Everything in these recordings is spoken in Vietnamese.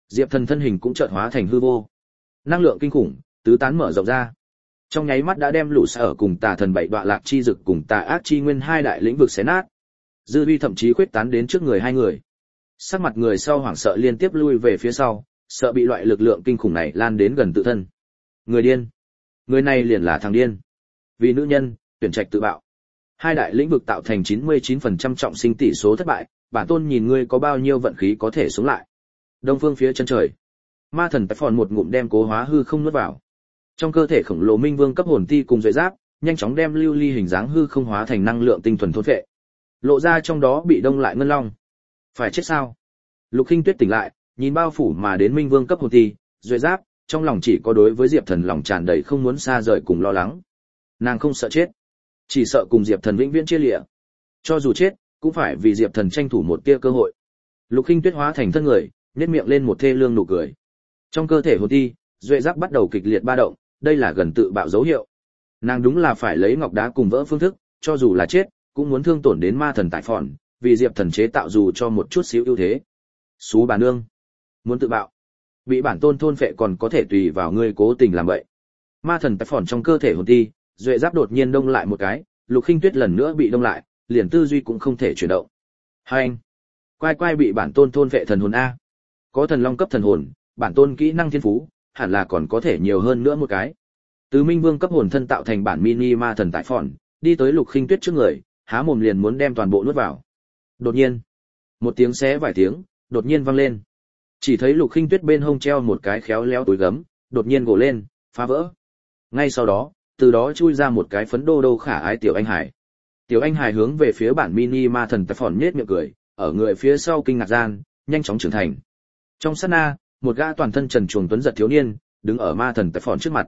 Diệp Thần thân hình cũng chợt hóa thành hư vô. Năng lượng kinh khủng tứ tán mở rộng ra. Trong nháy mắt đã đem lũ sở cùng tà thần bảy đọa lạc chi dực cùng tà ác chi nguyên hai đại lĩnh vực xé nát. Dư uy thậm chí khuyết tán đến trước người hai người. Sắc mặt người sau hoảng sợ liên tiếp lui về phía sau, sợ bị loại lực lượng kinh khủng này lan đến gần tự thân. Người điên. Người này liền là thằng điên. Vì nữ nhân, tuyển trạch tự bạo. Hai đại lĩnh vực tạo thành 99% trọng sinh tỷ số thất bại, bản tôn nhìn ngươi có bao nhiêu vận khí có thể sống lại. Đông phương phía chân trời. Ma thần Phòn một ngụm đem cố hóa hư không nuốt vào. Trong cơ thể khổng lồ minh vương cấp hồn ti cùng duệ giáp, nhanh chóng đem lưu ly hình dáng hư không hóa thành năng lượng tinh thuần thôn phệ. Lộ ra trong đó bị đông lại ngân long. Phải chết sao? Lục Khinh Tuyết tỉnh lại, nhìn bao phủ mà đến minh vương cấp hồn ti, duệ giáp, trong lòng chỉ có đối với Diệp Thần lòng tràn đầy không muốn xa rời cùng lo lắng. Nàng không sợ chết, chỉ sợ cùng Diệp Thần vĩnh viễn chia lìa. Cho dù chết, cũng phải vì Diệp Thần tranh thủ một tia cơ hội. Lục Khinh Tuyết hóa thành thân người, nhếch miệng lên một thê lương nụ cười. Trong cơ thể hồn ti, duệ giáp bắt đầu kịch liệt ba động, đây là gần tự bạo dấu hiệu. Nàng đúng là phải lấy ngọc đá cùng vỡ phương thức, cho dù là chết, cũng muốn thương tổn đến ma thần tại Phòn, vì Diệp Thần chế tạo dù cho một chút xíu ưu thế. Xú bà nương, muốn tự bạo, bị bản tôn thôn phệ còn có thể tùy vào ngươi cố tình làm vậy. Ma thần tại Phòn trong cơ thể hồn ti, duệ giáp đột nhiên đông lại một cái, Lục Khinh Tuyết lần nữa bị đông lại, liền tư duy cũng không thể chuyển động. Hai anh, quay bị bản tôn thôn phệ thần hồn a. Có thần long cấp thần hồn, bản tôn kỹ năng thiên phú, hẳn là còn có thể nhiều hơn nữa một cái. Từ Minh Vương cấp hồn thân tạo thành bản mini ma thần tại Phòn, đi tới Lục Khinh Tuyết trước người, há mồm liền muốn đem toàn bộ nuốt vào. Đột nhiên, một tiếng xé vài tiếng, đột nhiên vang lên. Chỉ thấy Lục Khinh Tuyết bên hông treo một cái khéo léo túi gấm, đột nhiên gồ lên, phá vỡ. Ngay sau đó, từ đó chui ra một cái phấn đô đô khả ái tiểu anh hải. Tiểu anh hải hướng về phía bản mini ma thần tại Phòn nhếch miệng cười, ở người phía sau kinh ngạc gian, nhanh chóng trưởng thành. Trong sát na, một gã toàn thân trần truồng tuấn giật thiếu niên đứng ở ma thần tại Phòn trước mặt.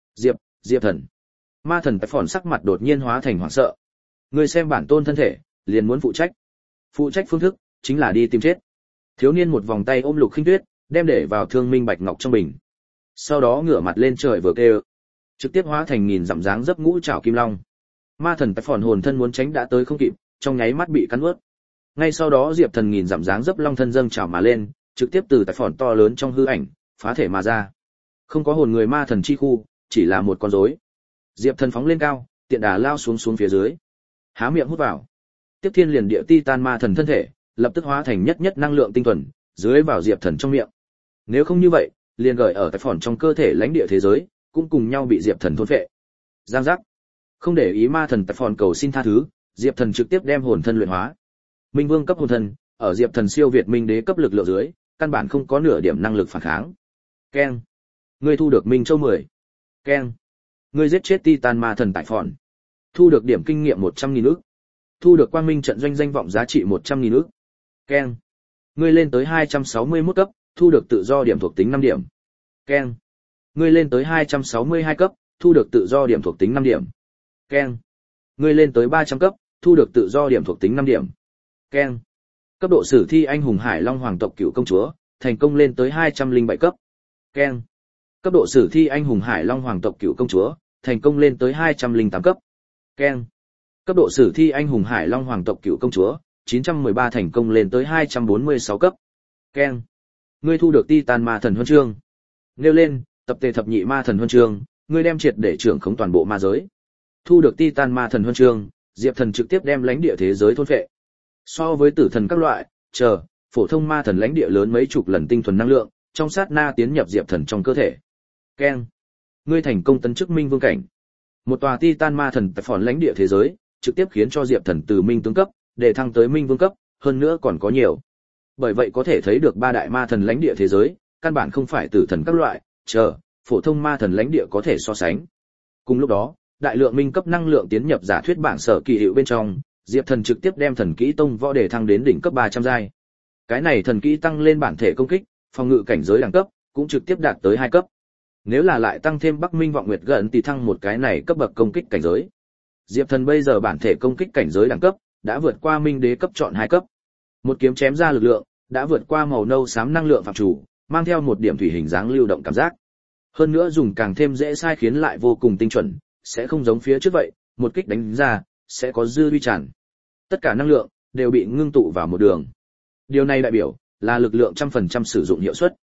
Diệp Thần. Ma thần tại Phòn sắc mặt đột nhiên hóa thành hoảng sợ. Ngươi xem bản tôn thân thể, liền muốn phụ trách. Phụ trách phương thức chính là đi tìm chết. Thiếu niên một vòng tay ôm Lục Khinh Tuyết, đem để vào thương minh bạch ngọc trong bình. Sau đó ngửa mặt lên trời vừa kêu, trực tiếp hóa thành nghìn dặm dáng dấp ngũ trảo kim long. Ma thần tại Phòn hồn thân muốn tránh đã tới không kịp, trong nháy mắt bị cắn nuốt. Ngay sau đó Diệp Thần nghìn dặm dáng dấp long thân dâng trào mà lên, trực tiếp từ tại Phòn to lớn trong hư ảnh phá thể mà ra. Không có hồn người ma thần chi khu, chỉ là một con rối. Diệp Thần phóng lên cao, tiện đà lao xuống phía dưới, há miệng hút vào. Tiếp thiên liền địa titan ma thần thân thể, lập tức hóa thành nhất năng lượng tinh thuần, dưới vào Diệp Thần trong miệng. Nếu không như vậy, liền gửi ở tại Phòn trong cơ thể lãnh địa thế giới, cũng cùng nhau bị Diệp Thần thôn phệ. Giang giác. Không để ý ma thần tại Phòn cầu xin tha thứ, Diệp Thần trực tiếp đem hồn thân luyện hóa. Minh Vương cấp hồn thân, ở Diệp Thần siêu việt minh đế cấp lực lượng dưới, căn bản không có nửa điểm năng lực phản kháng. Keng. Ngươi thu được Minh Châu 10. Keng. Ngươi giết chết Titan ma thần tại Phòn. Thu được điểm kinh nghiệm 100.000 ức. Thu được quang minh trận doanh danh vọng giá trị 100.000 ức. Keng. Ngươi lên tới 261 cấp, thu được tự do điểm thuộc tính 5 điểm. Keng. Ngươi lên tới 262 cấp, thu được tự do điểm thuộc tính 5 điểm. Keng. Ngươi lên tới 300 cấp, thu được tự do điểm thuộc tính 5 điểm. Keng. Cấp độ sử thi anh hùng Hải Long hoàng tộc cửu công chúa, thành công lên tới 207 cấp. Keng. Cấp độ sử thi anh hùng Hải Long hoàng tộc cửu công chúa, thành công lên tới 208 cấp. Keng. Cấp độ sử thi anh hùng Hải Long hoàng tộc cửu công chúa, 913 thành công lên tới 246 cấp. Keng. Ngươi thu được Titan ma thần huân chương. Nêu lên, tập tề thập nhị ma thần huân chương, ngươi đem triệt để trưởng khống toàn bộ ma giới. Thu được Titan ma thần huân chương, Diệp Thần trực tiếp đem lãnh địa thế giới thôn phệ. So với tử thần các loại, phổ thông ma thần lãnh địa lớn mấy chục lần tinh thuần năng lượng, trong sát na tiến nhập Diệp Thần trong cơ thể. Keng. Ngươi thành công tấn chức minh vương cảnh. Một tòa Titan ma thần tại Phòn lãnh địa thế giới, trực tiếp khiến cho Diệp Thần từ minh tướng cấp để thăng tới minh vương cấp, hơn nữa còn có nhiều. Bởi vậy có thể thấy được ba đại ma thần lãnh địa thế giới, căn bản không phải tử thần các loại, phổ thông ma thần lãnh địa có thể so sánh. Cùng lúc đó, đại lượng minh cấp năng lượng tiến nhập giả thuyết bảng sở kỳ hiệu bên trong, Diệp Thần trực tiếp đem thần kỹ tông võ đề thăng đến đỉnh cấp 300 giai. Cái này thần kỹ tăng lên bản thể công kích, phòng ngự cảnh giới đẳng cấp, cũng trực tiếp đạt tới 2 cấp. Nếu là lại tăng thêm Bắc Minh vọng nguyệt gần thì thăng một cái này cấp bậc công kích cảnh giới. Diệp Thần bây giờ bản thể công kích cảnh giới đẳng cấp đã vượt qua minh đế cấp chọn 2 cấp. Một kiếm chém ra lực lượng đã vượt qua màu nâu xám năng lượng phạm chủ, mang theo một điểm thủy hình dáng lưu động cảm giác. Hơn nữa dùng càng thêm dễ sai khiến lại vô cùng tinh chuẩn, sẽ không giống phía trước vậy, một kích đánh ra sẽ có dư uy tràn. Tất cả năng lượng đều bị ngưng tụ vào một đường. Điều này đại biểu là lực lượng 100% sử dụng hiệu suất.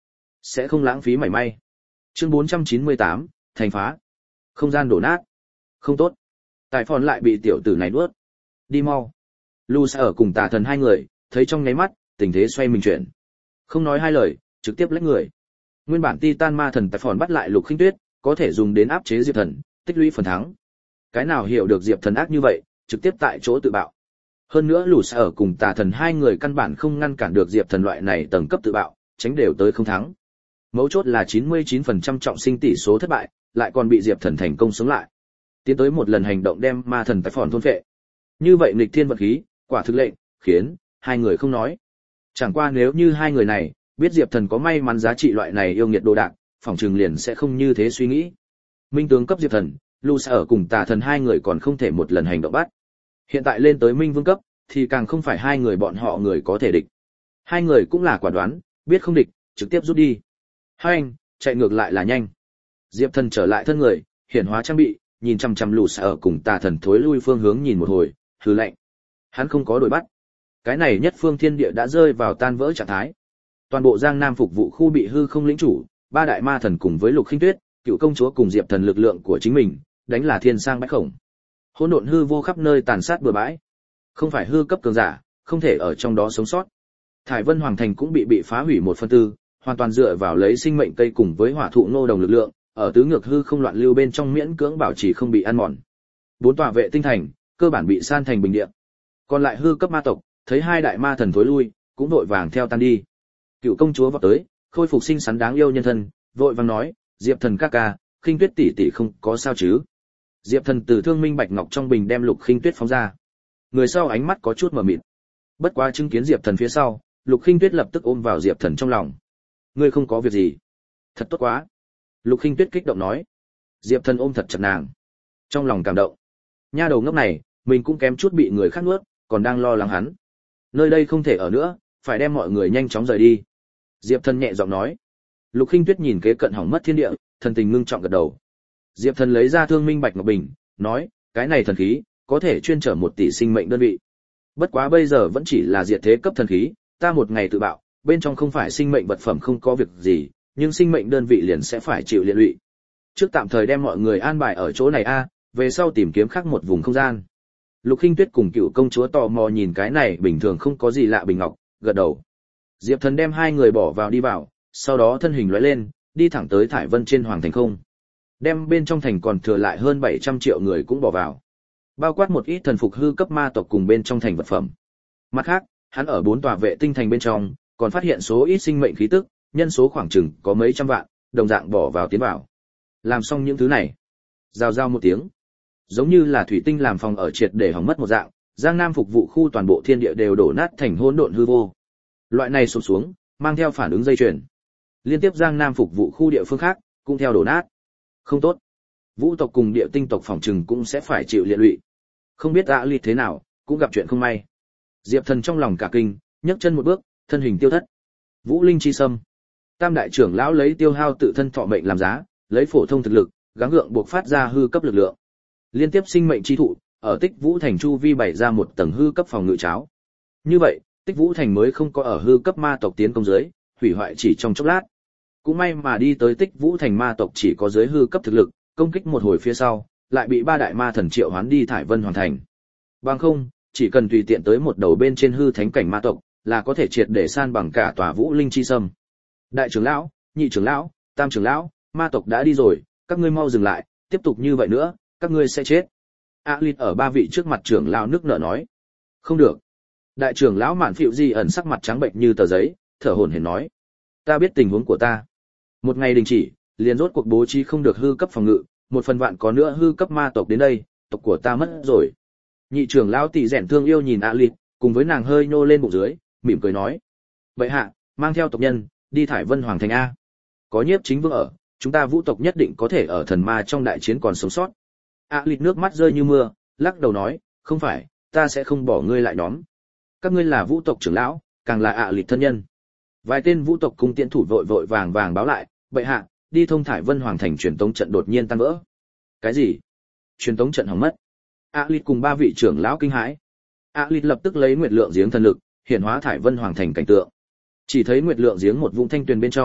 sẽ không lãng phí mảy may. Chương 498, thành phá. Không gian đổ nát. Không tốt. Tài phòn lại bị tiểu tử này nuốt. Đi mau. Lu Sa ở cùng Tà Thần hai người, thấy trong nháy mắt, tình thế xoay mình chuyển. Không nói hai lời, trực tiếp lách người. Nguyên bản Titan Ma Thần Tài phòn bắt lại Lục Khinh Tuyết, có thể dùng đến áp chế Diệp Thần, tích lũy phần thắng. Cái nào hiểu được Diệp Thần ác như vậy, trực tiếp tại chỗ tự bạo. Hơn nữa Lù Sa ở cùng Tà Thần hai người căn bản không ngăn cản được Diệp Thần loại này tầng cấp tự bạo, tránh đều tới không thắng. Mấu chốt là 99% trọng sinh tỷ số thất bại, lại còn bị Diệp Thần thành công sống lại. Tiến tới một lần hành động đem Ma Thần Tài phòn thôn phệ. Như vậy nghịch thiên vật khí, quả thực lệnh, khiến hai người không nói. Chẳng qua nếu như hai người này biết Diệp Thần có may mắn giá trị loại này yêu nghiệt đồ đạc, phỏng chừng liền sẽ không như thế suy nghĩ. Minh tướng cấp Diệp Thần, Lu Sa ở cùng Tà Thần hai người còn không thể một lần hành động bắt. Hiện tại lên tới Minh Vương cấp, thì càng không phải hai người bọn họ người có thể địch. Hai người cũng là quả đoán, biết không địch, trực tiếp rút đi. Hai anh, chạy ngược lại là nhanh. Diệp Thần trở lại thân người, hiển hóa trang bị, nhìn chằm chằm Lu Sa ở cùng Tà Thần thối lui phương hướng nhìn một hồi, hừ lạnh. Hắn không có đuổi bắt. Cái này nhất phương thiên địa đã rơi vào tan vỡ trạng thái. Toàn bộ Giang Nam phục vụ khu bị hư không lĩnh chủ, ba đại ma thần cùng với Lục Khinh Tuyết, cựu công chúa cùng Diệp Thần lực lượng của chính mình, đánh là thiên sang bách khổng. Hỗn độn hư vô khắp nơi tàn sát bừa bãi. Không phải hư cấp cường giả, không thể ở trong đó sống sót. Thải Vân Hoàng thành cũng bị phá hủy 1/4, hoàn toàn dựa vào lấy sinh mệnh cây cùng với hỏa thụ nô đồng lực lượng, ở tứ ngược hư không loạn lưu bên trong miễn cưỡng bảo trì không bị ăn mòn. 4 tòa vệ tinh thành, cơ bản bị san thành bình địa. Còn lại hư cấp ma tộc, thấy hai đại ma thần thối lui, cũng vội vàng theo tan đi. Cựu công chúa vọt tới, khôi phục xinh xắn đáng yêu nhân thân, vội vàng nói, Diệp Thần ca ca, Khinh Tuyết tỷ tỷ không có sao chứ? Diệp Thần từ thương minh bạch ngọc trong bình đem Lục Khinh Tuyết phóng ra. Người sau ánh mắt có chút mờ mịt. Bất quá chứng kiến Diệp Thần phía sau, Lục Khinh Tuyết lập tức ôm vào Diệp Thần trong lòng. Ngươi không có việc gì? Thật tốt quá. Lục Khinh Tuyết kích động nói. Diệp Thần ôm thật chặt nàng, trong lòng cảm động. Nha đầu ngốc này, mình cũng kém chút bị người khác nuốt, còn đang lo lắng hắn. Nơi đây không thể ở nữa, phải đem mọi người nhanh chóng rời đi. Diệp Thần nhẹ giọng nói. Lục Khinh Tuyết nhìn kế cận hỏng mất thiên địa, thần tình ngưng trọng gật đầu. Diệp Thần lấy ra thương minh bạch ngọc bình, nói, cái này thần khí có thể chuyên trở 1 tỷ sinh mệnh đơn vị. Bất quá bây giờ vẫn chỉ là diệt thế cấp thần khí, ta một ngày tự bạo, bên trong không phải sinh mệnh vật phẩm không có việc gì, nhưng sinh mệnh đơn vị liền sẽ phải chịu liên lụy. Trước tạm thời đem mọi người an bài ở chỗ này về sau tìm kiếm khác một vùng không gian. Lục Khinh Tuyết cùng cựu công chúa tò mò nhìn cái này bình thường không có gì lạ bình ngọc, gật đầu. Diệp Thần đem hai người bỏ vào đi vào, sau đó thân hình lóe lên, đi thẳng tới Thải Vân trên hoàng thành không. Đem bên trong thành còn thừa lại hơn 700 triệu người cũng bỏ vào. Bao quát một ít thần phục hư cấp ma tộc cùng bên trong thành vật phẩm. Mặt khác, hắn ở 4 tòa vệ tinh thành bên trong, còn phát hiện số ít sinh mệnh khí tức, nhân số khoảng chừng có mấy trăm vạn, đồng dạng bỏ vào tiến vào. Làm xong những thứ này, rào rào một tiếng, giống như là thủy tinh làm phòng ở triệt để hỏng mất một dạng, Giang Nam phục vụ khu toàn bộ thiên địa đều đổ nát thành hỗn độn hư vô. Loại này sụp xuống, mang theo phản ứng dây chuyền. Liên tiếp Giang Nam phục vụ khu địa phương khác cũng theo đổ nát. Không tốt. Vũ tộc cùng địa tinh tộc phòng trừng cũng sẽ phải chịu liệt lụy. Không biết lịt thế nào, cũng gặp chuyện không may. Diệp Thần trong lòng cả kinh, nhấc chân một bước, thân hình tiêu thất. Vũ Linh chi sâm. Tam đại trưởng lão lấy tiêu hao tự thân thọ mệnh làm giá, lấy phổ thông thực lực, gắng gượng buộc phát ra hư cấp lực lượng. Liên tiếp sinh mệnh chi thụ, ở Tích Vũ thành chu vi bày ra một tầng hư cấp phòng ngự cháo. Như vậy, Tích Vũ thành mới không có ở hư cấp ma tộc tiến công dưới, hủy hoại chỉ trong chốc lát. Cũng may mà đi tới Tích Vũ thành ma tộc chỉ có dưới hư cấp thực lực, công kích một hồi phía sau, lại bị ba đại ma thần triệu hoán đi Thải Vân hoàn thành. Bằng không, chỉ cần tùy tiện tới một đầu bên trên hư thánh cảnh ma tộc, là có thể triệt để san bằng cả tòa Vũ Linh chi sâm. Đại trưởng lão, nhị trưởng lão, tam trưởng lão, ma tộc đã đi rồi, các ngươi mau dừng lại, tiếp tục như vậy nữa, các ngươi sẽ chết. Lịt ở ba vị trước mặt trưởng lão nức nở nói. Không được. Đại trưởng lão Mạn Phịu Di ẩn sắc mặt trắng bệnh như tờ giấy, thở hổn hển nói. Ta biết tình huống của ta. Một ngày đình chỉ, liền rốt cuộc bố trí không được hư cấp phòng ngự, 1/1000 có nữa hư cấp ma tộc đến đây, tộc của ta mất rồi. Nhị trưởng lão Tỷ Rèn thương yêu nhìn Lịt, cùng với nàng hơi nhô lên bụng dưới, mỉm cười nói. Vậy hạ, mang theo tộc nhân, đi Thải Vân Hoàng thành A. Có Nhiếp Chính Vương ở, chúng ta Vũ tộc nhất định có thể ở thần ma trong đại chiến còn sống sót. Lịt nước mắt rơi như mưa, lắc đầu nói, không phải, ta sẽ không bỏ ngươi lại nhóm. Các ngươi là Vũ tộc trưởng lão, càng là Lịt thân nhân. Vài tên Vũ tộc cung tiễn thủ vội vội vàng vàng báo lại, bệ hạ, đi thông Thải Vân Hoàng thành truyền tống trận đột nhiên tan vỡ. Cái gì? Truyền tống trận hỏng mất? Lịt cùng ba vị trưởng lão kinh hãi. Lịt lập tức lấy nguyệt lượng giếng thần lực, hiện hóa Thải Vân Hoàng thành cảnh tượng. Chỉ thấy nguyệt lượng giếng một vũng thanh tuyền bên trong,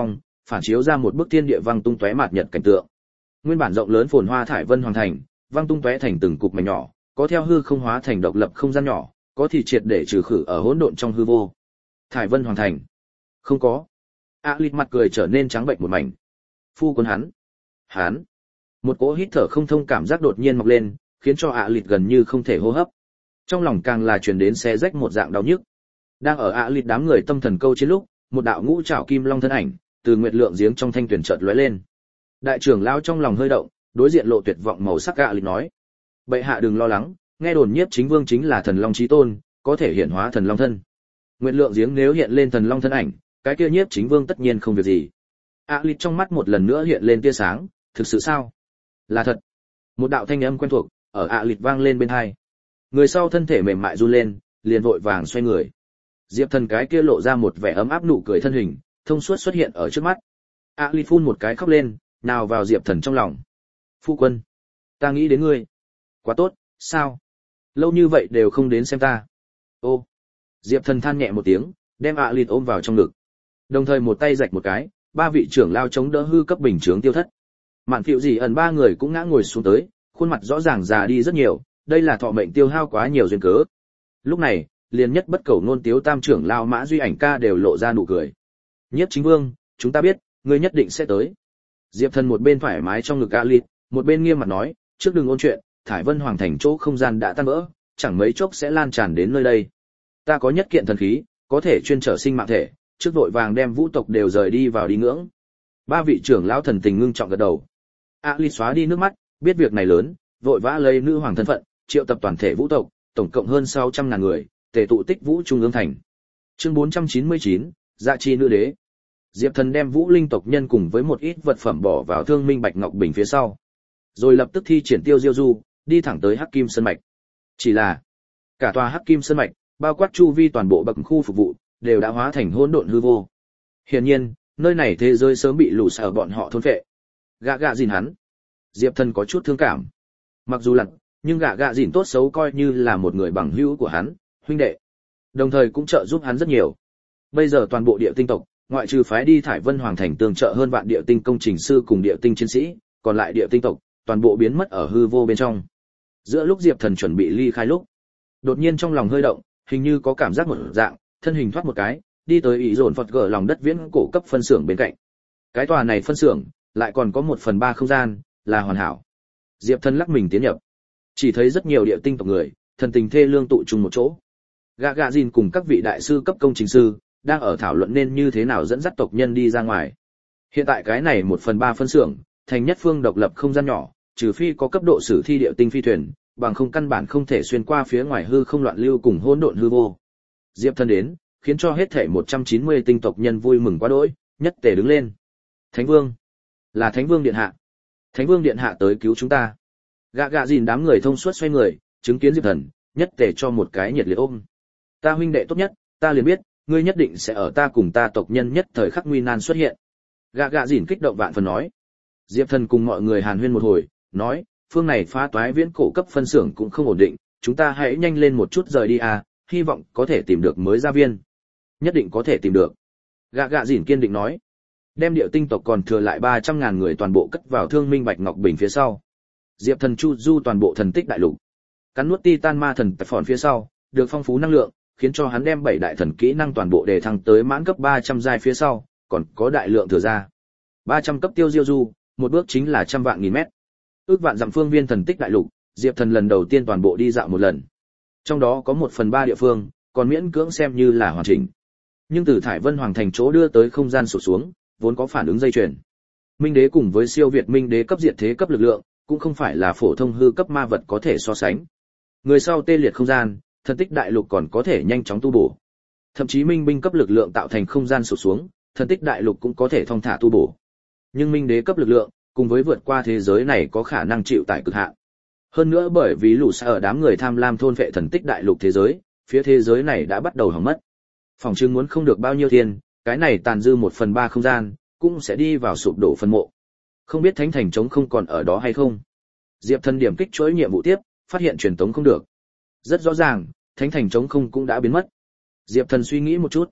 phản chiếu ra một bức thiên địa văng tung tóe mạt nhật cảnh tượng. Nguyên bản rộng lớn phồn hoa thải vân hoàng thành, văng tung tóe thành từng cục mảnh nhỏ, có theo hư không hóa thành độc lập không gian nhỏ, có thì triệt để trừ khử ở hỗn độn trong hư vô. Thải vân hoàng thành. Không có. Lịt mặt cười trở nên trắng bệnh một mảnh. Phu quân hắn. Một cỗ hít thở không thông cảm giác đột nhiên mọc lên, khiến cho Lịt gần như không thể hô hấp. Trong lòng càng là truyền đến xé rách một dạng đau nhức. Đang ở Lịt đám người tâm thần câu chiến lúc, một đạo ngũ trảo kim long thân ảnh từ nguyệt lượng giếng trong thanh tuyển chợt lóe lên. Đại trưởng lão trong lòng hơi động, đối diện lộ tuyệt vọng màu sắc Lịt nói: "Bệ hạ đừng lo lắng, nghe đồn Nhiếp Chính Vương chính là thần long chí tôn, có thể hiển hóa thần long thân. Nguyệt lượng giếng nếu hiện lên thần long thân ảnh, cái kia Nhiếp Chính Vương tất nhiên không việc gì." Lịt trong mắt một lần nữa hiện lên tia sáng, thực sự sao? Là thật. Một đạo thanh âm quen thuộc ở Lịt vang lên bên tai. Người sau thân thể mềm mại run lên, liền vội vàng xoay người. Diệp Thần cái kia lộ ra một vẻ ấm áp nụ cười thân hình, thông suốt xuất hiện ở trước mắt. Lịt phun một cái khóc lên, nào vào Diệp Thần trong lòng. "Phu quân, ta nghĩ đến ngươi. Quá tốt, sao? Lâu như vậy đều không đến xem ta." Ô. Diệp Thần than nhẹ một tiếng, đem Lịt ôm vào trong ngực. Đồng thời một tay rạch một cái, ba vị trưởng lao chống đỡ hư cấp bình chướng tiêu thất. Mạn Phiệu Dĩ ẩn ba người cũng ngã ngồi xuống tới, khuôn mặt rõ ràng già đi rất nhiều, đây là thọ mệnh tiêu hao quá nhiều duyên cớ. Lúc này, liền nhất bất cầu nôn tiếu tam trưởng lao Mã Duy Ảnh ca đều lộ ra nụ cười. "Nhiếp Chính Vương, chúng ta biết, ngươi nhất định sẽ tới." Diệp Thần một bên thoải mái trong ngực Lịt, một bên nghiêm mặt nói: "Trước đừng ôn chuyện, Thải Vân Hoàng thành chỗ không gian đã tan vỡ, chẳng mấy chốc sẽ lan tràn đến nơi đây. Ta có nhất kiện thần khí, có thể chuyên trở sinh mạng thể, trước vội vàng đem vũ tộc đều rời đi vào đi ngưỡng." Ba vị trưởng lão thần tình ngưng trọng gật đầu. Lịt xóa đi nước mắt, biết việc này lớn, vội vã lấy nữ hoàng thân phận, triệu tập toàn thể vũ tộc, tổng cộng hơn 600.000 người, tề tụ Tích Vũ Trung ương thành. Chương 499, Dạ chi nữ đế. Diệp Thần đem Vũ Linh tộc nhân cùng với một ít vật phẩm bỏ vào Thương Minh Bạch Ngọc Bình phía sau, rồi lập tức thi triển Tiêu Diêu Du, đi thẳng tới Hắc Kim Sơn mạch. Chỉ là, cả tòa Hắc Kim Sơn mạch, bao quát chu vi toàn bộ bậc khu phục vụ, đều đã hóa thành hỗn độn hư vô. Hiển nhiên, nơi này thế giới sớm bị lũ sở bọn họ thôn phệ. Gạ gìn hắn. Diệp Thần có chút thương cảm. Mặc dù lặn, nhưng gạ gìn tốt xấu coi như là một người bằng hữu của hắn, huynh đệ. Đồng thời cũng trợ giúp hắn rất nhiều. Bây giờ toàn bộ địa tinh tộc, ngoại trừ phái đi Thải Vân Hoàng thành tương trợ hơn vạn địa tinh công trình sư cùng địa tinh chiến sĩ, còn lại địa tinh tộc, toàn bộ biến mất ở hư vô bên trong. Giữa lúc Diệp Thần chuẩn bị ly khai lúc, đột nhiên trong lòng hơi động, hình như có cảm giác một dạng, thân hình thoát một cái, đi tới ý dồn Phật gở lòng đất viễn cổ cấp phân xưởng bên cạnh. Cái tòa này phân xưởng lại còn có 1/3 không gian, là hoàn hảo. Diệp Thần lắc mình tiến nhập, chỉ thấy rất nhiều địa tinh tộc người, thần tình thê lương tụ chung một chỗ. Gạ gìn cùng các vị đại sư cấp công trình sư đang ở thảo luận nên như thế nào dẫn dắt tộc nhân đi ra ngoài. Hiện tại cái này 1/3 phân xưởng thành nhất phương độc lập không gian nhỏ, trừ phi có cấp độ sử thi địa tinh phi thuyền, bằng không căn bản không thể xuyên qua phía ngoài hư không loạn lưu cùng hỗn độn hư vô. Diệp Thần đến, khiến cho hết thể 190 tinh tộc nhân vui mừng quá đỗi, nhất tề đứng lên. "Thánh Vương, là Thánh Vương điện hạ. Thánh Vương điện hạ tới cứu chúng ta." Gạ gìn đám người thông suốt xoay người, chứng kiến Diệp Thần, nhất tề cho một cái nhiệt liệt ôm. "Ta huynh đệ tốt nhất, ta liền biết, ngươi nhất định sẽ ở ta cùng ta tộc nhân nhất thời khắc nguy nan xuất hiện." Gạ dìn kích động vạn phần nói. Diệp Thần cùng mọi người hàn huyên một hồi, nói: "Phương này phá toái viễn cổ cấp phân xưởng cũng không ổn định, chúng ta hãy nhanh lên một chút rời đi à, hy vọng có thể tìm được mới gia viên." "Nhất định có thể tìm được." Gạ dìn kiên định nói. Đem điệu tinh tộc còn thừa lại 300.000 người toàn bộ cất vào Thương Minh Bạch Ngọc Bình phía sau. Diệp Thần chu du toàn bộ thần tích đại lục, cắn nuốt Titan ma thần tại phòn phía sau, được phong phú năng lượng, khiến cho hắn đem 7 đại thần kỹ năng toàn bộ đề thăng tới mãn cấp 300 giai phía sau, còn có đại lượng thừa ra. 300 cấp Tiêu Diêu Du, một bước chính là trăm vạn nghìn mét. Ước vạn dặm phương viên thần tích đại lục, Diệp Thần lần đầu tiên toàn bộ đi dạo một lần. Trong đó có 1/3 địa phương, còn miễn cưỡng xem như là hoàn chỉnh. Nhưng từ Thải Vân Hoàng thành chỗ đưa tới không gian sụt xuống, vốn có phản ứng dây chuyền. Minh đế cùng với siêu việt minh đế cấp diệt thế cấp lực lượng, cũng không phải là phổ thông hư cấp ma vật có thể so sánh. Người sau tê liệt không gian, thần tích đại lục còn có thể nhanh chóng tu bổ. Thậm chí minh binh cấp lực lượng tạo thành không gian sụt xuống, thần tích đại lục cũng có thể thong thả tu bổ. Nhưng minh đế cấp lực lượng, cùng với vượt qua thế giới này có khả năng chịu tải cực hạn. Hơn nữa bởi vì lũ xa ở đám người tham lam thôn phệ thần tích đại lục thế giới, phía thế giới này đã bắt đầu hỏng mất. Phòng trưng muốn không được bao nhiêu tiền, cái này tàn dư 1/3 không gian, cũng sẽ đi vào sụp đổ phân mộ. Không biết thánh thành trống không còn ở đó hay không. Diệp Thần điểm kích chuỗi nhiệm vụ tiếp, phát hiện truyền tống không được. Rất rõ ràng, thánh thành trống không cũng đã biến mất. Diệp Thần suy nghĩ một chút.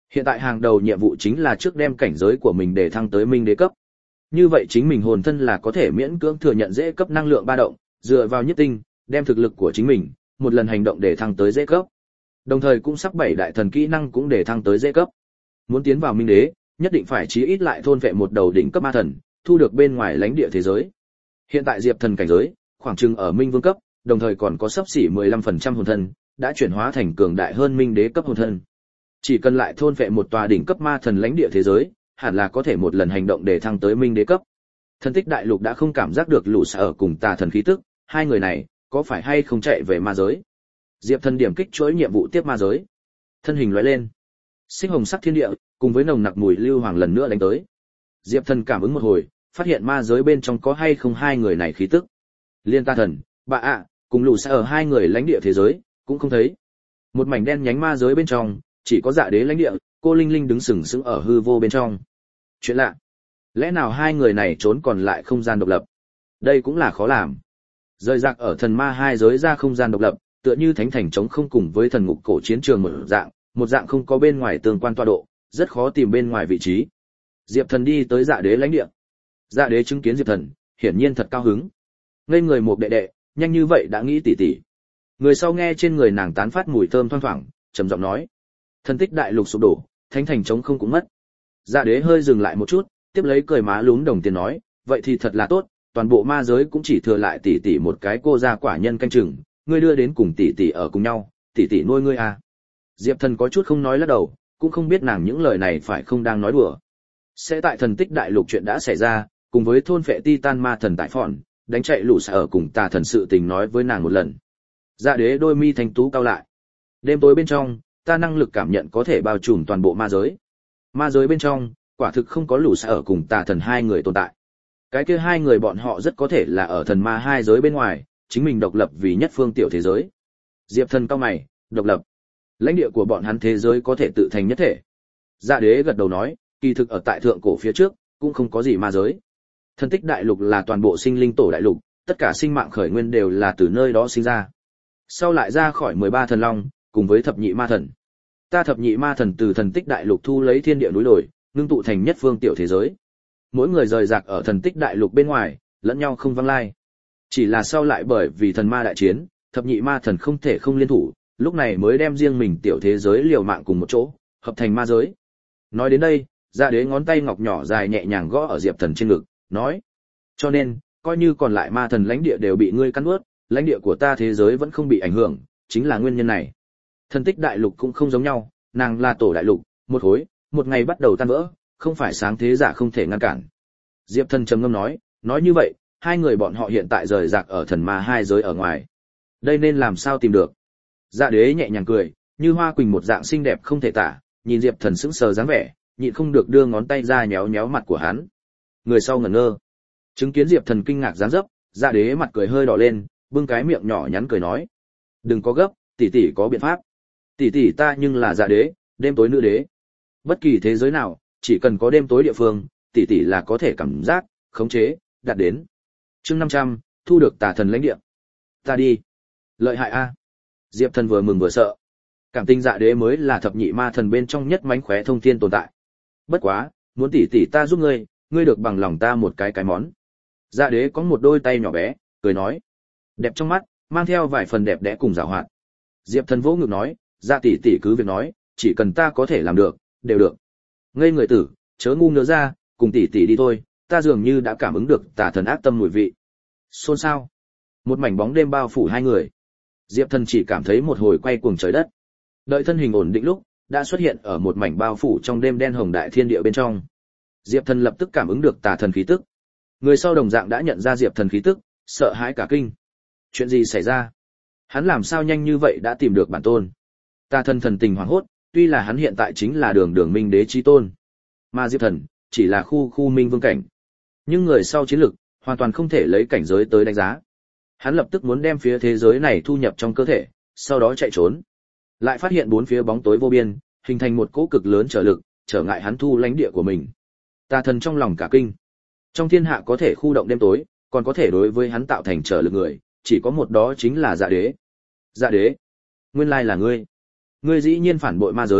Hiện tại hàng đầu nhiệm vụ chính là trước đem cảnh giới của mình để thăng tới minh đế cấp. Như vậy chính mình hồn thân là có thể miễn cưỡng thừa nhận dễ cấp năng lượng ba động, dựa vào nhất tinh, đem thực lực của chính mình một lần hành động để thăng tới dễ cấp. Đồng thời cũng sắp 7 đại thần kỹ năng cũng để thăng tới dễ cấp. Muốn tiến vào minh đế, nhất định phải chí ít lại thôn vệ một đầu đỉnh cấp ma thần, thu được bên ngoài lãnh địa thế giới. Hiện tại Diệp Thần cảnh giới, khoảng chừng ở minh vương cấp, đồng thời còn có sấp xỉ 15% hồn thân, đã chuyển hóa thành cường đại hơn minh đế cấp hồn thân. Chỉ cần lại thôn vệ một tòa đỉnh cấp ma thần lãnh địa thế giới, hẳn là có thể một lần hành động để thăng tới minh đế cấp. Thần tích đại lục đã không cảm giác được lũ sở cùng tà thần khí tức, hai người này có phải hay không chạy về ma giới? Diệp Thần điểm kích chuỗi nhiệm vụ tiếp ma giới. Thân hình lóe lên, xích hồng sắc thiên địa cùng với nồng nặc mùi lưu hoàng lần nữa đánh tới. Diệp Thần cảm ứng một hồi, phát hiện ma giới bên trong có hay không hai người này khí tức. Liên tà thần, bà ạ, cùng lũ sở hai người lãnh địa thế giới cũng không thấy. Một mảnh đen nhánh ma giới bên trong, chỉ có Dạ Đế lãnh địa, cô Linh Linh đứng sừng sững ở hư vô bên trong. Chuyện lạ, lẽ nào hai người này trốn còn lại không gian độc lập? Đây cũng là khó làm. Rời rạc ở thần ma hai giới ra không gian độc lập, tựa như thánh thành trống không cùng với thần ngục cổ chiến trường một dạng không có bên ngoài tương quan tọa độ, rất khó tìm bên ngoài vị trí. Diệp Thần đi tới Dạ Đế lãnh địa. Dạ Đế chứng kiến Diệp Thần, hiển nhiên thật cao hứng. Ngây người một đệ đệ, nhanh như vậy đã nghĩ tỉ tỉ. Người sau nghe trên người nàng tán phát mùi thơm thoang thoảng, trầm giọng nói: Thần tích đại lục sụp đổ, thánh thành trống không cũng mất. Dạ Đế hơi dừng lại một chút, tiếp lấy cười má lúm đồng tiền nói: vậy thì thật là tốt, toàn bộ ma giới cũng chỉ thừa lại tỷ tỷ một cái cô gia quả nhân canh chừng, ngươi đưa đến cùng tỷ tỷ ở cùng nhau, tỷ tỷ nuôi ngươi à? Diệp Thần có chút không nói lắc đầu, cũng không biết nàng những lời này phải không đang nói đùa. Sẽ tại thần tích đại lục chuyện đã xảy ra, cùng với thôn phệ titan ma thần tại phòn, đánh chạy lũ sở cùng tà thần sự tình nói với nàng một lần. Dạ Đế đôi mi thanh tú cao lại. Đêm tối bên trong, ta năng lực cảm nhận có thể bao trùm toàn bộ ma giới. Ma giới bên trong, quả thực không có lũ sở cùng tà thần hai người tồn tại. Cái kia hai người bọn họ rất có thể là ở thần ma hai giới bên ngoài, chính mình độc lập vì nhất phương tiểu thế giới. Diệp Thần cau mày, độc lập. Lãnh địa của bọn hắn thế giới có thể tự thành nhất thể. Dạ Đế gật đầu nói, kỳ thực ở tại thượng cổ phía trước, cũng không có gì ma giới. Thần tích đại lục là toàn bộ sinh linh tổ đại lục, tất cả sinh mạng khởi nguyên đều là từ nơi đó sinh ra. Sau lại ra khỏi 13 thần long, cùng với thập nhị ma thần. Ta thập nhị ma thần từ thần tích đại lục thu lấy thiên địa núi đồi, ngưng tụ thành nhất phương tiểu thế giới. Mỗi người rời rạc ở thần tích đại lục bên ngoài, lẫn nhau không vắng lai. Chỉ là sau lại bởi vì thần ma đại chiến, thập nhị ma thần không thể không liên thủ, lúc này mới đem riêng mình tiểu thế giới liều mạng cùng một chỗ, hợp thành ma giới. Nói đến đây, Dạ Đế ngón tay ngọc nhỏ dài nhẹ nhàng gõ ở Diệp Thần trên ngực, nói: cho nên, coi như còn lại ma thần lãnh địa đều bị ngươi cắn nuốt, lãnh địa của ta thế giới vẫn không bị ảnh hưởng, chính là nguyên nhân này. Thần tích đại lục cũng không giống nhau, nàng là tổ đại lục, một khối, một ngày bắt đầu tan vỡ, không phải sáng thế giả không thể ngăn cản. Diệp Thần trầm ngâm nói như vậy, hai người bọn họ hiện tại rời rạc ở thần ma hai giới ở ngoài. Đây nên làm sao tìm được? Dạ Đế nhẹ nhàng cười, như hoa quỳnh một dạng xinh đẹp không thể tả, nhìn Diệp Thần sững sờ dáng vẻ, nhịn không được đưa ngón tay ra nhéo nhéo mặt của hắn. Người sau ngẩn ngơ. Chứng kiến Diệp Thần kinh ngạc dáng dấp, Dạ Đế mặt cười hơi đỏ lên, bưng cái miệng nhỏ nhắn cười nói: đừng có gấp, tỷ tỷ có biện pháp. Tỷ tỷ ta nhưng là Dạ Đế, đêm tối nữ đế. Bất kỳ thế giới nào, chỉ cần có đêm tối địa phương, tỷ tỷ là có thể cảm giác, khống chế, đạt đến. Chương 500, thu được tà thần lãnh địa. Ta đi. Lợi hại a. Diệp Thần vừa mừng vừa sợ. Cảm tình Dạ Đế mới là thập nhị ma thần bên trong nhất mánh khóe thông thiên tồn tại. Bất quá, muốn tỷ tỷ ta giúp ngươi được bằng lòng ta một cái món. Dạ Đế có một đôi tay nhỏ bé, cười nói, đẹp trong mắt, mang theo vài phần đẹp đẽ cùng giảo hoạt. Diệp Thần vỗ ngực nói, Dạ tỷ tỷ cứ việc nói, chỉ cần ta có thể làm được, đều được. Ngây người tử, chớ ngu ngớ ra, cùng tỷ tỷ đi thôi, ta dường như đã cảm ứng được tà thần ác tâm mùi vị. Xôn xao. Một mảnh bóng đêm bao phủ hai người. Diệp Thần chỉ cảm thấy một hồi quay cuồng trời đất. Đợi thân hình ổn định lúc, đã xuất hiện ở một mảnh bao phủ trong đêm đen hồng đại thiên địa bên trong. Diệp Thần lập tức cảm ứng được tà thần khí tức. Người sau đồng dạng đã nhận ra Diệp Thần khí tức, sợ hãi cả kinh. Chuyện gì xảy ra? Hắn làm sao nhanh như vậy đã tìm được bản tôn? Tà thần thần tình hoảng hốt, tuy là hắn hiện tại chính là đường minh đế chí tôn, mà Diệp Thần chỉ là khu minh vương cảnh. Nhưng người sau chiến lực hoàn toàn không thể lấy cảnh giới tới đánh giá. Hắn lập tức muốn đem phía thế giới này thu nhập trong cơ thể, sau đó chạy trốn. Lại phát hiện bốn phía bóng tối vô biên, hình thành một cỗ cực lớn trở lực, trở ngại hắn thu lãnh địa của mình. Tà thần trong lòng cả kinh. Trong thiên hạ có thể khu động đêm tối, còn có thể đối với hắn tạo thành trở lực người, chỉ có một đó chính là Dạ Đế. Dạ Đế, nguyên lai là ngươi. Ngươi dĩ nhiên phản bội ma giới,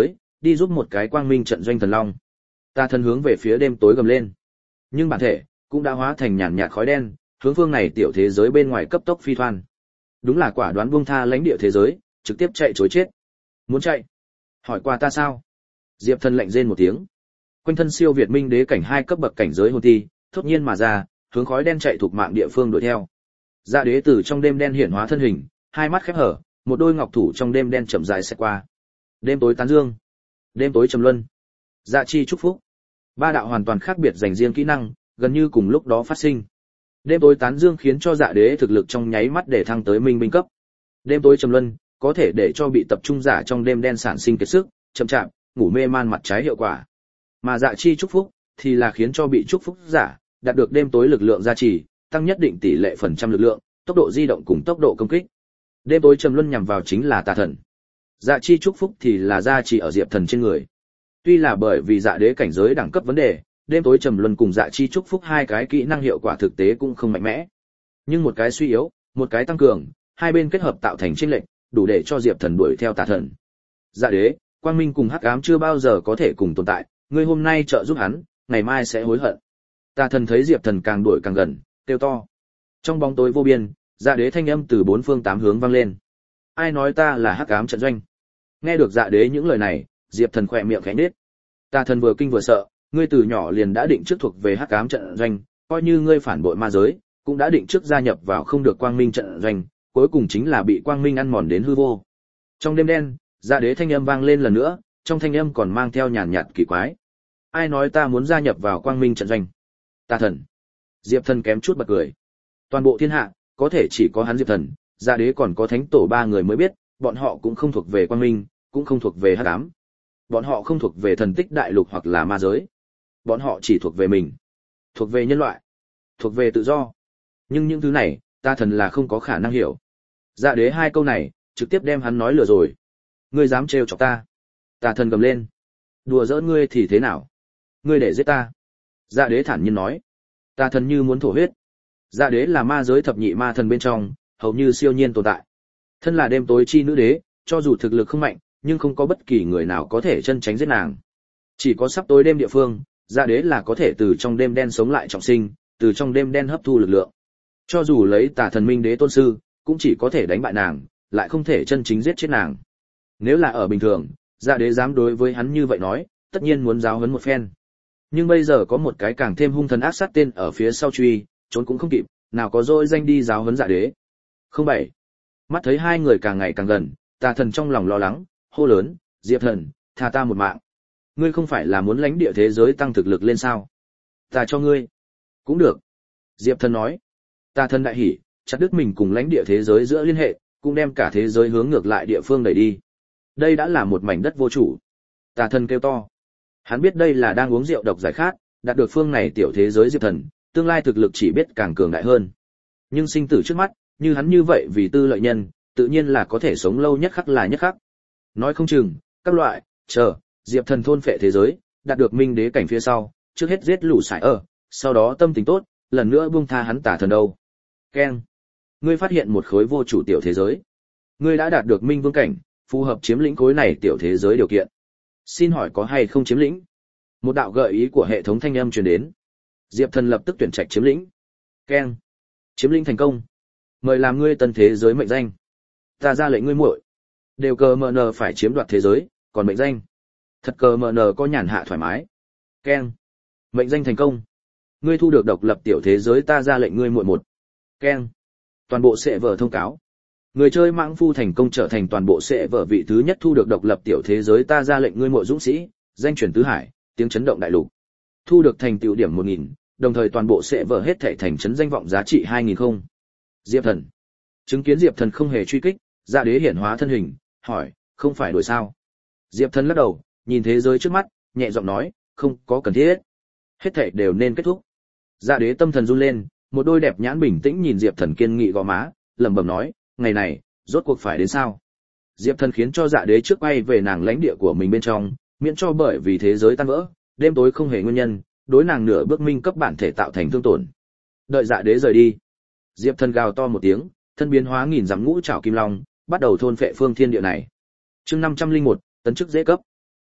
đi giúp một cái quang minh trận doanh thần long. Tà thần hướng về phía đêm tối gầm lên, nhưng bản thể cũng đã hóa thành nhàn nhạt khói đen, hướng phương này tiểu thế giới bên ngoài cấp tốc phi thoan. Đúng là quả đoán buông tha lãnh địa thế giới, trực tiếp chạy trối chết. Muốn chạy? Hỏi qua ta sao? Diệp Thần lạnh rên một tiếng. Quanh thân siêu việt minh đế cảnh 2 cấp bậc cảnh giới hồn ti, thốt nhiên mà ra, hướng khói đen chạy thuộc mạng địa phương đuổi theo. Dạ đế từ trong đêm đen hiển hóa thân hình, hai mắt khép hở, một đôi ngọc thủ trong đêm đen chậm rãi xẹt qua. Đêm tối tán dương, đêm tối trầm luân, dạ chi chúc phúc. Ba đạo hoàn toàn khác biệt dành riêng kỹ năng, gần như cùng lúc đó phát sinh. Đêm tối tán dương khiến cho dạ đế thực lực trong nháy mắt để thăng tới minh binh cấp. Đêm tối trầm luân có thể để cho bị tập trung giả trong đêm đen sản sinh kiệt sức, chậm chạp, ngủ mê man mặt trái hiệu quả. Mà dạ chi chúc phúc thì là khiến cho bị chúc phúc giả đạt được đêm tối lực lượng gia trì, tăng nhất định tỷ lệ phần trăm lực lượng, tốc độ di động cùng tốc độ công kích. Đêm tối trầm luân nhằm vào chính là tà thần. Dạ chi chúc phúc thì là gia trì ở Diệp Thần trên người. Tuy là bởi vì dạ đế cảnh giới đẳng cấp vấn đề, đêm tối trầm luân cùng dạ chi chúc phúc hai cái kỹ năng hiệu quả thực tế cũng không mạnh mẽ. Nhưng một cái suy yếu, một cái tăng cường, hai bên kết hợp tạo thành chênh lệch, đủ để cho Diệp Thần đuổi theo tà thần. Dạ đế, quang minh cùng hắc ám chưa bao giờ có thể cùng tồn tại, ngươi hôm nay trợ giúp hắn, ngày mai sẽ hối hận. Tà thần thấy Diệp Thần càng đuổi càng gần, kêu to. Trong bóng tối vô biên, dạ đế thanh âm từ bốn phương tám hướng vang lên. Ai nói ta là hắc ám trận doanh? Nghe được dạ đế những lời này, Diệp Thần khỏe miệng khẽ nhếch. Tà thần vừa kinh vừa sợ, ngươi từ nhỏ liền đã định trước thuộc về hắc ám trận doanh, coi như ngươi phản bội ma giới, cũng đã định trước gia nhập vào không được quang minh trận doanh, cuối cùng chính là bị quang minh ăn mòn đến hư vô. Trong đêm đen, dạ đế thanh âm vang lên lần nữa, trong thanh âm còn mang theo nhàn nhạt kỳ quái. Ai nói ta muốn gia nhập vào quang minh trận doanh? Tà thần. Diệp Thần kém chút bật cười. Toàn bộ thiên hạ, có thể chỉ có hắn Diệp Thần, dạ đế còn có thánh tổ ba người mới biết, bọn họ cũng không thuộc về quang minh, cũng không thuộc về hắc ám. Bọn họ không thuộc về thần tích đại lục hoặc là ma giới. Bọn họ chỉ thuộc về mình, thuộc về nhân loại, thuộc về tự do. Nhưng những thứ này, ta thần là không có khả năng hiểu. Dạ đế hai câu này, trực tiếp đem hắn nói lừa rồi. Ngươi dám trêu chọc ta? Tà thần gầm lên. Đùa giỡn ngươi thì thế nào? Ngươi để giết ta? Dạ đế thản nhiên nói. Tà thần như muốn thổ huyết. Dạ đế là ma giới thập nhị ma thần bên trong, hầu như siêu nhiên tồn tại. Thân là đêm tối chi nữ đế, cho dù thực lực không mạnh, nhưng không có bất kỳ người nào có thể chân tránh giết nàng. Chỉ có sắp tối đêm địa phương, dạ đế là có thể từ trong đêm đen sống lại trọng sinh, từ trong đêm đen hấp thu lực lượng. Cho dù lấy tà thần minh đế tôn sư, cũng chỉ có thể đánh bại nàng, lại không thể chân chính giết chết nàng. Nếu là ở bình thường, dạ đế dám đối với hắn như vậy nói, tất nhiên muốn giáo huấn một phen. Nhưng bây giờ có một cái càng thêm hung thần ác sát tên ở phía sau truy, trốn cũng không kịp, nào có dỗi danh đi giáo huấn dạ đế. Không bảy. Mắt thấy hai người càng ngày càng gần, tà thần trong lòng lo lắng, hô lớn, Diệp Thần, tha ta một mạng. Ngươi không phải là muốn lãnh địa thế giới tăng thực lực lên sao? Ta cho ngươi. Cũng được. Diệp Thần nói. Tà thần đại hỉ, chặt đứt mình cùng lãnh địa thế giới giữa liên hệ, cũng đem cả thế giới hướng ngược lại địa phương đẩy đi. Đây đã là một mảnh đất vô chủ. Tà thần kêu to. Hắn biết đây là đang uống rượu độc giải khát, đạt được phương này tiểu thế giới Diệp Thần, tương lai thực lực chỉ biết càng cường đại hơn. Nhưng sinh tử trước mắt, như hắn như vậy vì tư lợi nhân, tự nhiên là có thể sống lâu nhất khắc là nhất khắc. Nói không chừng, các loại, Diệp Thần thôn phệ thế giới, đạt được minh đế cảnh phía sau, trước hết giết lũ sải sau đó tâm tình tốt, lần nữa buông tha hắn tà thần đâu. Keng. Ngươi phát hiện một khối vô chủ tiểu thế giới. Ngươi đã đạt được minh vương cảnh, phù hợp chiếm lĩnh khối này tiểu thế giới điều kiện. Xin hỏi có hay không chiếm lĩnh? Một đạo gợi ý của hệ thống thanh âm truyền đến. Diệp Thần lập tức tuyển trạch chiếm lĩnh. Keng. Chiếm lĩnh thành công. Mời làm ngươi tân thế giới mệnh danh. Ta ra lệnh ngươi muội. Đều cờ mờ nờ phải chiếm đoạt thế giới, còn mệnh danh. Thật cờ mờ nờ có nhàn hạ thoải mái. Keng. Mệnh danh thành công. Ngươi thu được độc lập tiểu thế giới ta ra lệnh ngươi muội một. Keng. Toàn bộ sẽ vở thông cáo. Người chơi mãng phu thành công trở thành toàn bộ sẽ vở vị thứ nhất thu được độc lập tiểu thế giới ta ra lệnh ngươi muội dũng sĩ, danh truyền tứ hải, tiếng chấn động đại lục. Thu được thành tựu điểm 1000, đồng thời toàn bộ sẽ vở hết thảy thành trấn danh vọng giá trị 2000 không. Diệp Thần. Chứng kiến Diệp Thần không hề truy kích, Dạ đế hiển hóa thân hình, hỏi, không phải đổi sao? Diệp Thần lắc đầu, nhìn thế giới trước mắt, nhẹ giọng nói, không có cần thiết. Hết thảy đều nên kết thúc. Dạ đế tâm thần run lên, một đôi đẹp nhãn bình tĩnh nhìn Diệp Thần kiên nghị gò má, lẩm bẩm nói, ngày này, rốt cuộc phải đến sao? Diệp Thần khiến cho Dạ đế trước bay về nàng lãnh địa của mình bên trong, miễn cho bởi vì thế giới tan vỡ, đêm tối không hề nguyên nhân, đối nàng nửa bước minh cấp bản thể tạo thành thương tổn. Đợi Dạ đế rời đi, Diệp Thần gào to một tiếng, thân biến hóa nghìn dặm ngũ trảo kim long, bắt đầu thôn phệ phương thiên địa này. Chương 501, tấn chức dễ cấp.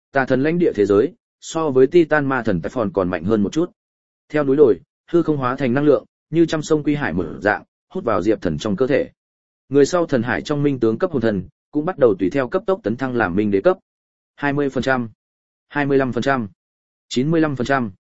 Tà thần lãnh địa thế giới, so với Titan ma thần Typhon còn mạnh hơn một chút. Theo núi đồi, hư không hóa thành năng lượng, như trăm sông quy hải mở dạng, hút vào Diệp Thần trong cơ thể. Người sau thần hải trong minh tướng cấp hồn thần, cũng bắt đầu tùy theo cấp tốc tấn thăng làm minh đế cấp. 20%, 25%, 95%,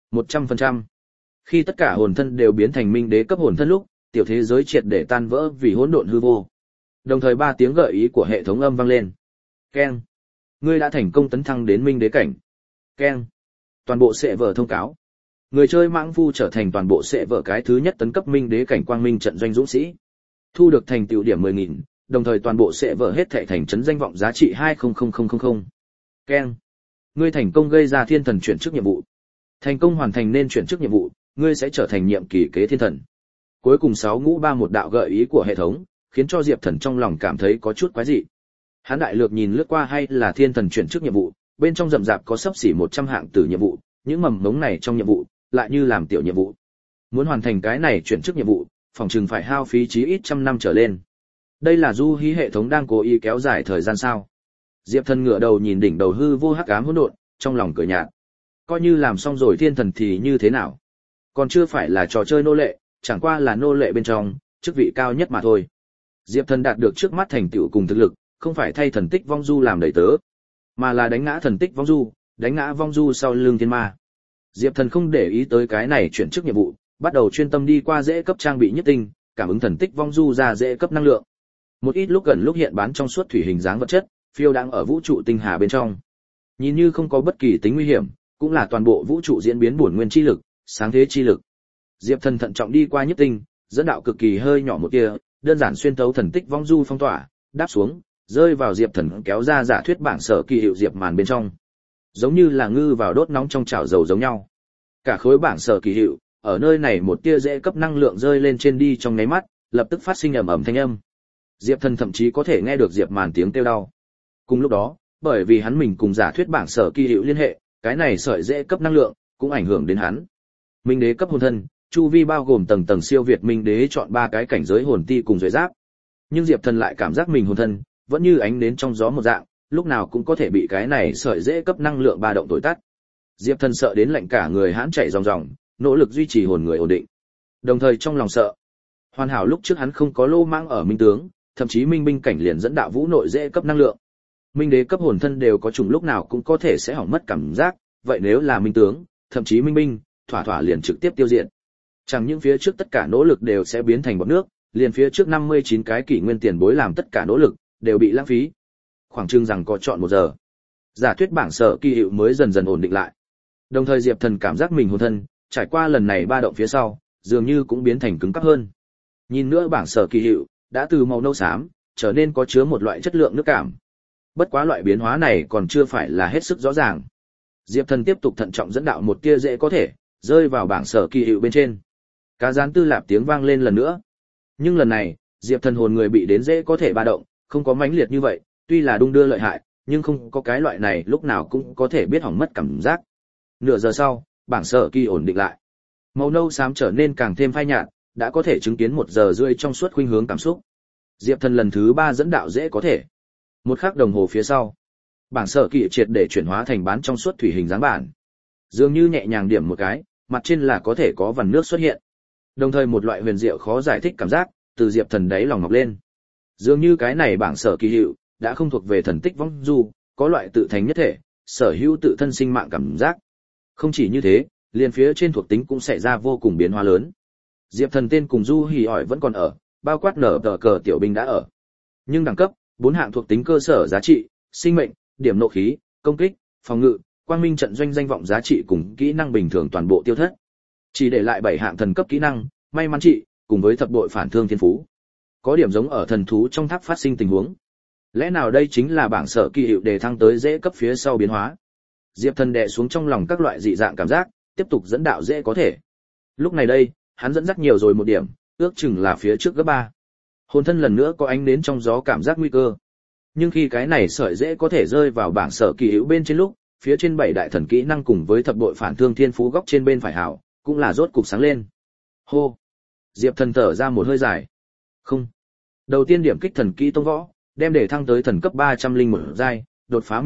100%. Khi tất cả hồn thân đều biến thành minh đế cấp hồn thân lúc, tiểu thế giới triệt để tan vỡ vì hỗn độn hư vô. Đồng thời 3 tiếng gợi ý của hệ thống âm vang lên. Keng. Ngươi đã thành công tấn thăng đến minh đế cảnh. Keng. Toàn bộ sẽ vở thông cáo. Người chơi mãng phu trở thành toàn bộ sẽ vở cái thứ nhất tấn cấp minh đế cảnh quang minh trận doanh dũng sĩ. Thu được thành tựu điểm 10.000, đồng thời toàn bộ sẽ vở hết thảy thành trấn danh vọng giá trị 200000. Keng. Ngươi thành công gây ra thiên thần chuyển chức nhiệm vụ. Thành công hoàn thành nên chuyển chức nhiệm vụ, ngươi sẽ trở thành nhiệm kỳ kế thiên thần. Cuối cùng 6 ngũ 3 một đạo gợi ý của hệ thống, khiến cho Diệp Thần trong lòng cảm thấy có chút quái dị. Hắn đại lược nhìn lướt qua hay là thiên thần chuyển chức nhiệm vụ, bên trong rậm rạp có xấp xỉ 100 hạng tử nhiệm vụ, những mầm mống này trong nhiệm vụ lại như làm tiểu nhiệm vụ. Muốn hoàn thành cái này chuyển chức nhiệm vụ, phòng chừng phải hao phí chí ít trăm năm trở lên. Đây là du hí hệ thống đang cố ý kéo dài thời gian sao? Diệp Thần ngửa đầu nhìn đỉnh đầu hư vô hắc ám hỗn độn, trong lòng cười nhạt. Coi như làm xong rồi thiên thần thì như thế nào? Còn chưa phải là trò chơi nô lệ, chẳng qua là nô lệ bên trong, chức vị cao nhất mà thôi. Diệp Thần đạt được trước mắt thành tựu cùng thực lực, không phải thay thần tích vong du làm đầy tớ, mà là đánh ngã thần tích vong du, đánh ngã vong du sau lưng thiên ma. Diệp Thần không để ý tới cái này chuyển chức nhiệm vụ, bắt đầu chuyên tâm đi qua dễ cấp trang bị nhất tinh, cảm ứng thần tích vong du ra dễ cấp năng lượng. Một ít lúc gần lúc hiện bán trong suốt thủy hình dáng vật chất, phiêu đang ở vũ trụ tinh hà bên trong. Nhìn như không có bất kỳ tính nguy hiểm, cũng là toàn bộ vũ trụ diễn biến bổn nguyên chi lực, sáng thế chi lực. Diệp Thần thận trọng đi qua nhất tinh, dẫn đạo cực kỳ hơi nhỏ một tia, đơn giản xuyên thấu thần tích vong du phong tỏa, đáp xuống, rơi vào Diệp Thần kéo ra giả thuyết bảng sở kỳ hiệu diệp màn bên trong. Giống như là ngư vào đốt nóng trong chảo dầu giống nhau. Cả khối bảng sở kỳ hiệu, ở nơi này một tia dễ cấp năng lượng rơi lên trên đi trong nháy mắt, lập tức phát sinh ầm ầm thanh âm. Diệp Thần thậm chí có thể nghe được diệp màn tiếng kêu đau. Cùng lúc đó, bởi vì hắn mình cùng giả thuyết bảng sở kỳ hiệu liên hệ, cái này sợi dễ cấp năng lượng cũng ảnh hưởng đến hắn. Minh đế cấp hồn thân, chu vi bao gồm tầng tầng siêu việt minh đế chọn 3 cái cảnh giới hồn ti cùng giới giáp. Nhưng Diệp Thần lại cảm giác mình hồn thân vẫn như ánh nến trong gió một dạng, lúc nào cũng có thể bị cái này sợi dễ cấp năng lượng ba động tối tắt. Diệp Thần sợ đến lạnh cả người hãn chảy ròng ròng, nỗ lực duy trì hồn người ổn định. Đồng thời trong lòng sợ, hoàn hảo lúc trước hắn không có lô mang ở minh tướng, thậm chí minh binh cảnh liền dẫn đạo vũ nội dễ cấp năng lượng. Minh đế cấp hồn thân đều có trùng lúc nào cũng có thể sẽ hỏng mất cảm giác, vậy nếu là minh tướng, thậm chí minh binh, thỏa thỏa liền trực tiếp tiêu diệt. Chẳng những phía trước tất cả nỗ lực đều sẽ biến thành bọt nước, liền phía trước 59 cái kỷ nguyên tiền bối làm tất cả nỗ lực đều bị lãng phí. Khoảng chừng rằng có chọn 1 giờ. Giả thuyết bảng sở kỳ hiệu mới dần dần ổn định lại. Đồng thời Diệp Thần cảm giác mình hồn thân, trải qua lần này ba động phía sau, dường như cũng biến thành cứng cáp hơn. Nhìn nữa bảng sở kỳ hiệu, đã từ màu nâu xám, trở nên có chứa một loại chất lượng nước cảm. Bất quá loại biến hóa này còn chưa phải là hết sức rõ ràng. Diệp Thần tiếp tục thận trọng dẫn đạo một tia dễ có thể, rơi vào bảng sở kỳ hiệu bên trên. Cá rán tư lạp tiếng vang lên lần nữa. Nhưng lần này, Diệp Thần hồn người bị đến dễ có thể ba động, không có mãnh liệt như vậy, tuy là đung đưa lợi hại, nhưng không có cái loại này lúc nào cũng có thể biết hỏng mất cảm giác. Nửa giờ sau, bảng sở kỳ ổn định lại. Màu nâu xám trở nên càng thêm phai nhạt, đã có thể chứng kiến 1 giờ rưỡi trong suốt khuynh hướng cảm xúc. Diệp Thần lần thứ 3 dẫn đạo dễ có thể. 1 khắc đồng hồ phía sau, bảng sở kỳ triệt để chuyển hóa thành bán trong suốt thủy hình dáng bản. Dường như nhẹ nhàng điểm một cái, mặt trên là có thể có vằn nước xuất hiện. Đồng thời một loại huyền diệu khó giải thích cảm giác từ Diệp Thần đáy lòng ngọc lên. Dường như cái này bảng sở kỳ hiệu đã không thuộc về thần tích vong du, có loại tự thành nhất thể, sở hữu tự thân sinh mạng cảm giác. Không chỉ như thế, liền phía trên thuộc tính cũng xảy ra vô cùng biến hóa lớn. Diệp Thần tên cùng du hỉ ỏi vẫn còn ở, bao quát nở tờ cờ tiểu binh đã ở. Nhưng đẳng cấp, 4 hạng thuộc tính cơ sở giá trị, sinh mệnh, điểm nộ khí, công kích, phòng ngự, quang minh trận doanh danh vọng giá trị cùng kỹ năng bình thường toàn bộ tiêu thất. Chỉ để lại 7 hạng thần cấp kỹ năng, may mắn trị, cùng với thập đội phản thương thiên phú. Có điểm giống ở thần thú trong tháp phát sinh tình huống. Lẽ nào đây chính là bảng sở kỳ hiệu đề thăng tới dễ cấp phía sau biến hóa? Diệp Thần đè xuống trong lòng các loại dị dạng cảm giác, tiếp tục dẫn đạo dễ có thể. Lúc này đây, hắn dẫn dắt nhiều rồi một điểm, ước chừng là phía trước gấp 3. Hồn thân lần nữa có ánh nến trong gió cảm giác nguy cơ. Nhưng khi cái này sợi dễ có thể rơi vào bảng sở kỳ hiệu bên trên lúc, phía trên 7 đại thần kỹ năng cùng với thập đội phản thương thiên phú góc trên bên phải hảo, cũng là rốt cục sáng lên. Hô. Diệp Thần thở ra một hơi dài. Không. Đầu tiên điểm kích thần kỹ tông võ, đem để thăng tới thần cấp 301 giai, đột phá minh cấp,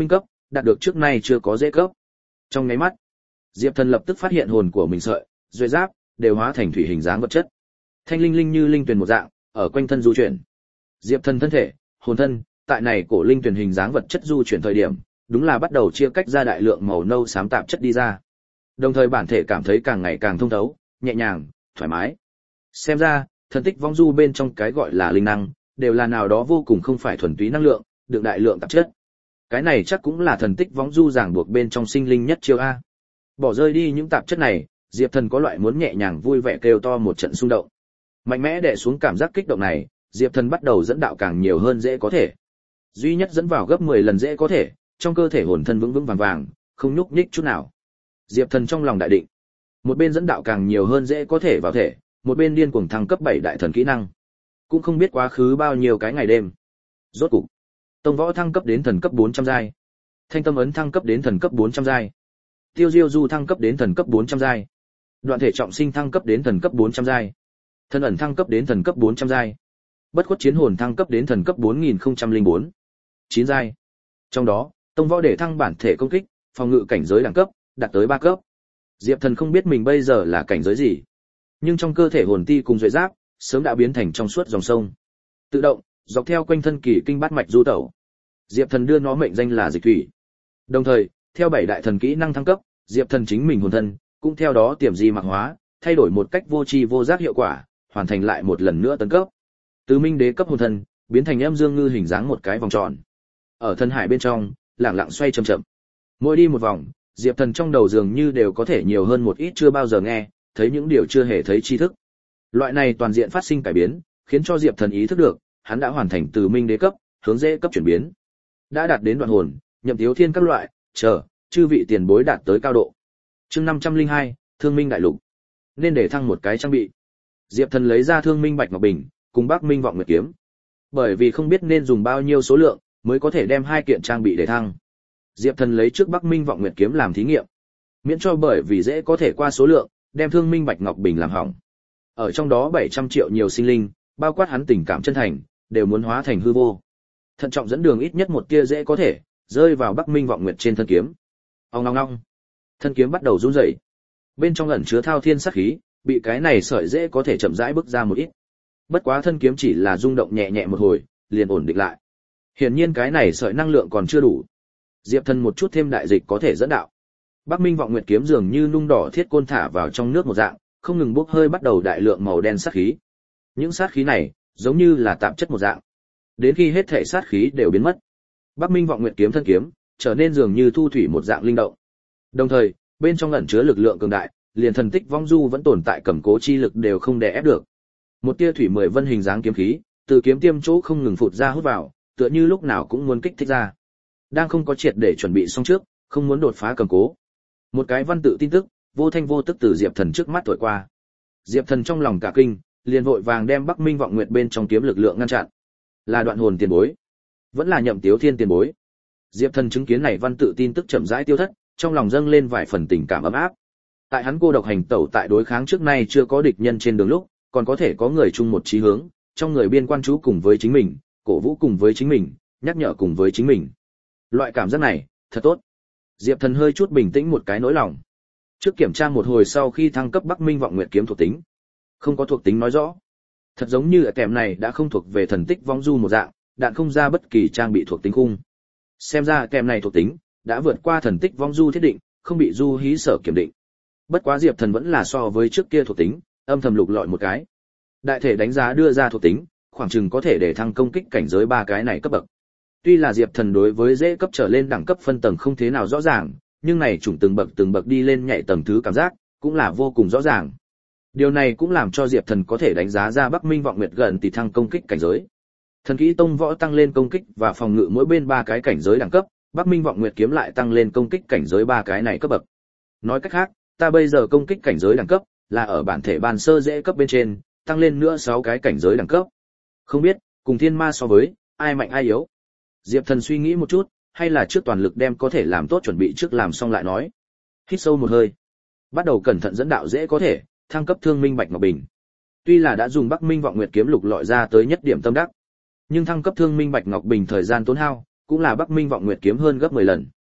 đạt được trước nay chưa có dễ cấp. Trong nháy mắt, Diệp Thần lập tức phát hiện hồn của mình sợi, duệ giáp đều hóa thành thủy hình dáng vật chất. Thanh linh linh như linh tuyền một dạng, ở quanh thân du chuyển. Diệp Thần thân thể, hồn thân, tại này cổ linh tuyền hình dáng vật chất du chuyển thời điểm, đúng là bắt đầu chia cách ra đại lượng màu nâu xám tạp chất đi ra. Đồng thời bản thể cảm thấy càng ngày càng thông thấu, nhẹ nhàng, thoải mái. Xem ra, thần tích vong du bên trong cái gọi là linh năng, đều là nào đó vô cùng không phải thuần túy năng lượng, được đại lượng tạp chất. Cái này chắc cũng là thần tích vong du ràng buộc bên trong sinh linh nhất chiêu a. Bỏ rơi đi những tạp chất này, Diệp Thần có loại muốn nhẹ nhàng vui vẻ kêu to một trận xung động. Mạnh mẽ đè xuống cảm giác kích động này, Diệp Thần bắt đầu dẫn đạo càng nhiều hơn dễ có thể. Duy nhất dẫn vào gấp 10 lần dễ có thể, trong cơ thể hồn thân vững vững vàng vàng, không nhúc nhích chút nào. Diệp Thần trong lòng đại định, một bên dẫn đạo càng nhiều hơn dễ có thể vào thể, một bên điên cuồng thăng cấp 7 đại thần kỹ năng. Cũng không biết quá khứ bao nhiêu cái ngày đêm. Rốt cục, Tông Võ thăng cấp đến thần cấp 400 giai. Thanh Tâm ấn thăng cấp đến thần cấp 400 giai. Tiêu Diêu Du thăng cấp đến thần cấp 400 giai. Đoạn thể trọng sinh thăng cấp đến thần cấp 400 giai. Thân ẩn thăng cấp đến thần cấp 400 giai. Bất khuất chiến hồn thăng cấp đến thần cấp 4004. 9 giai. Trong đó, Tông Võ để thăng bản thể công kích, phòng ngự cảnh giới đẳng cấp đạt tới 3 cấp. Diệp Thần không biết mình bây giờ là cảnh giới gì, nhưng trong cơ thể hồn ti cùng duệ giáp sớm đã biến thành trong suốt dòng sông, tự động dọc theo quanh thân kỳ kinh bát mạch du tẩu. Diệp Thần đưa nó mệnh danh là Dịch Thủy. Đồng thời, theo 7 đại thần kỹ năng thăng cấp, Diệp Thần chính mình hồn thân cũng theo đó tiềm di mạc hóa, thay đổi một cách vô tri vô giác hiệu quả, hoàn thành lại một lần nữa tấn cấp. Từ Minh Đế cấp hồn thân biến thành Âm Dương Ngư hình dáng một cái vòng tròn. Ở thân hải bên trong, lặng lặng xoay chậm chậm. Mỗi đi một vòng, Diệp Thần trong đầu dường như đều có thể nhiều hơn một ít chưa bao giờ nghe, thấy những điều chưa hề thấy tri thức. Loại này toàn diện phát sinh cải biến, khiến cho Diệp Thần ý thức được, hắn đã hoàn thành từ Minh Đế cấp hướng dễ cấp chuyển biến. Đã đạt đến đoạn hồn, Nhậm Tiếu Thiên các loại, chư vị tiền bối đạt tới cao độ. Chương 502, Thương Minh đại lục. Nên để thăng một cái trang bị. Diệp Thần lấy ra Thương Minh Bạch Ngọc Bình, cùng Bắc Minh Vọng Nguyệt kiếm. Bởi vì không biết nên dùng bao nhiêu số lượng mới có thể đem hai kiện trang bị để thăng. Diệp Thần lấy trước Bắc Minh Vọng Nguyệt kiếm làm thí nghiệm, miễn cho bởi vì dễ có thể qua số lượng, đem Thương Minh Bạch Ngọc Bình làm hỏng. Ở trong đó 700 triệu nhiều sinh linh, bao quát hắn tình cảm chân thành, đều muốn hóa thành hư vô. Thận trọng dẫn đường ít nhất một tia dễ có thể rơi vào Bắc Minh Vọng Nguyệt trên thân kiếm. Ong ong ong. Thân kiếm bắt đầu run rẩy. Bên trong ẩn chứa thao thiên sát khí, bị cái này sợi dễ có thể chậm rãi bước ra một ít. Bất quá thân kiếm chỉ là rung động nhẹ nhẹ một hồi, liền ổn định lại. Hiển nhiên cái này sợi năng lượng còn chưa đủ. Diệp Thần một chút thêm đại dịch có thể dẫn đạo. Bắc Minh Vọng Nguyệt kiếm dường như nung đỏ thiết côn thả vào trong nước một dạng, không ngừng bốc hơi bắt đầu đại lượng màu đen sát khí. Những sát khí này, giống như là tạp chất một dạng. Đến khi hết thể sát khí đều biến mất, Bắc Minh Vọng Nguyệt kiếm thân kiếm trở nên dường như thu thủy một dạng linh động. Đồng thời, bên trong ẩn chứa lực lượng cường đại, liền thần tích vong du vẫn tồn tại cầm cố chi lực đều không đè ép được. Một tia thủy 10 vân hình dáng kiếm khí, từ kiếm tiêm chỗ không ngừng phụt ra hút vào, tựa như lúc nào cũng muốn kích thích ra. Đang không có triệt để chuẩn bị xong trước, không muốn đột phá cầm cố. Một cái văn tự tin tức, vô thanh vô tức từ Diệp Thần trước mắt thổi qua. Diệp Thần trong lòng cả kinh, liền vội vàng đem Bắc Minh Vọng Nguyệt bên trong kiếm lực lượng ngăn chặn. Là Đoạn Hồn tiền bối, vẫn là Nhậm Tiếu Thiên tiền bối. Diệp Thần chứng kiến này văn tự tin tức chậm rãi tiêu thất, trong lòng dâng lên vài phần tình cảm ấm áp. Tại hắn cô độc hành tẩu tại đối kháng trước nay chưa có địch nhân trên đường lúc, còn có thể có người chung một chí hướng, trong người biên quan chú cùng với chính mình, cổ vũ cùng với chính mình, nhắc nhở cùng với chính mình. Loại cảm giác này, thật tốt. Diệp Thần hơi chút bình tĩnh một cái nỗi lòng. Trước kiểm tra một hồi sau khi thăng cấp Bắc Minh Vọng Nguyệt kiếm thuộc tính. Không có thuộc tính nói rõ. Thật giống như ở kèm này đã không thuộc về thần tích vong du một dạng, đạn không ra bất kỳ trang bị thuộc tính khung. Xem ra kèm này thuộc tính đã vượt qua thần tích vong du thiết định, không bị du hí sở kiểm định. Bất quá Diệp Thần vẫn là so với trước kia thuộc tính, âm thầm lục lọi một cái. Đại thể đánh giá đưa ra thuộc tính, khoảng chừng có thể để thăng công kích cảnh giới ba cái này cấp bậc. Tuy là Diệp Thần đối với dễ cấp trở lên đẳng cấp phân tầng không thế nào rõ ràng, nhưng này chủng từng bậc đi lên nhảy tầng thứ cảm giác, cũng là vô cùng rõ ràng. Điều này cũng làm cho Diệp Thần có thể đánh giá ra Bắc Minh Vọng Nguyệt gần tỷ thăng công kích cảnh giới. Thần kỹ tông võ tăng lên công kích và phòng ngự mỗi bên ba cái cảnh giới đẳng cấp, Bắc Minh Vọng Nguyệt kiếm lại tăng lên công kích cảnh giới ba cái này cấp bậc. Nói cách khác, ta bây giờ công kích cảnh giới đẳng cấp là ở bản thể ban sơ dễ cấp bên trên, tăng lên nữa 6 cái cảnh giới đẳng cấp. Không biết, cùng thiên ma so với, ai mạnh ai yếu. Diệp Thần suy nghĩ một chút, hay là trước toàn lực đem có thể làm tốt chuẩn bị trước làm xong lại nói. Hít sâu một hơi, bắt đầu cẩn thận dẫn đạo dễ có thể thăng cấp Thương Minh Bạch Ngọc Bình. Tuy là đã dùng Bắc Minh Vọng Nguyệt kiếm lục lọi ra tới nhất điểm tâm đắc, nhưng thăng cấp Thương Minh Bạch Ngọc Bình thời gian tốn hao cũng là Bắc Minh Vọng Nguyệt kiếm hơn gấp 10 lần.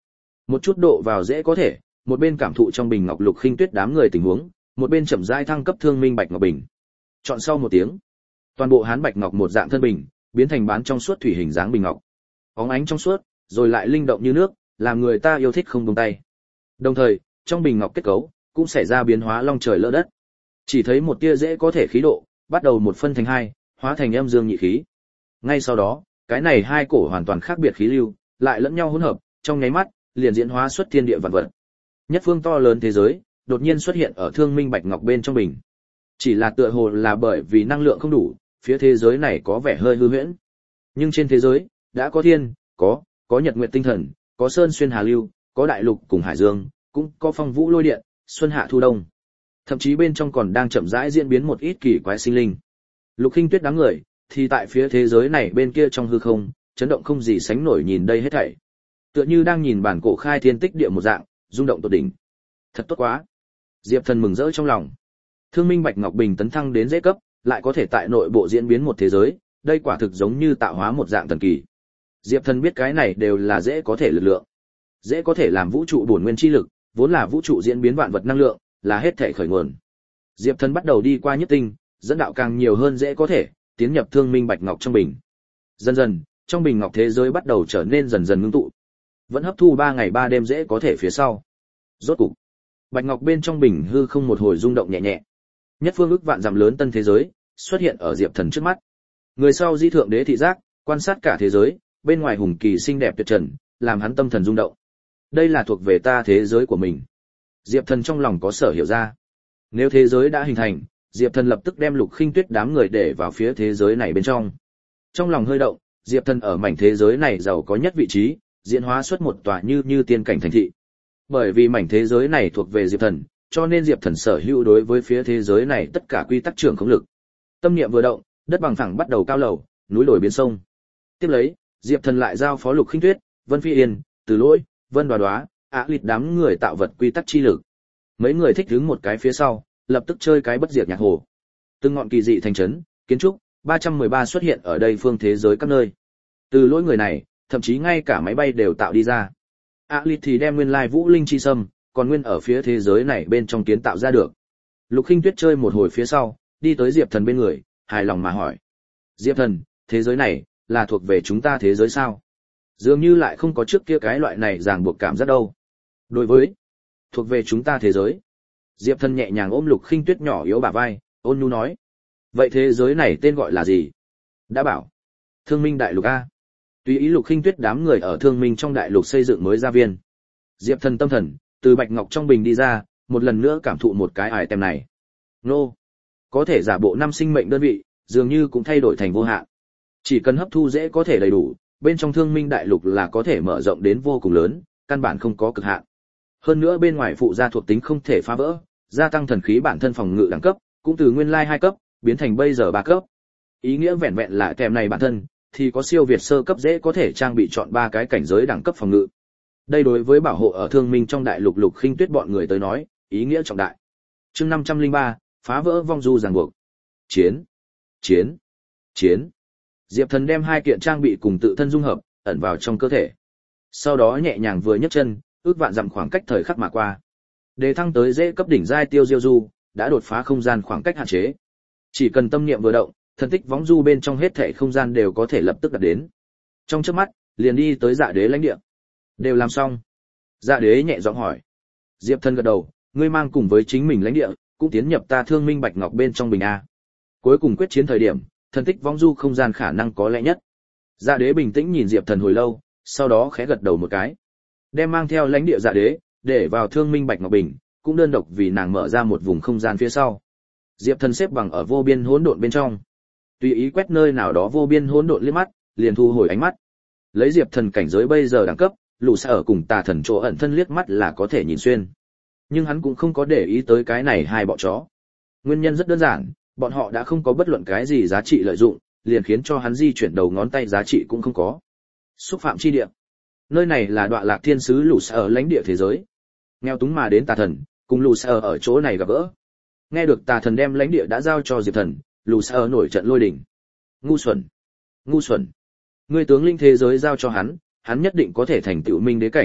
Một chút độ vào dễ có thể, một bên cảm thụ trong bình ngọc Lục Khinh Tuyết đám người tình huống, một bên chậm rãi thăng cấp thương minh bạch ngọc bình. Chọn sau một tiếng, toàn bộ hán bạch ngọc một dạng thân bình, biến thành bán trong suốt thủy hình dáng bình ngọc. Óng ánh trong suốt, rồi lại linh động như nước, làm người ta yêu thích không buông tay. Đồng thời, trong bình ngọc kết cấu cũng xảy ra biến hóa long trời lỡ đất. Chỉ thấy một tia dễ có thể khí độ, bắt đầu một phân thành hai, hóa thành âm dương nhị khí. Ngay sau đó, cái này hai cổ hoàn toàn khác biệt khí lưu, lại lẫn nhau hỗn hợp, trong nháy mắt, liền diễn hóa xuất thiên địa vạn vật. Nhất phương to lớn thế giới, đột nhiên xuất hiện ở thương minh bạch ngọc bên trong bình. Chỉ là tựa hồ là bởi vì năng lượng không đủ, phía thế giới này có vẻ hơi hư huyễn. Nhưng trên thế giới, đã có thiên, có nhật nguyệt tinh thần, có sơn xuyên hà lưu, có đại lục cùng hải dương, cũng có phong vũ lôi điện, xuân hạ thu đông. Thậm chí bên trong còn đang chậm rãi diễn biến một ít kỳ quái sinh linh. Lục Khinh Tuyết đám người thì tại phía thế giới này bên kia trong hư không, chấn động không gì sánh nổi nhìn đây hết thảy. Tựa như đang nhìn bản cổ khai thiên tích địa một dạng, rung động tột đỉnh. Thật tốt quá. Diệp Thần mừng rỡ trong lòng. Thương minh bạch ngọc bình tấn thăng đến dễ cấp, lại có thể tại nội bộ diễn biến một thế giới, đây quả thực giống như tạo hóa một dạng thần kỳ. Diệp Thần biết cái này đều là dễ có thể lực lượng. Dễ có thể làm vũ trụ bổn nguyên chi lực, vốn là vũ trụ diễn biến vạn vật năng lượng, là hết thể khởi nguồn. Diệp Thần bắt đầu đi qua nhất tinh, dẫn đạo càng nhiều hơn dễ có thể tiến nhập thương minh bạch ngọc trong bình. Dần dần, trong bình ngọc thế giới bắt đầu trở nên dần dần ngưng tụ. Vẫn hấp thu 3 ngày 3 đêm dễ có thể phía sau. Rốt cục, bạch ngọc bên trong bình hư không một hồi rung động nhẹ nhẹ. Nhất phương ức vạn dặm lớn tân thế giới xuất hiện ở Diệp Thần trước mắt. Người sau di thượng đế thị giác, quan sát cả thế giới, bên ngoài hùng kỳ xinh đẹp tuyệt trần, làm hắn tâm thần rung động. Đây là thuộc về ta thế giới của mình. Diệp Thần trong lòng có sở hiểu ra. Nếu thế giới đã hình thành, Diệp Thần lập tức đem Lục Khinh Tuyết đám người để vào phía thế giới này bên trong. Trong lòng hơi động, Diệp Thần ở mảnh thế giới này giàu có nhất vị trí, diễn hóa xuất một tòa như tiên cảnh thành thị. Bởi vì mảnh thế giới này thuộc về Diệp Thần, cho nên Diệp Thần sở hữu đối với phía thế giới này tất cả quy tắc trưởng khống lực. Tâm niệm vừa động, đất bằng phẳng bắt đầu cao lầu, núi đồi biến sông. Tiếp lấy, Diệp Thần lại giao phó Lục Khinh Tuyết, Vân Phi Yên, Từ Lỗi, Vân Đoá Đoá, Lịt đám người tạo vật quy tắc chi lực. Mấy người thích đứng một cái phía sau, lập tức chơi cái bất diệt nhạc hồ. Từng ngọn kỳ dị thành trấn, kiến trúc 313 xuất hiện ở đây phương thế giới các nơi. Từ Lỗi người này, thậm chí ngay cả máy bay đều tạo đi ra. Lịt thì đem nguyên lai vũ linh chi sâm, còn nguyên ở phía thế giới này bên trong kiến tạo ra được. Lục Khinh Tuyết chơi một hồi phía sau, đi tới Diệp Thần bên người, hài lòng mà hỏi: Diệp Thần, thế giới này là thuộc về chúng ta thế giới sao? Dường như lại không có trước kia cái loại này ràng buộc cảm giác đâu. Đối với thuộc về chúng ta thế giới. Diệp Thần nhẹ nhàng ôm Lục Khinh Tuyết nhỏ yếu bả vai, ôn nhu nói: vậy thế giới này tên gọi là gì? Đã bảo, Thương Minh Đại Lục a. Tùy ý Lục Khinh Tuyết đám người ở Thương Minh trong đại lục xây dựng mới gia viên. Diệp Thần tâm thần từ bạch ngọc trong bình đi ra, một lần nữa cảm thụ một cái item này. Nô, có thể giả bộ 5 sinh mệnh đơn vị, dường như cũng thay đổi thành vô hạn. Chỉ cần hấp thu dễ có thể đầy đủ, bên trong Thương Minh đại lục là có thể mở rộng đến vô cùng lớn, căn bản không có cực hạn. Hơn nữa bên ngoài phụ gia thuộc tính không thể phá vỡ, gia tăng thần khí bản thân phòng ngự đẳng cấp, cũng từ nguyên lai 2 cấp biến thành bây giờ 3 cấp. Ý nghĩa vẹn vẹn là kèm này bản thân thì có siêu việt sơ cấp dễ có thể trang bị chọn 3 cái cảnh giới đẳng cấp phòng ngự. Đây đối với bảo hộ ở Thương Minh trong đại lục Lục Khinh Tuyết bọn người tới nói, ý nghĩa trọng đại. Chương 503, phá vỡ vong du ràng buộc. Chiến, chiến, chiến. Diệp Thần đem 2 kiện trang bị cùng tự thân dung hợp, ẩn vào trong cơ thể. Sau đó nhẹ nhàng vừa nhấc chân, ước vạn dặm khoảng cách thời khắc mà qua. Đề thăng tới dễ cấp đỉnh giai tiêu diêu du, đã đột phá không gian khoảng cách hạn chế. Chỉ cần tâm niệm vừa động, thần tích võng du bên trong hết thảy không gian đều có thể lập tức đạt đến. Trong chớp mắt, liền đi tới Dạ Đế lãnh địa. Đều làm xong. Dạ Đế nhẹ giọng hỏi. Diệp Thần gật đầu, ngươi mang cùng với chính mình lãnh địa, cũng tiến nhập ta Thương Minh Bạch Ngọc bên trong bình a. Cuối cùng quyết chiến thời điểm, thần tích võng du không gian khả năng có lẽ nhất. Dạ Đế bình tĩnh nhìn Diệp Thần hồi lâu, sau đó khẽ gật đầu một cái. Đem mang theo lãnh địa Dạ Đế, để vào Thương Minh Bạch Ngọc bình, cũng đơn độc vì nàng mở ra một vùng không gian phía sau. Diệp Thần xếp bằng ở vô biên hỗn độn bên trong. Tùy ý quét nơi nào đó vô biên hỗn độn liếc mắt, liền thu hồi ánh mắt. Lấy Diệp Thần cảnh giới bây giờ đẳng cấp, lũ sẽ ở cùng tà thần chỗ ẩn thân liếc mắt là có thể nhìn xuyên. Nhưng hắn cũng không có để ý tới cái này hai bọ chó. Nguyên nhân rất đơn giản, bọn họ đã không có bất luận cái gì giá trị lợi dụng, liền khiến cho hắn di chuyển đầu ngón tay giá trị cũng không có. Xúc phạm chi địa. Nơi này là Đoạ Lạc Thiên Sứ lũ sẽ ở lãnh địa thế giới. Nghèo túng mà đến tà thần, cùng lũ sẽ ở chỗ này gặp gỡ. Nghe được tà thần đem lãnh địa đã giao cho Diệp Thần, lũ sẽ ở nổi trận lôi đình. Ngu xuẩn, ngu xuẩn. Ngươi tướng linh thế giới giao cho hắn, hắn nhất định có thể thành tựu minh đế cảnh,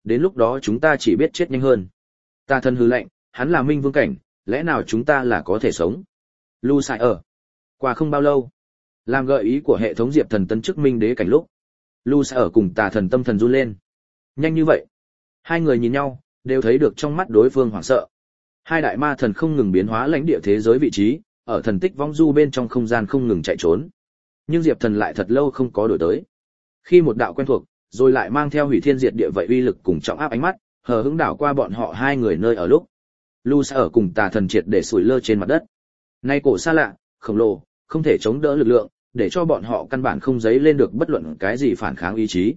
đến lúc đó chúng ta chỉ biết chết nhanh hơn. Tà thần hừ lạnh, hắn là minh vương cảnh, lẽ nào chúng ta là có thể sống? Lu Sai ở. Qua không bao lâu, làm gợi ý của hệ thống Diệp Thần tấn chức minh đế cảnh lúc, Lu Sai ở cùng tà thần tâm thần run lên. Nhanh như vậy? Hai người nhìn nhau, đều thấy được trong mắt đối phương hoảng sợ. Hai đại ma thần không ngừng biến hóa lãnh địa thế giới vị trí, ở thần tích vong du bên trong không gian không ngừng chạy trốn. Nhưng Diệp Thần lại thật lâu không có đổi tới. Khi một đạo quen thuộc, rồi lại mang theo hủy thiên diệt địa vậy uy lực cùng trọng áp ánh mắt, hờ hững đảo qua bọn họ hai người nơi ở lúc, Lu Sa ở cùng tà thần triệt để sủi lơ trên mặt đất. Nay cổ xa lạ, khổng lồ, không thể chống đỡ lực lượng, để cho bọn họ căn bản không dấy lên được bất luận cái gì phản kháng ý chí.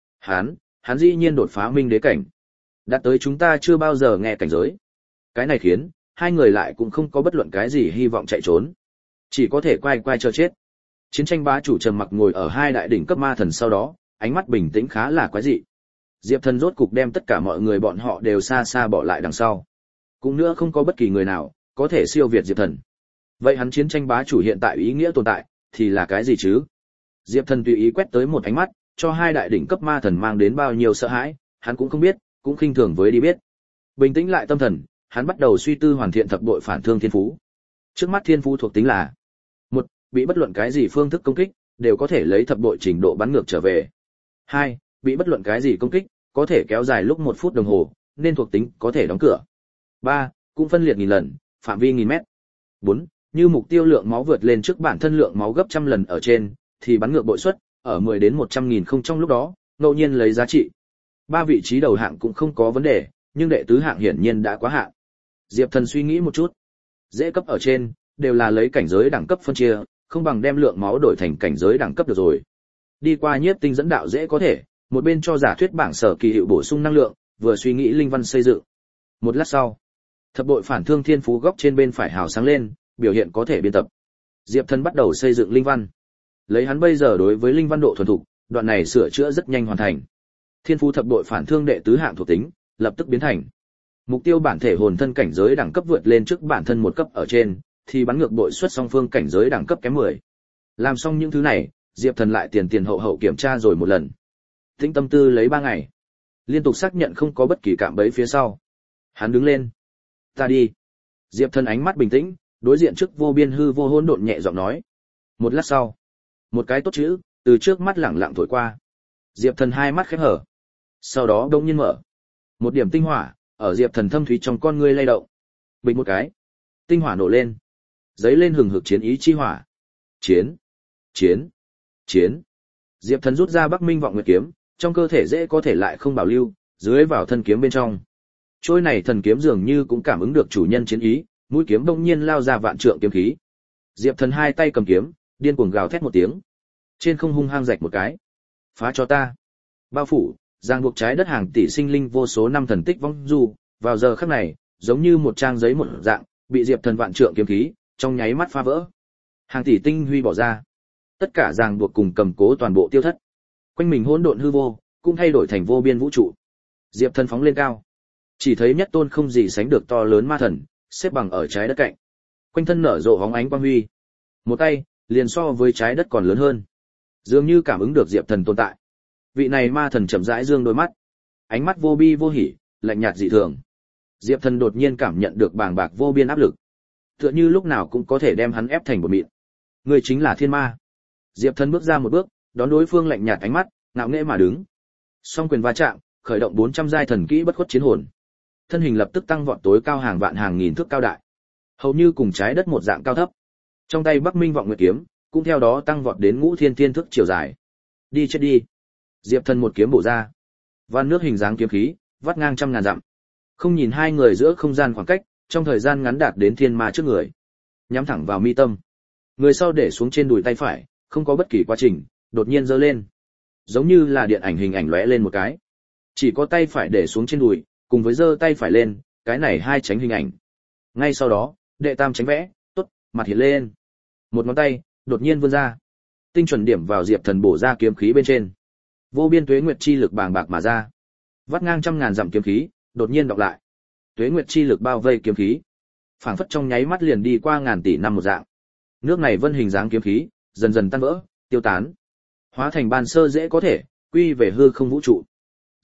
Hắn dĩ nhiên đột phá minh đế cảnh, đạt tới chúng ta chưa bao giờ nghe cảnh giới. Cái này khiến hai người lại cũng không có bất luận cái gì hy vọng chạy trốn, chỉ có thể quay quay chờ chết. Chiến tranh bá chủ trầm mặc ngồi ở hai đại đỉnh cấp ma thần sau đó, ánh mắt bình tĩnh khá là quái dị. Diệp Thần rốt cục đem tất cả mọi người bọn họ đều xa xa bỏ lại đằng sau. Cũng nữa không có bất kỳ người nào có thể siêu việt Diệp Thần. Vậy hắn chiến tranh bá chủ hiện tại ý nghĩa tồn tại thì là cái gì chứ? Diệp Thần tùy ý quét tới một ánh mắt, cho hai đại đỉnh cấp ma thần mang đến bao nhiêu sợ hãi, hắn cũng không biết, cũng khinh thường với đi biết. Bình tĩnh lại tâm thần, hắn bắt đầu suy tư hoàn thiện thập bội phản thương thiên phú. Trước mắt thiên phú thuộc tính là: 1. Bị bất luận cái gì phương thức công kích, đều có thể lấy thập bội trình độ bắn ngược trở về. 2. Bị bất luận cái gì công kích, có thể kéo dài lúc 1 phút đồng hồ, nên thuộc tính có thể đóng cửa. 3. Cũng phân liệt 1000 lần, phạm vi 1000 mét. 4. Như mục tiêu lượng máu vượt lên trước bản thân lượng máu gấp trăm lần ở trên, thì bắn ngược bội suất, ở 10 đến 100.000 không trong lúc đó, ngẫu nhiên lấy giá trị. 3 vị trí đầu hạng cũng không có vấn đề, nhưng đệ tứ hạng hiển nhiên đã quá hạn. Diệp Thần suy nghĩ một chút. Dễ cấp ở trên, đều là lấy cảnh giới đẳng cấp phân chia, không bằng đem lượng máu đổi thành cảnh giới đẳng cấp được rồi. Đi qua nhiếp tinh dẫn đạo dễ có thể, một bên cho giả thuyết bảng sở kỳ hiệu bổ sung năng lượng, vừa suy nghĩ linh văn xây dựng. Một lát sau, thập bội phản thương thiên phú góc trên bên phải hào sáng lên, biểu hiện có thể biên tập. Diệp Thần bắt đầu xây dựng linh văn. Lấy hắn bây giờ đối với linh văn độ thuần thục, đoạn này sửa chữa rất nhanh hoàn thành. Thiên phú thập bội phản thương đệ tứ hạng thuộc tính, lập tức biến thành mục tiêu bản thể hồn thân cảnh giới đẳng cấp vượt lên trước bản thân 1 cấp ở trên, thì bắn ngược bội suất song phương cảnh giới đẳng cấp kém 10. Làm xong những thứ này, Diệp Thần lại tiền hậu kiểm tra rồi một lần. Tĩnh tâm tư lấy 3 ngày, liên tục xác nhận không có bất kỳ cạm bẫy phía sau. Hắn đứng lên. Ta đi. Diệp Thần ánh mắt bình tĩnh, đối diện trước vô biên hư vô hỗn độn nhẹ giọng nói. Một lát sau, một cái tốt chữ từ trước mắt lẳng lặng thổi qua. Diệp Thần hai mắt khép hở, sau đó đột nhiên mở. Một điểm tinh hỏa ở Diệp Thần thâm thúy trong con ngươi lay động. Bình một cái, tinh hỏa nổ lên, giấy lên hừng hực chiến ý chi hỏa. Chiến, chiến, chiến. Diệp Thần rút ra Bắc Minh Vọng Nguyệt kiếm, trong cơ thể dễ có thể lại không bảo lưu, dưới vào thân kiếm bên trong. Trôi này thần kiếm dường như cũng cảm ứng được chủ nhân chiến ý, mũi kiếm bỗng nhiên lao ra vạn trượng kiếm khí. Diệp Thần hai tay cầm kiếm, điên cuồng gào thét một tiếng. Trên không hung hăng rạch một cái. Phá cho ta. Bao phủ, ràng buộc trái đất hàng tỷ sinh linh vô số năm thần tích vong du, vào giờ khắc này, giống như một trang giấy một dạng, bị Diệp Thần vạn trượng kiếm khí trong nháy mắt phá vỡ. Hàng tỷ tinh huy bỏ ra. Tất cả ràng buộc cùng cầm cố toàn bộ tiêu thất. Quanh mình hỗn độn hư vô, cũng thay đổi thành vô biên vũ trụ. Diệp Thần phóng lên cao, chỉ thấy nhất tôn không gì sánh được to lớn ma thần, xếp bằng ở trái đất cạnh. Quanh thân nở rộ hóng ánh quang huy. Một tay, liền so với trái đất còn lớn hơn. Dường như cảm ứng được Diệp Thần tồn tại. Vị này ma thần chậm rãi dương đôi mắt, ánh mắt vô bi vô hỉ, lạnh nhạt dị thường. Diệp Thần đột nhiên cảm nhận được bàng bạc vô biên áp lực, tựa như lúc nào cũng có thể đem hắn ép thành bột mịn. Người chính là thiên ma. Diệp Thần bước ra một bước, đón đối phương lạnh nhạt ánh mắt, ngạo nghễ mà đứng. Song quyền va chạm, khởi động 400 giai thần kỹ bất khuất chiến hồn. Thân hình lập tức tăng vọt tối cao hàng vạn hàng nghìn thước cao đại, hầu như cùng trái đất một dạng cao thấp. Trong tay Bắc Minh Vọng Nguyệt kiếm cũng theo đó tăng vọt đến ngũ thiên thiên thước chiều dài. Đi chết đi. Diệp Thần một kiếm bổ ra, van nước hình dáng kiếm khí vắt ngang trăm ngàn dặm. Không nhìn hai người giữa không gian khoảng cách, trong thời gian ngắn đạt đến thiên ma trước người, nhắm thẳng vào mi tâm. Người sau để xuống trên đùi tay phải, không có bất kỳ quá trình, đột nhiên giơ lên, giống như là điện ảnh hình ảnh lóe lên một cái. Chỉ có tay phải để xuống trên đùi, cùng với giơ tay phải lên, cái này hai tránh hình ảnh. Ngay sau đó, đệ tam tránh vẽ, tốt, mặt hiện lên. Một ngón tay đột nhiên vươn ra, tinh chuẩn điểm vào Diệp Thần bổ ra kiếm khí bên trên. Vô biên tuế nguyệt chi lực bàng bạc mà ra, vắt ngang trăm ngàn dặm kiếm khí, đột nhiên đọc lại. Tuế nguyệt chi lực bao vây kiếm khí, phảng phất trong nháy mắt liền đi qua ngàn tỷ năm một dạng. Nước này vân hình dáng kiếm khí, dần dần tan vỡ, tiêu tán, hóa thành ban sơ dễ có thể, quy về hư không vũ trụ.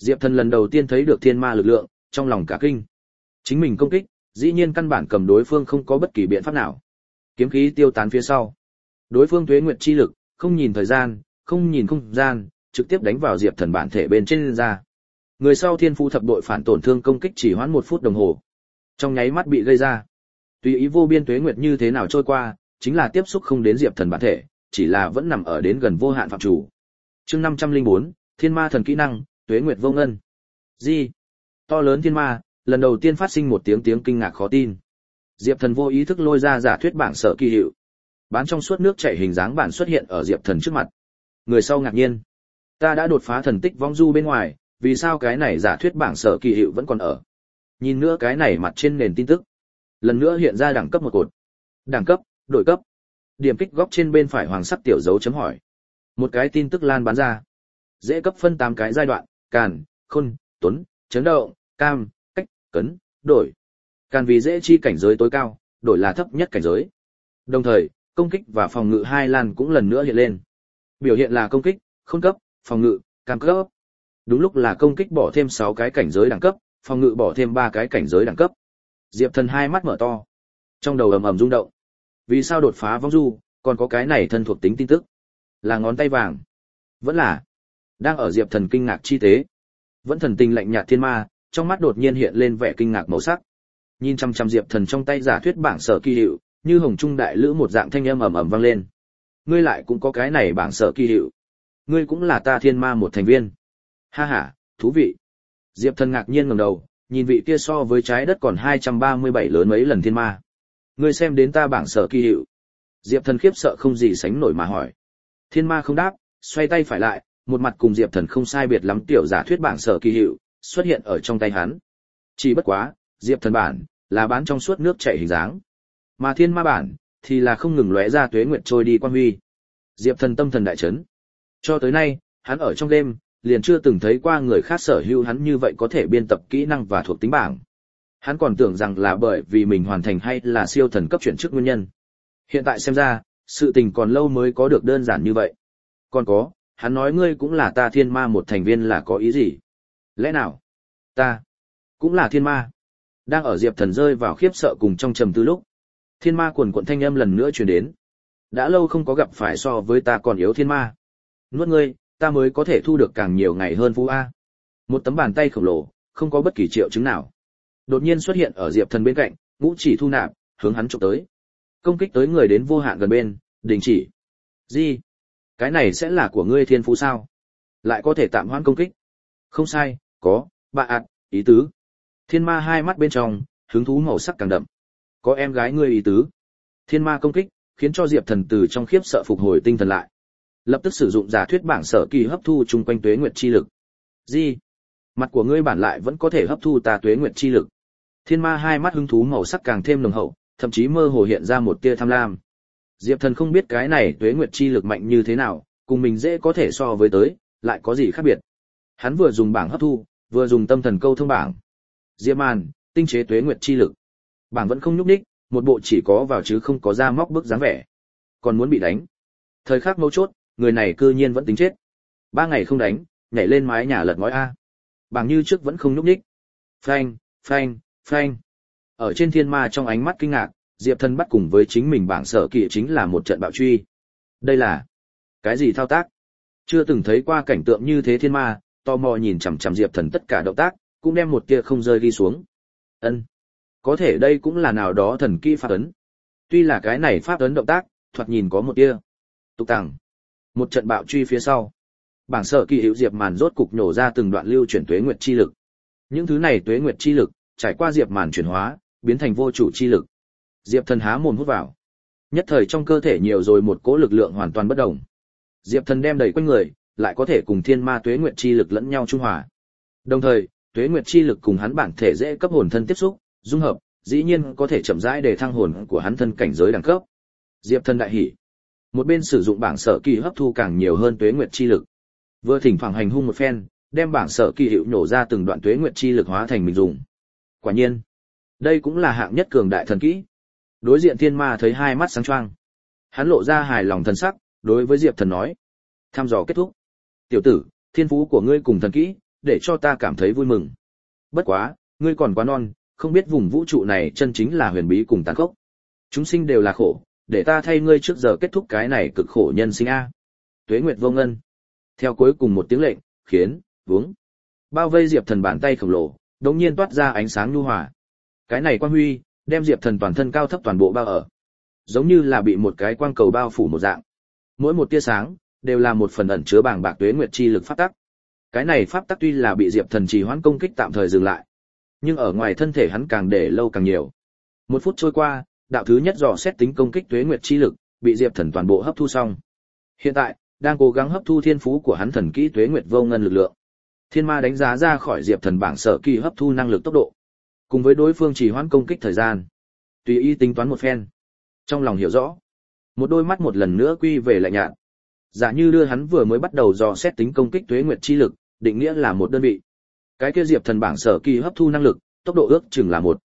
Diệp Thần lần đầu tiên thấy được thiên ma lực lượng, trong lòng cả kinh. Chính mình công kích, dĩ nhiên căn bản cầm đối phương không có bất kỳ biện pháp nào. Kiếm khí tiêu tán phía sau. Đối phương tuế nguyệt chi lực, không nhìn thời gian, không nhìn không gian, trực tiếp đánh vào Diệp Thần bản thể bên trên ra. Người sau thiên phú thập đội phản tổn thương công kích chỉ hoãn 1 phút đồng hồ. Trong nháy mắt bị gây ra. Tùy ý vô biên tuế nguyệt như thế nào trôi qua, chính là tiếp xúc không đến Diệp Thần bản thể, chỉ là vẫn nằm ở đến gần vô hạn phạm chủ. Chương 504, Thiên Ma thần kỹ năng, tuế nguyệt vô ngân. Gì? To lớn thiên ma, lần đầu tiên phát sinh một tiếng kinh ngạc khó tin. Diệp Thần vô ý thức lôi ra giả thuyết bảng sở kỳ hiệu. Bán trong suốt nước chảy hình dáng bản xuất hiện ở Diệp Thần trước mặt. Người sau ngạc nhiên. Ta đã đột phá thần tích vong du bên ngoài, vì sao cái này giả thuyết bảng sở kỳ hiệu vẫn còn ở? Nhìn nữa cái này mặt trên nền tin tức. Lần nữa hiện ra đẳng cấp một cột. Đẳng cấp, đổi cấp. Điểm kích góc trên bên phải hoàng sắc tiểu dấu chấm hỏi. Một cái tin tức lan bán ra. Dễ cấp phân 8 cái giai đoạn, càn, khôn, tuấn, chấn động, cam, cách, cấn, đổi. Càn vì dễ chi cảnh giới tối cao, đổi là thấp nhất cảnh giới. Đồng thời, công kích và phòng ngự hai lan cũng lần nữa hiện lên. Biểu hiện là công kích, khôn cấp, phòng ngự, cam cấp. Đúng lúc là công kích bỏ thêm 6 cái cảnh giới đẳng cấp, phòng ngự bỏ thêm 3 cái cảnh giới đẳng cấp. Diệp Thần hai mắt mở to, trong đầu ầm ầm rung động. Vì sao đột phá vong du, còn có cái này thân thuộc tính tin tức? Là ngón tay vàng? Vẫn là đang ở Diệp Thần kinh ngạc chi tế. Vẫn thần tình lạnh nhạt thiên ma, trong mắt đột nhiên hiện lên vẻ kinh ngạc màu sắc. Nhìn chăm chăm Diệp Thần trong tay giả thuyết bảng sở kỳ hiệu, như hồng trung đại lữ một dạng thanh âm ầm ầm vang lên. Ngươi lại cũng có cái này bảng sở kỳ hiệu. Ngươi cũng là ta thiên ma một thành viên. Ha ha, thú vị. Diệp Thần ngạc nhiên ngẩng đầu, nhìn vị kia so với trái đất còn 237 lớn mấy lần thiên ma. Ngươi xem đến ta bảng sở kỳ hiệu. Diệp Thần khiếp sợ không gì sánh nổi mà hỏi. Thiên ma không đáp, xoay tay phải lại, một mặt cùng Diệp Thần không sai biệt lắm tiểu giả thuyết bảng sở kỳ hiệu xuất hiện ở trong tay hắn. Chỉ bất quá, Diệp Thần bản là bán trong suốt nước chảy hình dáng, mà thiên ma bản thì là không ngừng lóe ra tuế nguyệt trôi đi quang huy. Diệp Thần tâm thần đại chấn. Cho tới nay, hắn ở trong đêm liền chưa từng thấy qua người khác sở hữu hắn như vậy có thể biên tập kỹ năng và thuộc tính bảng. Hắn còn tưởng rằng là bởi vì mình hoàn thành hay là siêu thần cấp chuyển chức nguyên nhân. Hiện tại xem ra, sự tình còn lâu mới có được đơn giản như vậy. Còn có, hắn nói ngươi cũng là ta thiên ma một thành viên là có ý gì? Lẽ nào? Ta cũng là thiên ma. Đang ở Diệp Thần rơi vào khiếp sợ cùng trong trầm tư lúc, thiên ma quần quận thanh âm lần nữa truyền đến. Đã lâu không có gặp phải so với ta còn yếu thiên ma. Nuốt ngươi, ta mới có thể thu được càng nhiều ngày hơn phú A. Một tấm bàn tay khổng lồ, không có bất kỳ triệu chứng nào. Đột nhiên xuất hiện ở Diệp Thần bên cạnh, ngũ chỉ thu nạp, hướng hắn chụp tới. Công kích tới người đến vô hạn gần bên, đình chỉ. Gì? Cái này sẽ là của ngươi thiên phú sao? Lại có thể tạm hoãn công kích? Không sai, có, bạ ạt, ý tứ. Thiên ma hai mắt bên trong, hứng thú màu sắc càng đậm. Có em gái ngươi ý tứ. Thiên ma công kích, khiến cho Diệp Thần từ trong khiếp sợ phục hồi tinh thần lại. Lập tức sử dụng giả thuyết bảng sở kỳ hấp thu chung quanh tuế nguyệt chi lực. Gì? Mặt của ngươi bản lại vẫn có thể hấp thu ta tuế nguyệt chi lực. Thiên ma hai mắt hứng thú màu sắc càng thêm nồng hậu, thậm chí mơ hồ hiện ra một tia tham lam. Diệp Thần không biết cái này tuế nguyệt chi lực mạnh như thế nào, cùng mình dễ có thể so với tới, lại có gì khác biệt. Hắn vừa dùng bảng hấp thu, vừa dùng tâm thần câu thông bảng. Diệp Màn, tinh chế tuế nguyệt chi lực. Bảng vẫn không nhúc nhích, một bộ chỉ có vào chứ không có ra móc bức dáng vẻ. Còn muốn bị đánh. Thời khắc mấu chốt, người này cư nhiên vẫn tính chết. 3 ngày không đánh, nhảy lên mái nhà lật ngói a. Bảng như trước vẫn không nhúc nhích. Phanh, phanh, phanh. Ở trên thiên ma trong ánh mắt kinh ngạc, Diệp Thần bắt cùng với chính mình bảng sở kỵ chính là một trận bạo truy. Đây là cái gì thao tác? Chưa từng thấy qua cảnh tượng như thế thiên ma, tò mò nhìn chằm chằm Diệp Thần tất cả động tác, cũng đem một tia không rơi ghi xuống. Ân, có thể đây cũng là nào đó thần kỹ pháp ấn. Tuy là cái này pháp ấn động tác, thoạt nhìn có một tia tục tằng. Một trận bạo truy phía sau, bảng sở kỳ hữu Diệp Màn rốt cục nổ ra từng đoạn lưu chuyển tuế nguyệt chi lực. Những thứ này tuế nguyệt chi lực trải qua Diệp Màn chuyển hóa, biến thành vô chủ chi lực. Diệp Thần há mồm hút vào, nhất thời trong cơ thể nhiều rồi một cỗ lực lượng hoàn toàn bất động. Diệp Thần đem đầy quanh người, lại có thể cùng thiên ma tuế nguyệt chi lực lẫn nhau trung hòa. Đồng thời, tuế nguyệt chi lực cùng hắn bản thể dễ cấp hồn thân tiếp xúc, dung hợp, dĩ nhiên có thể chậm rãi để thăng hồn của hắn thân cảnh giới đẳng cấp. Diệp Thần đại hỉ. Một bên sử dụng bảng sở kỳ hấp thu càng nhiều hơn tuế nguyệt chi lực, vừa thỉnh thoảng hành hung một phen, đem bảng sở kỳ hiệu nổ ra từng đoạn tuế nguyệt chi lực hóa thành mình dùng. Quả nhiên, đây cũng là hạng nhất cường đại thần kỹ. Đối diện thiên ma thấy hai mắt sáng choang, hắn lộ ra hài lòng thần sắc, đối với Diệp Thần nói: "Thăm dò kết thúc. Tiểu tử, thiên phú của ngươi cùng thần kỹ để cho ta cảm thấy vui mừng. Bất quá, ngươi còn quá non, không biết vùng vũ trụ này chân chính là huyền bí cùng tàn khốc. Chúng sinh đều là khổ, để ta thay ngươi trước giờ kết thúc cái này cực khổ nhân sinh a. Tuế Nguyệt Vô Ngân. Theo cuối cùng một tiếng lệnh, khiến vướng bao vây Diệp Thần bàn tay khổng lồ, đột nhiên toát ra ánh sáng nhu hòa. Cái này quang huy, đem Diệp Thần toàn thân cao thấp toàn bộ bao ở, giống như là bị một cái quang cầu bao phủ một dạng. Mỗi một tia sáng đều là một phần ẩn chứa bàng bạc tuế nguyệt chi lực pháp tắc. Cái này pháp tắc tuy là bị Diệp Thần trì hoãn công kích tạm thời dừng lại, nhưng ở ngoài thân thể hắn càng để lâu càng nhiều. Một phút trôi qua, đạo thứ nhất dò xét tính công kích tuế nguyệt chi lực bị Diệp Thần toàn bộ hấp thu xong. Hiện tại, đang cố gắng hấp thu thiên phú của hắn thần kỹ tuế nguyệt vô ngân lực lượng. Thiên Ma đánh giá ra khỏi Diệp Thần bảng sở kỳ hấp thu năng lực tốc độ, cùng với đối phương trì hoãn công kích thời gian, tùy ý tính toán một phen. Trong lòng hiểu rõ, một đôi mắt một lần nữa quy về lạnh nhạt. Giả như đưa hắn vừa mới bắt đầu dò xét tính công kích tuế nguyệt chi lực, định nghĩa là một đơn vị. Cái kia Diệp Thần bảng sở kỳ hấp thu năng lực, tốc độ ước chừng là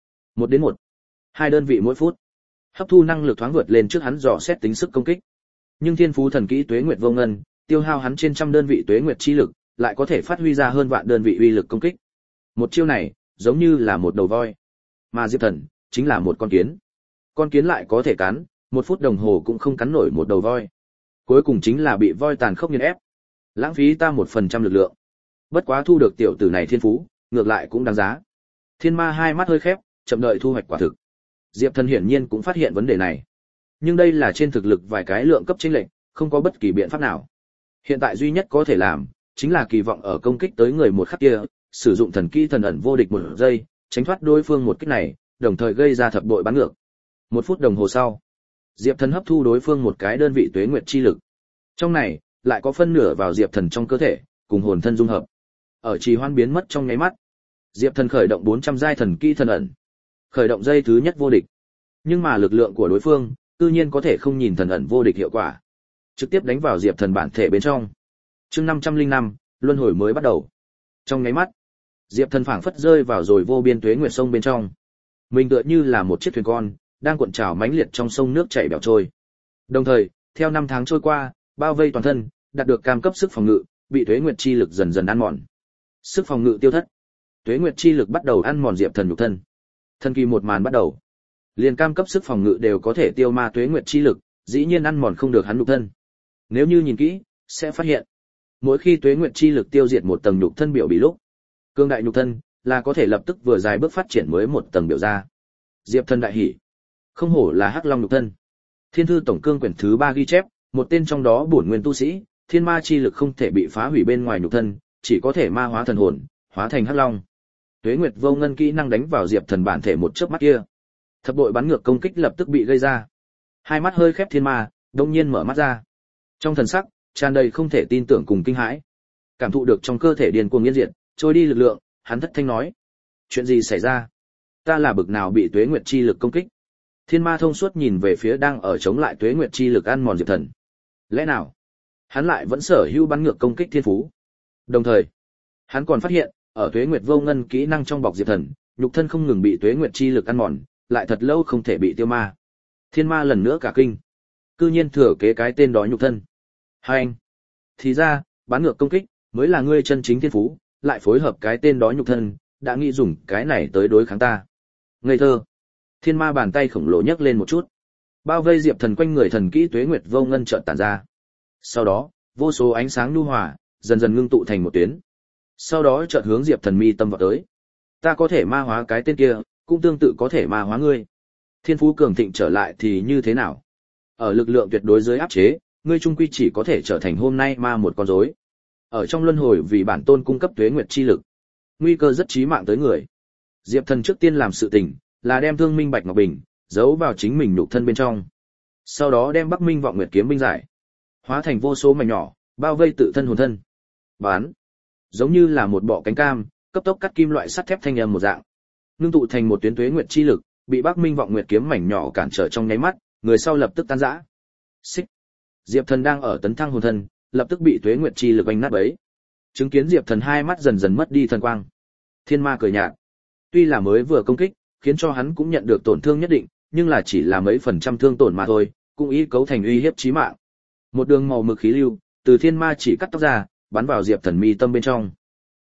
1 đến 2 đơn vị mỗi phút. Hấp thu năng lực thoáng vượt lên trước hắn dò xét tính sức công kích. Nhưng thiên phú thần kỹ tuế nguyệt vô ngân, tiêu hao hắn trên trăm đơn vị tuế nguyệt chi lực, lại có thể phát huy ra hơn vạn đơn vị uy lực công kích. Một chiêu này, giống như là một đầu voi, mà Diệp Thần chính là một con kiến. Con kiến lại có thể cắn, 1 phút đồng hồ cũng không cắn nổi một đầu voi. Cuối cùng chính là bị voi tàn khốc nghiền ép, lãng phí ta 1% lực lượng. Bất quá thu được tiểu tử này thiên phú, ngược lại cũng đáng giá. Thiên Ma hai mắt hơi khép, chậm đợi thu hoạch quả thực. Diệp Thần hiển nhiên cũng phát hiện vấn đề này. Nhưng đây là trên thực lực vài cái lượng cấp chênh lệch, không có bất kỳ biện pháp nào. Hiện tại duy nhất có thể làm, chính là kỳ vọng ở công kích tới người một khắc kia, sử dụng thần kỹ thần ẩn vô địch 1 giây, tránh thoát đối phương một kích này, đồng thời gây ra thập bội bắn ngược. 1 phút đồng hồ sau, Diệp Thần hấp thu đối phương một cái đơn vị tuế nguyệt chi lực. Trong này, lại có phân nửa vào Diệp Thần trong cơ thể, cùng hồn thân dung hợp. Ở trì hoãn biến mất trong nháy mắt, Diệp Thần khởi động 400 giai thần kỹ thần ẩn. Khởi động dây thứ nhất vô địch. Nhưng mà lực lượng của đối phương, tự nhiên có thể không nhìn thần ẩn vô địch hiệu quả. Trực tiếp đánh vào Diệp Thần bản thể bên trong. Chương 505, luân hồi mới bắt đầu. Trong nháy mắt, Diệp Thần phảng phất rơi vào rồi vô biên tuế nguyệt sông bên trong. Mình tựa như là một chiếc thuyền con, đang cuộn trào mãnh liệt trong sông nước chảy bèo trôi. Đồng thời, theo năm tháng trôi qua, bao vây toàn thân, đạt được cam cấp sức phòng ngự, bị tuế nguyệt chi lực dần dần ăn mòn. Sức phòng ngự tiêu thất. Tuế nguyệt chi lực bắt đầu ăn mòn Diệp Thần nhục thân. Thần kỳ một màn bắt đầu. Liền cam cấp sức phòng ngự đều có thể tiêu ma tuế nguyệt chi lực, dĩ nhiên ăn mòn không được hắn nhục thân. Nếu như nhìn kỹ, sẽ phát hiện, mỗi khi tuế nguyệt chi lực tiêu diệt một tầng nhục thân biểu bị lúc, cương đại nhục thân là có thể lập tức vừa dài bước phát triển mới một tầng biểu ra. Diệp Thần đại hỉ. Không hổ là Hắc Long nhục thân. Thiên thư tổng cương quyển thứ 3 ghi chép, một tên trong đó bổn nguyên tu sĩ, thiên ma chi lực không thể bị phá hủy bên ngoài nhục thân, chỉ có thể ma hóa thần hồn, hóa thành Hắc Long. Tuế Nguyệt Vô Ngân kỹ năng đánh vào Diệp Thần bản thể một chớp mắt kia, thập bội bắn ngược công kích lập tức bị gây ra. Hai mắt hơi khép thiên ma, đột nhiên mở mắt ra. Trong thần sắc tràn đầy không thể tin tưởng cùng kinh hãi. Cảm thụ được trong cơ thể điên cuồng nghiền diệt, trôi đi lực lượng, hắn thất thanh nói: "Chuyện gì xảy ra? Ta là bực nào bị Tuế Nguyệt chi lực công kích?" Thiên ma thông suốt nhìn về phía đang ở chống lại Tuế Nguyệt chi lực ăn mòn Diệp Thần. Lẽ nào hắn lại vẫn sở hữu bắn ngược công kích thiên phú? Đồng thời, hắn còn phát hiện, ở Tuế Nguyệt Vô Ngân kỹ năng trong bọc Diệp Thần, nhục thân không ngừng bị Tuế Nguyệt chi lực ăn mòn, lại thật lâu không thể bị tiêu ma. Thiên ma lần nữa cả kinh, cư nhiên thừa kế cái tên đó nhục thân. Hai anh, thì ra, bắn ngược công kích mới là ngươi chân chính thiên phú, lại phối hợp cái tên đó nhục thân, đã nghĩ dùng cái này tới đối kháng ta. Ngây thơ. Thiên ma bàn tay khổng lồ nhấc lên một chút, bao vây Diệp Thần quanh người thần kỹ Tuế Nguyệt Vô Ngân chợt tản ra. Sau đó, vô số ánh sáng nhu hòa dần dần ngưng tụ thành một tuyến. Sau đó chợt hướng Diệp Thần mi tâm vào tới. Ta có thể ma hóa cái tên kia, cũng tương tự có thể ma hóa ngươi. Thiên phú cường thịnh trở lại thì như thế nào? Ở lực lượng tuyệt đối dưới áp chế, ngươi trung quy chỉ có thể trở thành hôm nay ma một con rối. Ở trong luân hồi vì bản tôn cung cấp Tuế Nguyệt chi lực, nguy cơ rất chí mạng tới người. Diệp Thần trước tiên làm sự tình là đem Thương Minh Bạch Ngọc Bình giấu vào chính mình nhục thân bên trong. Sau đó đem Bắc Minh Vọng Nguyệt kiếm binh giải, hóa thành vô số mảnh nhỏ, bao vây tự thân hồn thân. Bán, giống như là một bọ cánh cam, cấp tốc cắt kim loại sắt thép thanh âm một dạng, ngưng tụ thành một tuyến Tuế Nguyệt chi lực, bị Bắc Minh Vọng Nguyệt kiếm mảnh nhỏ cản trở trong nháy mắt, người sau lập tức tan rã. Xích. Diệp Thần đang ở tấn thăng hồn thân, lập tức bị Tuế Nguyệt chi lực đánh nát bấy. Chứng kiến Diệp Thần hai mắt dần dần mất đi thần quang, Thiên ma cười nhạt. Tuy là mới vừa công kích, khiến cho hắn cũng nhận được tổn thương nhất định, nhưng là chỉ là mấy phần trăm thương tổn mà thôi, cũng ý cấu thành uy hiếp chí mạng. Một đường màu mực khí lưu từ thiên ma chỉ cắt tóc ra, bắn vào Diệp Thần mi tâm bên trong.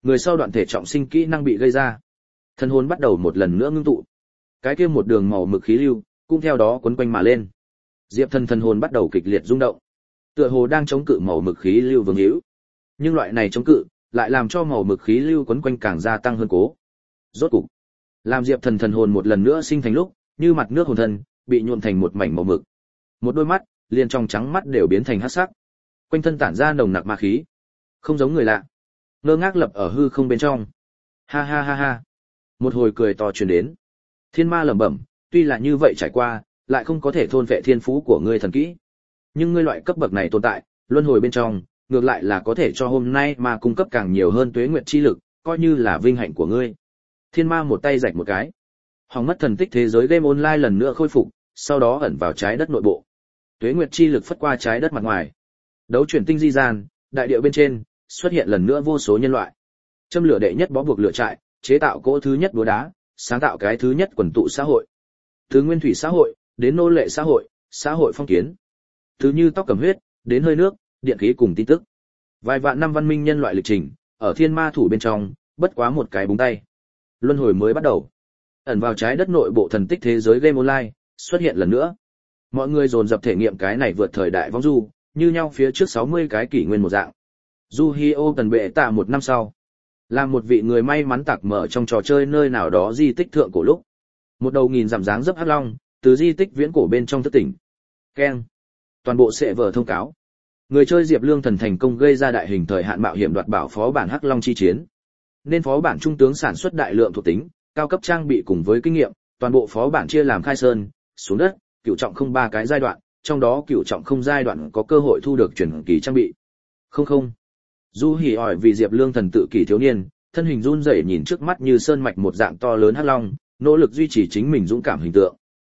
Người sau đoạn thể trọng sinh kỹ năng bị gây ra. Thần hồn bắt đầu một lần nữa ngưng tụ. Cái kia một đường màu mực khí lưu cũng theo đó quấn quanh mà lên. Diệp Thần thần hồn bắt đầu kịch liệt rung động. Tựa hồ đang chống cự màu mực khí lưu vương hữu. Nhưng loại này chống cự lại làm cho màu mực khí lưu quấn quanh càng gia tăng hơn cố. Rốt cục, làm Diệp Thần thần hồn một lần nữa sinh thành lúc, như mặt nước hồn thân bị nhuộm thành một mảnh màu mực. Một đôi mắt, liền trong trắng mắt đều biến thành hắc sắc. Quanh thân tản ra nồng nặc ma khí, không giống người lạ. Ngơ ngác lập ở hư không bên trong. Ha ha ha ha. Một hồi cười to truyền đến. Thiên ma lẩm bẩm, tuy là như vậy trải qua, lại không có thể thôn vệ thiên phú của ngươi thần kỹ. Nhưng ngươi loại cấp bậc này tồn tại, luân hồi bên trong, ngược lại là có thể cho hôm nay mà cung cấp càng nhiều hơn tuế nguyệt chi lực, coi như là vinh hạnh của ngươi. Thiên ma một tay rạch một cái. Hỏng mất thần tích thế giới game online lần nữa khôi phục, sau đó ẩn vào trái đất nội bộ. Tuế nguyệt chi lực phất qua trái đất mặt ngoài. Đấu chuyển tinh di gian, đại địa bên trên, xuất hiện lần nữa vô số nhân loại. Châm lửa đệ nhất bó buộc lửa trại, chế tạo cỗ thứ nhất búa đá, sáng tạo cái thứ nhất quần tụ xã hội. Từ nguyên thủy xã hội, đến nô lệ xã hội phong kiến. Từ như tóc cầm huyết, đến hơi nước, điện khí cùng tin tức. Vài vạn năm văn minh nhân loại lịch trình, ở thiên ma thủ bên trong, bất quá một cái búng tay. Luân hồi mới bắt đầu. Ẩn vào trái đất nội bộ thần tích thế giới game online, xuất hiện lần nữa. Mọi người dồn dập thể nghiệm cái này vượt thời đại vong du, như nhau phía trước 60 cái kỷ nguyên một dạng. Du Hi ô tần bệ tạ một năm sau. Làm một vị người may mắn tạc mở trong trò chơi nơi nào đó di tích thượng cổ lúc. Một đầu nghìn dặm dáng dấp hắc long, từ di tích viễn cổ bên trong thức tỉnh. Keng. Toàn bộ sẽ vở thông cáo. Người chơi Diệp Lương Thần thành công gây ra đại hình thời hạn mạo hiểm đoạt bảo phó bản hắc long chi chiến. Nên phó bản trung tướng sản xuất đại lượng thuộc tính, cao cấp trang bị cùng với kinh nghiệm, toàn bộ phó bản chia làm khai sơn, xuống đất, cửu trọng không 3 cái giai đoạn, trong đó cửu trọng không giai đoạn có cơ hội thu được truyền kỳ trang bị. Không. Du hỉ ỏi vì Diệp Lương Thần tự kỷ thiếu niên, thân hình run rẩy nhìn trước mắt như sơn mạch một dạng to lớn hắc long, nỗ lực duy trì chính mình dũng cảm hình tượng.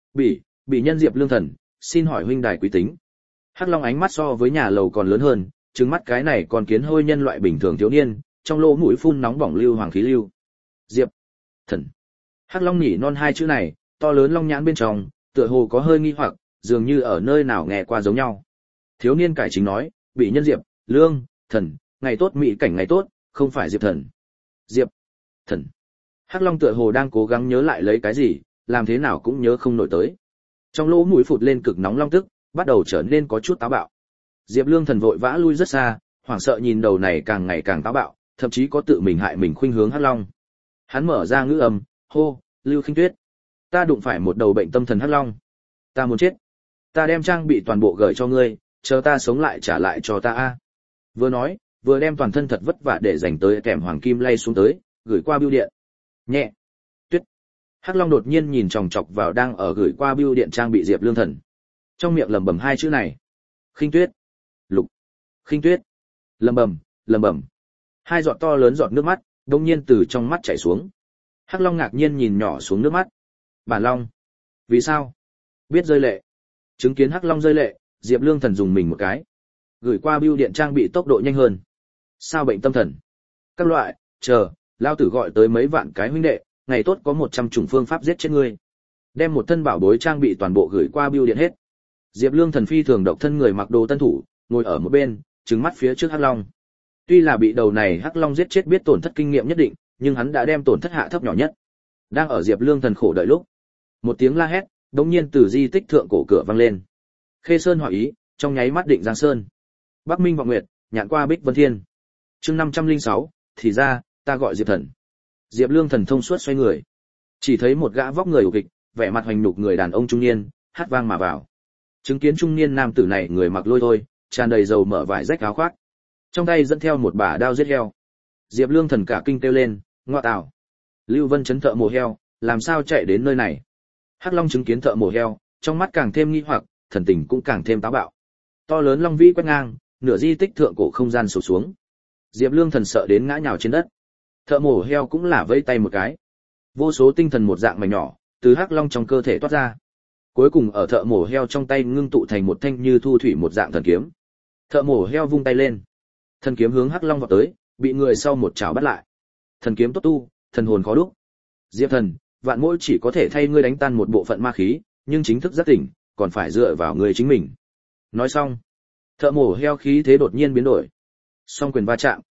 Bị nhân Diệp Lương Thần, xin hỏi huynh đài quý tính. Hắc long ánh mắt so với nhà lầu còn lớn hơn, trừng mắt cái này còn kiến hôi nhân loại bình thường thiếu niên, trong lỗ mũi phun nóng bỏng lưu hoàng khí lưu. Diệp Thần. Hắc long nhỉ non hai chữ này, to lớn long nhãn bên trong, tựa hồ có hơi nghi hoặc, dường như ở nơi nào nghe qua giống nhau. Thiếu niên cải chính nói, bị nhân Diệp Lương Thần, ngày tốt mỹ cảnh ngày tốt, không phải Diệp Thần. Diệp Thần. Hắc long tựa hồ đang cố gắng nhớ lại lấy cái gì, làm thế nào cũng nhớ không nổi tới. Trong lỗ mũi phụt lên cực nóng long tức, bắt đầu trở nên có chút táo bạo. Diệp Lương Thần vội vã lui rất xa, hoảng sợ nhìn đầu này càng ngày càng táo bạo, thậm chí có tự mình hại mình khuynh hướng hắc long. Hắn mở ra ngữ âm, hô, Lưu Khinh Tuyết, ta đụng phải một đầu bệnh tâm thần hắc long, ta muốn chết, ta đem trang bị toàn bộ gửi cho ngươi, chờ ta sống lại trả lại cho ta a. Vừa nói, vừa đem toàn thân thật vất vả để dành tới kèm hoàng kim lay xuống tới, gửi qua bưu điện. Nhẹ, Tuyết. Hắc long đột nhiên nhìn chòng chọc vào đang ở gửi qua bưu điện trang bị Diệp Lương Thần, trong miệng lẩm bẩm hai chữ này, Khinh Tuyết, Lục Khinh Tuyết, lẩm bẩm. Hai giọt to lớn giọt nước mắt đột nhiên từ trong mắt chảy xuống. Hắc long ngạc nhiên nhìn nhỏ xuống nước mắt. Bản long, vì sao biết rơi lệ? Chứng kiến hắc long rơi lệ, Diệp Lương Thần dùng mình một cái, gửi qua bưu điện trang bị tốc độ nhanh hơn. Sao bệnh tâm thần? Các loại, chờ, lao tử gọi tới mấy vạn cái huynh đệ, ngày tốt có 100 chủng phương pháp giết chết ngươi. Đem một thân bảo bối trang bị toàn bộ gửi qua bưu điện hết. Diệp Lương Thần phi thường độc thân người mặc đồ tân thủ, ngồi ở một bên, trừng mắt phía trước hắc long. Tuy là bị đầu này hắc long giết chết biết tổn thất kinh nghiệm nhất định, nhưng hắn đã đem tổn thất hạ thấp nhỏ nhất. Đang ở Diệp Lương Thần khổ đợi lúc, một tiếng la hét đột nhiên từ di tích thượng cổ cửa vang lên. Khê Sơn hỏa ý, trong nháy mắt định Giang Sơn. Bắc Minh vọng nguyệt, nhạn qua Bích Vân Thiên. Chương 506, thì ra, ta gọi Diệp Thần. Diệp Lương Thần thông suốt xoay người, chỉ thấy một gã vóc người ục kịch, vẻ mặt hoành nhục người đàn ông trung niên, hát vang mà vào. Chứng kiến trung niên nam tử này người mặc lôi thôi, tràn đầy dầu mở vải rách áo khoác, trong tay dẫn theo một bả đao giết heo. Diệp Lương Thần cả kinh kêu lên, ngoa tào, Lưu Vân Chấn thợ mổ heo, làm sao chạy đến nơi này? Hắc Long chứng kiến thợ mổ heo, trong mắt càng thêm nghi hoặc, thần tình cũng càng thêm táo bạo. To lớn long vĩ quét ngang, nửa di tích thượng cổ không gian sụp xuống. Diệp Lương Thần sợ đến ngã nhào trên đất. Thợ mổ heo cũng là vẫy tay một cái, vô số tinh thần một dạng mảnh nhỏ từ Hắc Long trong cơ thể toát ra, cuối cùng ở thợ mổ heo trong tay ngưng tụ thành một thanh như thu thủy một dạng thần kiếm. Thợ mổ heo vung tay lên, thần kiếm hướng Hắc Long vọt tới, bị người sau một chảo bắt lại. Thần kiếm tốt tu, thần hồn khó đúc. Diệp Thần, vạn mỗi chỉ có thể thay ngươi đánh tan một bộ phận ma khí, nhưng chính thức giác tỉnh, còn phải dựa vào ngươi chính mình. Nói xong, thợ mổ heo khí thế đột nhiên biến đổi, song quyền va chạm.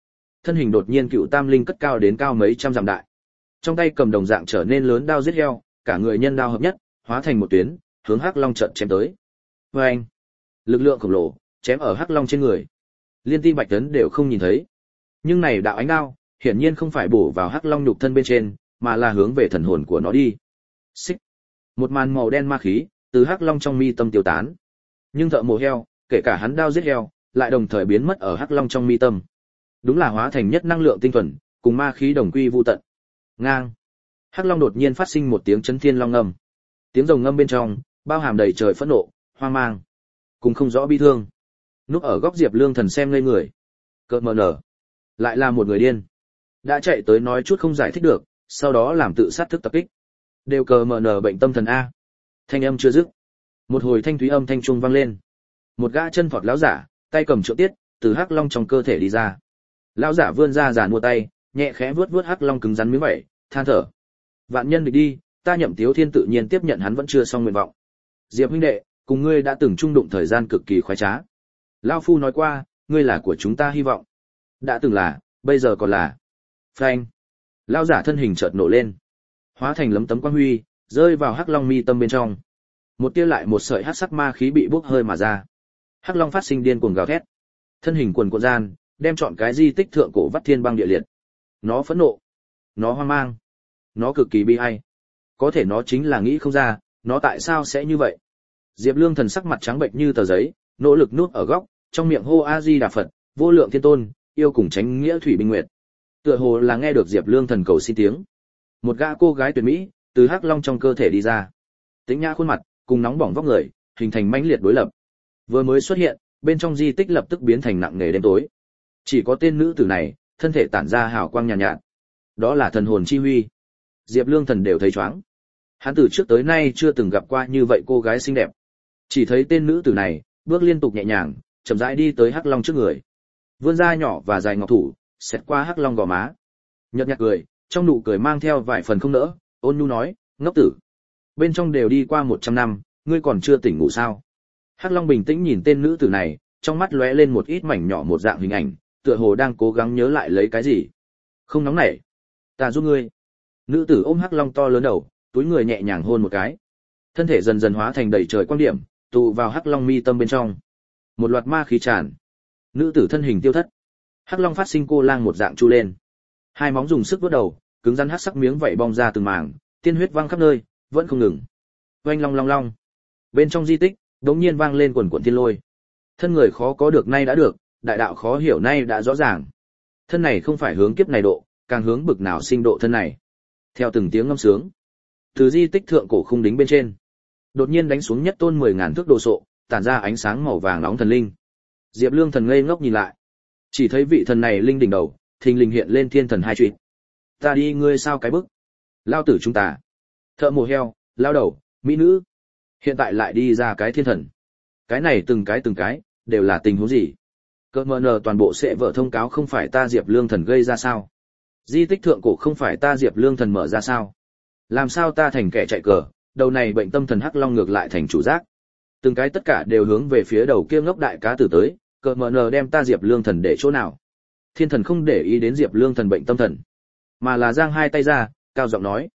thân hình đột nhiên cựu tam linh cất cao đến cao mấy trăm dặm đại. Trong tay cầm đồng dạng trở nên lớn đao giết heo, cả người nhân đao hợp nhất, hóa thành một tuyến, hướng Hắc Long chợt chém tới. Oeng! Lực lượng khổng lồ chém ở Hắc Long trên người. Liên Ti Bạch Tấn đều không nhìn thấy. Nhưng này đạo ánh đao, hiển nhiên không phải bổ vào Hắc Long nhục thân bên trên, mà là hướng về thần hồn của nó đi. Xích! Một màn màu đen ma khí từ Hắc Long trong mi tâm tiêu tán. Nhưng thợ mổ heo, kể cả hắn đao giết heo, lại đồng thời biến mất ở Hắc Long trong mi tâm. Đúng là hóa thành nhất năng lượng tinh thuần, cùng ma khí đồng quy vu tận. Ngang! Hắc Long đột nhiên phát sinh một tiếng chấn thiên long ngâm. Tiếng rồng ngâm bên trong bao hàm đầy trời phẫn nộ, hoang mang, cùng không rõ bi thương. Núp ở góc Diệp Lương Thần xem ngây người. Cợt mờ nở, lại là một người điên. Đã chạy tới nói chút không giải thích được, sau đó làm tự sát thức tập kích. Đều cờ mờ nở bệnh tâm thần a. Thanh âm chưa dứt, một hồi thanh thúy âm thanh trung vang lên. Một gã chân phọt lão giả, tay cầm trượng tiết, từ Hắc Long trong cơ thể đi ra. Lão giả vươn ra giàn mua tay, nhẹ khẽ vuốt vuốt Hắc Long cứng rắn miếng vảy, than thở. Vạn nhân địch đi, ta Nhậm Tiếu Thiên tự nhiên tiếp nhận hắn vẫn chưa xong nguyện vọng. Diệp huynh đệ, cùng ngươi đã từng chung đụng thời gian cực kỳ khoái trá. Lão phu nói qua, ngươi là của chúng ta hy vọng. Đã từng là, bây giờ còn là. Phanh. Lão giả thân hình chợt nổ lên, hóa thành lấm tấm quang huy, rơi vào Hắc Long mi tâm bên trong. Một tia lại một sợi hắc sắc ma khí bị bốc hơi mà ra. Hắc Long phát sinh điên cuồng gào thét, thân hình quần cuộn gian, đem trọn cái di tích thượng cổ vắt thiên băng địa liệt. Nó phẫn nộ, nó hoang mang, nó cực kỳ bi ai. Có thể nó chính là nghĩ không ra, nó tại sao sẽ như vậy. Diệp Lương Thần sắc mặt trắng bệch như tờ giấy, nỗ lực nuốt ở góc, trong miệng hô A Di Đà Phật, vô lượng thiên tôn, yêu cùng tránh nghĩa thủy bình nguyệt. Tựa hồ là nghe được Diệp Lương Thần cầu xin tiếng. Một gã cô gái tuyệt mỹ từ Hắc Long trong cơ thể đi ra. Tĩnh nhã khuôn mặt cùng nóng bỏng vóc người, hình thành mãnh liệt đối lập. Vừa mới xuất hiện, bên trong di tích lập tức biến thành nặng nề đêm tối. Chỉ có tên nữ tử này, thân thể tản ra hào quang nhàn nhạt. Đó là thần hồn chi huy. Diệp Lương Thần đều thấy choáng. Hắn từ trước tới nay chưa từng gặp qua như vậy cô gái xinh đẹp. Chỉ thấy tên nữ tử này, bước liên tục nhẹ nhàng, chậm rãi đi tới Hắc Long trước người. Vươn ra nhỏ và dài ngọc thủ, xẹt qua Hắc Long gò má. Nhợt nhạt cười, trong nụ cười mang theo vài phần không nỡ, ôn nhu nói, ngốc tử. Bên trong đều đi qua 100 năm, ngươi còn chưa tỉnh ngủ sao? Hắc Long bình tĩnh nhìn tên nữ tử này, trong mắt lóe lên một ít mảnh nhỏ một dạng hình ảnh, tựa hồ đang cố gắng nhớ lại lấy cái gì. Không nóng nảy, ta giúp ngươi. Nữ tử ôm Hắc Long to lớn đầu, túi người nhẹ nhàng hôn một cái. Thân thể dần dần hóa thành đầy trời quang điểm, tụ vào Hắc Long mi tâm bên trong. Một loạt ma khí tràn. Nữ tử thân hình tiêu thất. Hắc Long phát sinh cô lang một dạng chu lên. Hai móng dùng sức vuốt đầu, cứng rắn hắc sắc miếng vảy bong ra từng mảng, tiên huyết văng khắp nơi, vẫn không ngừng. Oanh long long long. Bên trong di tích, đống nhiên vang lên quần quần thiên lôi. Thân người khó có được nay đã được, đại đạo khó hiểu nay đã rõ ràng. Thân này không phải hướng kiếp này độ, càng hướng bực nào sinh độ thân này. Theo từng tiếng ngâm sướng, từ di tích thượng cổ khung đính bên trên, đột nhiên đánh xuống nhất tôn 10.000 thước đồ sộ, tản ra ánh sáng màu vàng nóng thần linh. Diệp Lương Thần ngây ngốc nhìn lại, chỉ thấy vị thần này linh đỉnh đầu, thình lình hiện lên thiên thần hai chữ. Ta đi ngươi sao cái bức? Lao tử chúng ta. Thợ mổ heo, lao đầu, mỹ nữ. Hiện tại lại đi ra cái thiên thần. Cái này từng cái, đều là tình huống gì? Cơ mờ nờ toàn bộ sẽ vợ thông cáo không phải ta Diệp Lương Thần gây ra sao? Di tích thượng cổ không phải ta Diệp Lương Thần mở ra sao? Làm sao ta thành kẻ chạy cờ, đầu này bệnh tâm thần Hắc Long ngược lại thành chủ giác? Từng cái tất cả đều hướng về phía đầu kia ngốc đại cá tử tới, cơ mờ nờ đem ta Diệp Lương Thần để chỗ nào? Thiên thần không để ý đến Diệp Lương Thần bệnh tâm thần, mà là giang hai tay ra, cao giọng nói: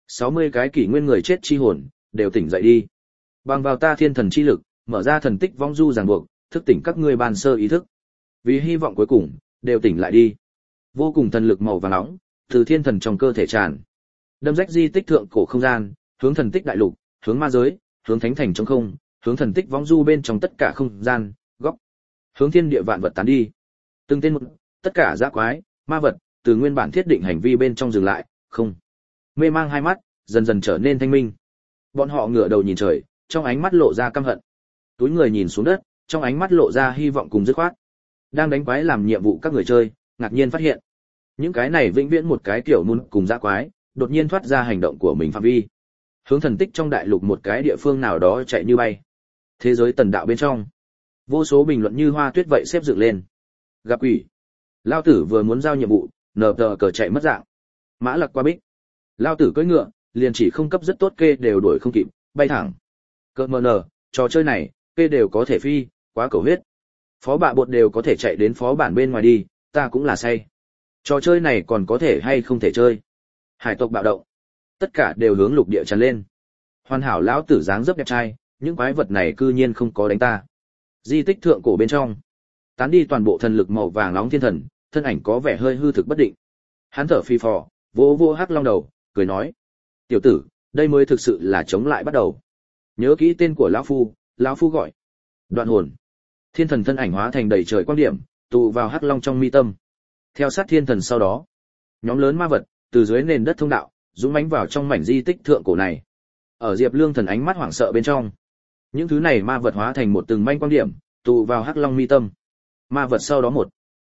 60 cái kỷ nguyên người chết chi hồn, đều tỉnh dậy đi. Bằng vào ta thiên thần chi lực, mở ra thần tích vong du ràng buộc, thức tỉnh các ngươi ban sơ ý thức. Vì hy vọng cuối cùng, đều tỉnh lại đi. Vô cùng thần lực màu vàng nóng, từ thiên thần trong cơ thể tràn. Đâm rách di tích thượng cổ không gian, hướng thần tích đại lục, hướng ma giới, hướng thánh thành trong không, hướng thần tích vong du bên trong tất cả không gian, góc. Hướng thiên địa vạn vật tán đi. Từng tên một, tất cả dã quái, ma vật, từ nguyên bản thiết định hành vi bên trong dừng lại, không. Mê mang hai mắt, dần dần trở nên thanh minh. Bọn họ ngửa đầu nhìn trời, trong ánh mắt lộ ra căm hận. Túi người nhìn xuống đất, trong ánh mắt lộ ra hy vọng cùng dứt khoát. Đang đánh quái làm nhiệm vụ các người chơi, ngạc nhiên phát hiện, những cái này vĩnh viễn một cái kiểu muốn cùng dã quái, đột nhiên thoát ra hành động của mình phạm vi. Hướng thần tích trong đại lục một cái địa phương nào đó chạy như bay. Thế giới tần đạo bên trong, vô số bình luận như hoa tuyết vậy xếp dựng lên. Gặp quỷ. Lao tử vừa muốn giao nhiệm vụ, nờ tờ cờ chạy mất dạng. Mã lặc qua bích. Lao tử cưỡi ngựa, liền chỉ không cấp rất tốt kê đều đuổi không kịp, bay thẳng. Cơ mờ nờ, trò chơi này, kê đều có thể phi, quá cầu huyết. Phó bạ bột đều có thể chạy đến phó bản bên ngoài đi, ta cũng là say. Trò chơi này còn có thể hay không thể chơi? Hải tộc bạo động, tất cả đều hướng lục địa tràn lên. Hoàn hảo lão tử dáng dấp đẹp trai, những quái vật này cư nhiên không có đánh ta. Di tích thượng cổ bên trong, tán đi toàn bộ thần lực màu vàng nóng thiên thần, thân ảnh có vẻ hơi hư thực bất định. Hắn thở phì phò, vỗ vỗ Hắc Long đầu, cười nói: "Tiểu tử, đây mới thực sự là chống lại bắt đầu. Nhớ kỹ tên của lão phu gọi Đoạn hồn." Thiên thần thân ảnh hóa thành đầy trời quang điểm, tụ vào Hắc Long trong mi tâm. Theo sát thiên thần sau đó, nhóm lớn ma vật từ dưới nền đất thông đạo, dũng mãnh vào trong mảnh di tích thượng cổ này. Ở Diệp Lương Thần ánh mắt hoảng sợ bên trong, những thứ này ma vật hóa thành một từng manh quang điểm, tụ vào Hắc Long mi tâm. Ma vật sau đó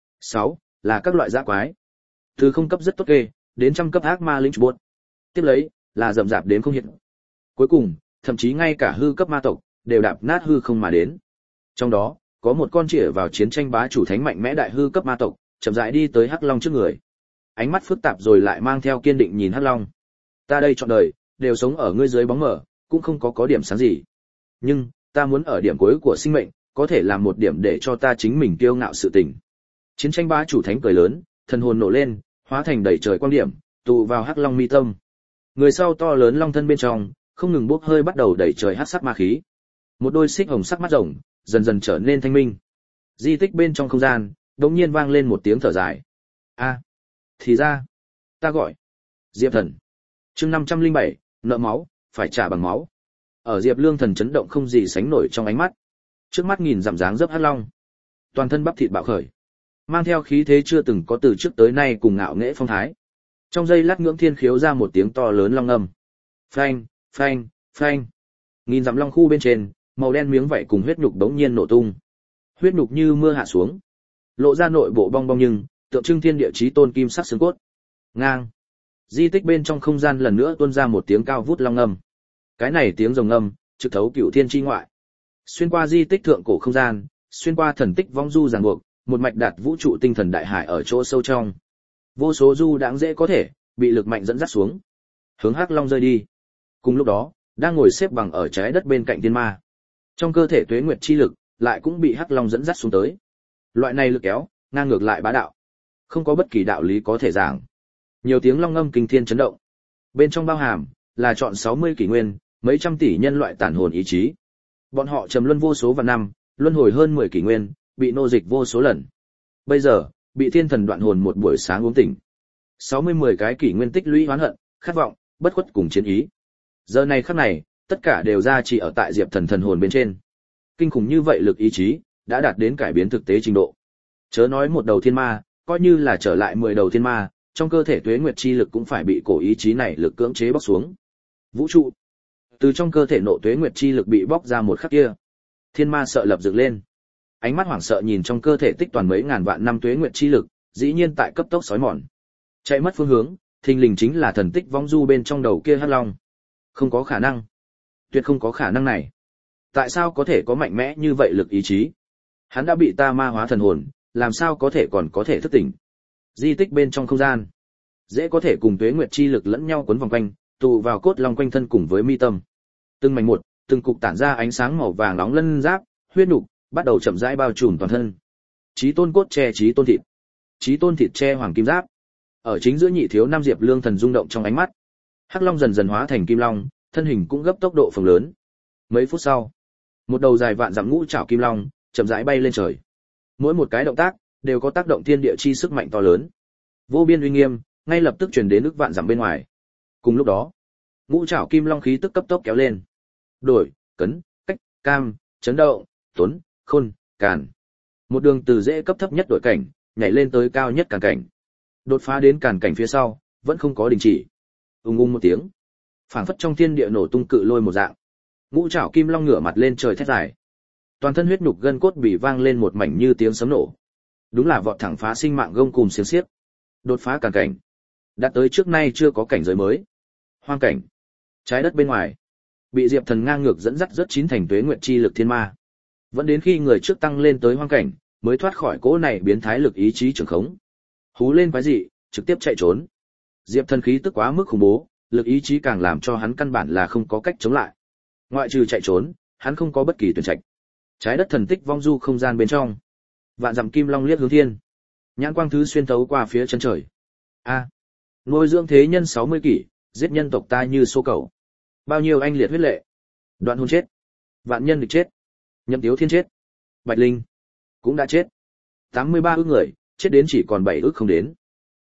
6 là các loại dã quái. Từ không cấp rất tốt kê, đến trăm cấp ác ma lynch bột. Tiếp lấy là rậm rạp đến không hiện. Cuối cùng, thậm chí ngay cả hư cấp ma tộc đều đạp nát hư không mà đến. Trong đó, có một con chĩa vào chiến tranh bá chủ thánh mạnh mẽ đại hư cấp ma tộc, chậm rãi đi tới Hắc Long trước người. Ánh mắt phức tạp rồi lại mang theo kiên định nhìn Hắc Long. Ta đây trọn đời đều sống ở ngươi dưới bóng mờ, cũng không có điểm sáng gì. Nhưng, ta muốn ở điểm cuối của sinh mệnh, có thể làm một điểm để cho ta chính mình kiêu ngạo sự tình. Chiến tranh bá chủ thánh cười lớn, thần hồn nổ lên, hóa thành đầy trời quang điểm, tụ vào Hắc Long mi tâm. Người sau to lớn long thân bên trong, không ngừng bốc hơi bắt đầu đẩy trời hắc sắc ma khí. Một đôi xích hồng sắc mắt rồng, dần dần trở nên thanh minh. Di tích bên trong không gian, đột nhiên vang lên một tiếng thở dài. A, thì ra, ta gọi Diệp Thần. Chương 507, nợ máu, phải trả bằng máu. Ở Diệp Lương Thần chấn động không gì sánh nổi trong ánh mắt. Trước mắt nhìn dặm dáng dấp Hắc Long, toàn thân bắp thịt bạo khởi, mang theo khí thế chưa từng có từ trước tới nay cùng ngạo nghễ phong thái. Trong giây lát ngưỡng thiên khiếu ra một tiếng to lớn long ngâm. Phanh, phanh, phanh. Nghìn dặm long khu bên trên, màu đen miếng vảy cùng huyết nhục đống nhiên nổ tung. Huyết nhục như mưa hạ xuống, lộ ra nội bộ bong bong nhưng tượng trưng thiên địa chí tôn kim sắc xương cốt. Ngang. Di tích bên trong không gian lần nữa tuôn ra một tiếng cao vút long ngâm. Cái này tiếng rồng ngâm, trực thấu cửu thiên chi ngoại. Xuyên qua di tích thượng cổ không gian, xuyên qua thần tích vong du ràng buộc, một mạch đạt vũ trụ tinh thần đại hải ở chỗ sâu trong. Vô số du đãng dễ có thể bị lực mạnh dẫn dắt xuống, hướng Hắc Long rơi đi. Cùng lúc đó, đang ngồi xếp bằng ở trái đất bên cạnh tiên ma, trong cơ thể tuế nguyệt chi lực lại cũng bị Hắc Long dẫn dắt xuống tới. Loại này lực kéo, ngang ngược lại bá đạo, không có bất kỳ đạo lý có thể giảng. Nhiều tiếng long ngâm kinh thiên chấn động. Bên trong bao hàm là chọn 60 kỷ nguyên, mấy trăm tỷ nhân loại tàn hồn ý chí. Bọn họ trầm luân vô số vạn năm, luân hồi hơn 10 kỷ nguyên, bị nô dịch vô số lần. Bây giờ, bị thiên thần đoạn hồn một buổi sáng uống tỉnh. 60 cái kỷ nguyên tích lũy oán hận, khát vọng, bất khuất cùng chiến ý. Giờ này khắc này, tất cả đều ra chỉ ở tại Diệp Thần thần hồn bên trên. Kinh khủng như vậy lực ý chí, đã đạt đến cải biến thực tế trình độ. Chớ nói một đầu thiên ma, coi như là trở lại 10 đầu thiên ma, trong cơ thể tuế nguyệt chi lực cũng phải bị cổ ý chí này lực cưỡng chế bóc xuống. Vũ trụ, từ trong cơ thể nộ tuế nguyệt chi lực bị bóc ra một khắc kia, thiên ma sợ lập dựng lên, ánh mắt hoảng sợ nhìn trong cơ thể tích toàn mấy ngàn vạn năm tuế nguyệt chi lực, dĩ nhiên tại cấp tốc sói mòn, chạy mất phương hướng, thình lình chính là thần tích vong du bên trong đầu kia Hắc Long. Không có khả năng, tuyệt không có khả năng này. Tại sao có thể có mạnh mẽ như vậy lực ý chí? Hắn đã bị ta ma hóa thần hồn, làm sao có thể còn có thể thức tỉnh? Di tích bên trong không gian, dễ có thể cùng tuế nguyệt chi lực lẫn nhau quấn vòng quanh, tụ vào cốt long quanh thân cùng với mi tâm. Từng mảnh một, từng cục tản ra ánh sáng màu vàng nóng lân giáp, huyết nục bắt đầu chậm rãi bao trùm toàn thân. Chí tôn cốt che chí tôn thịt, chí tôn thịt che hoàng kim giáp. Ở chính giữa nhị thiếu nam Diệp Lương Thần rung động trong ánh mắt. Hắc Long dần dần hóa thành kim long, thân hình cũng gấp tốc độ phồng lớn. Mấy phút sau, một đầu dài vạn dặm ngũ trảo kim long chậm rãi bay lên trời. Mỗi một cái động tác đều có tác động thiên địa chi sức mạnh to lớn. Vô biên uy nghiêm, ngay lập tức truyền đến ức vạn dặm bên ngoài. Cùng lúc đó, ngũ trảo kim long khí tức cấp tốc kéo lên. Đổi, cấn, cách, cam, chấn động, tuấn, khôn, càn. Một đường từ dễ cấp thấp nhất đổi cảnh, nhảy lên tới cao nhất càn cảnh. Đột phá đến càn cảnh phía sau, vẫn không có đình chỉ. Ung một tiếng, phảng phất trong thiên địa nổ tung cự lôi một dạng. Ngũ trảo kim long ngửa mặt lên trời thét dài. Toàn thân huyết nhục gân cốt bị vang lên một mảnh như tiếng sấm nổ. Đúng là vọt thẳng phá sinh mạng gông cùm xiềng xiếc. Đột phá càn cảnh, đạt tới trước nay chưa có cảnh giới mới. Hoang cảnh, trái đất bên ngoài, bị Diệp Thần ngang ngược dẫn dắt rất chín thành tuế nguyệt chi lực thiên ma. Vẫn đến khi người trước tăng lên tới hoang cảnh, mới thoát khỏi cỗ này biến thái lực ý chí trường khống. Hú lên quái dị, trực tiếp chạy trốn. Diệp Thần khí tức quá mức khủng bố, lực ý chí càng làm cho hắn căn bản là không có cách chống lại. Ngoại trừ chạy trốn, hắn không có bất kỳ tuyển trạch. Trái đất thần tích vong du không gian bên trong, vạn dặm kim long liếc hướng thiên, Nhãn quang thứ xuyên thấu qua phía chân trời. A, nuôi dưỡng thế nhân 60 kỷ, giết nhân tộc ta như xô cầu. Bao nhiêu anh liệt huyết lệ. Đoạn hôn chết. Vạn nhân địch chết. Nhậm Tiếu Thiên chết. Bạch Linh cũng đã chết. 83 ức người, chết đến chỉ còn 7 ức không đến.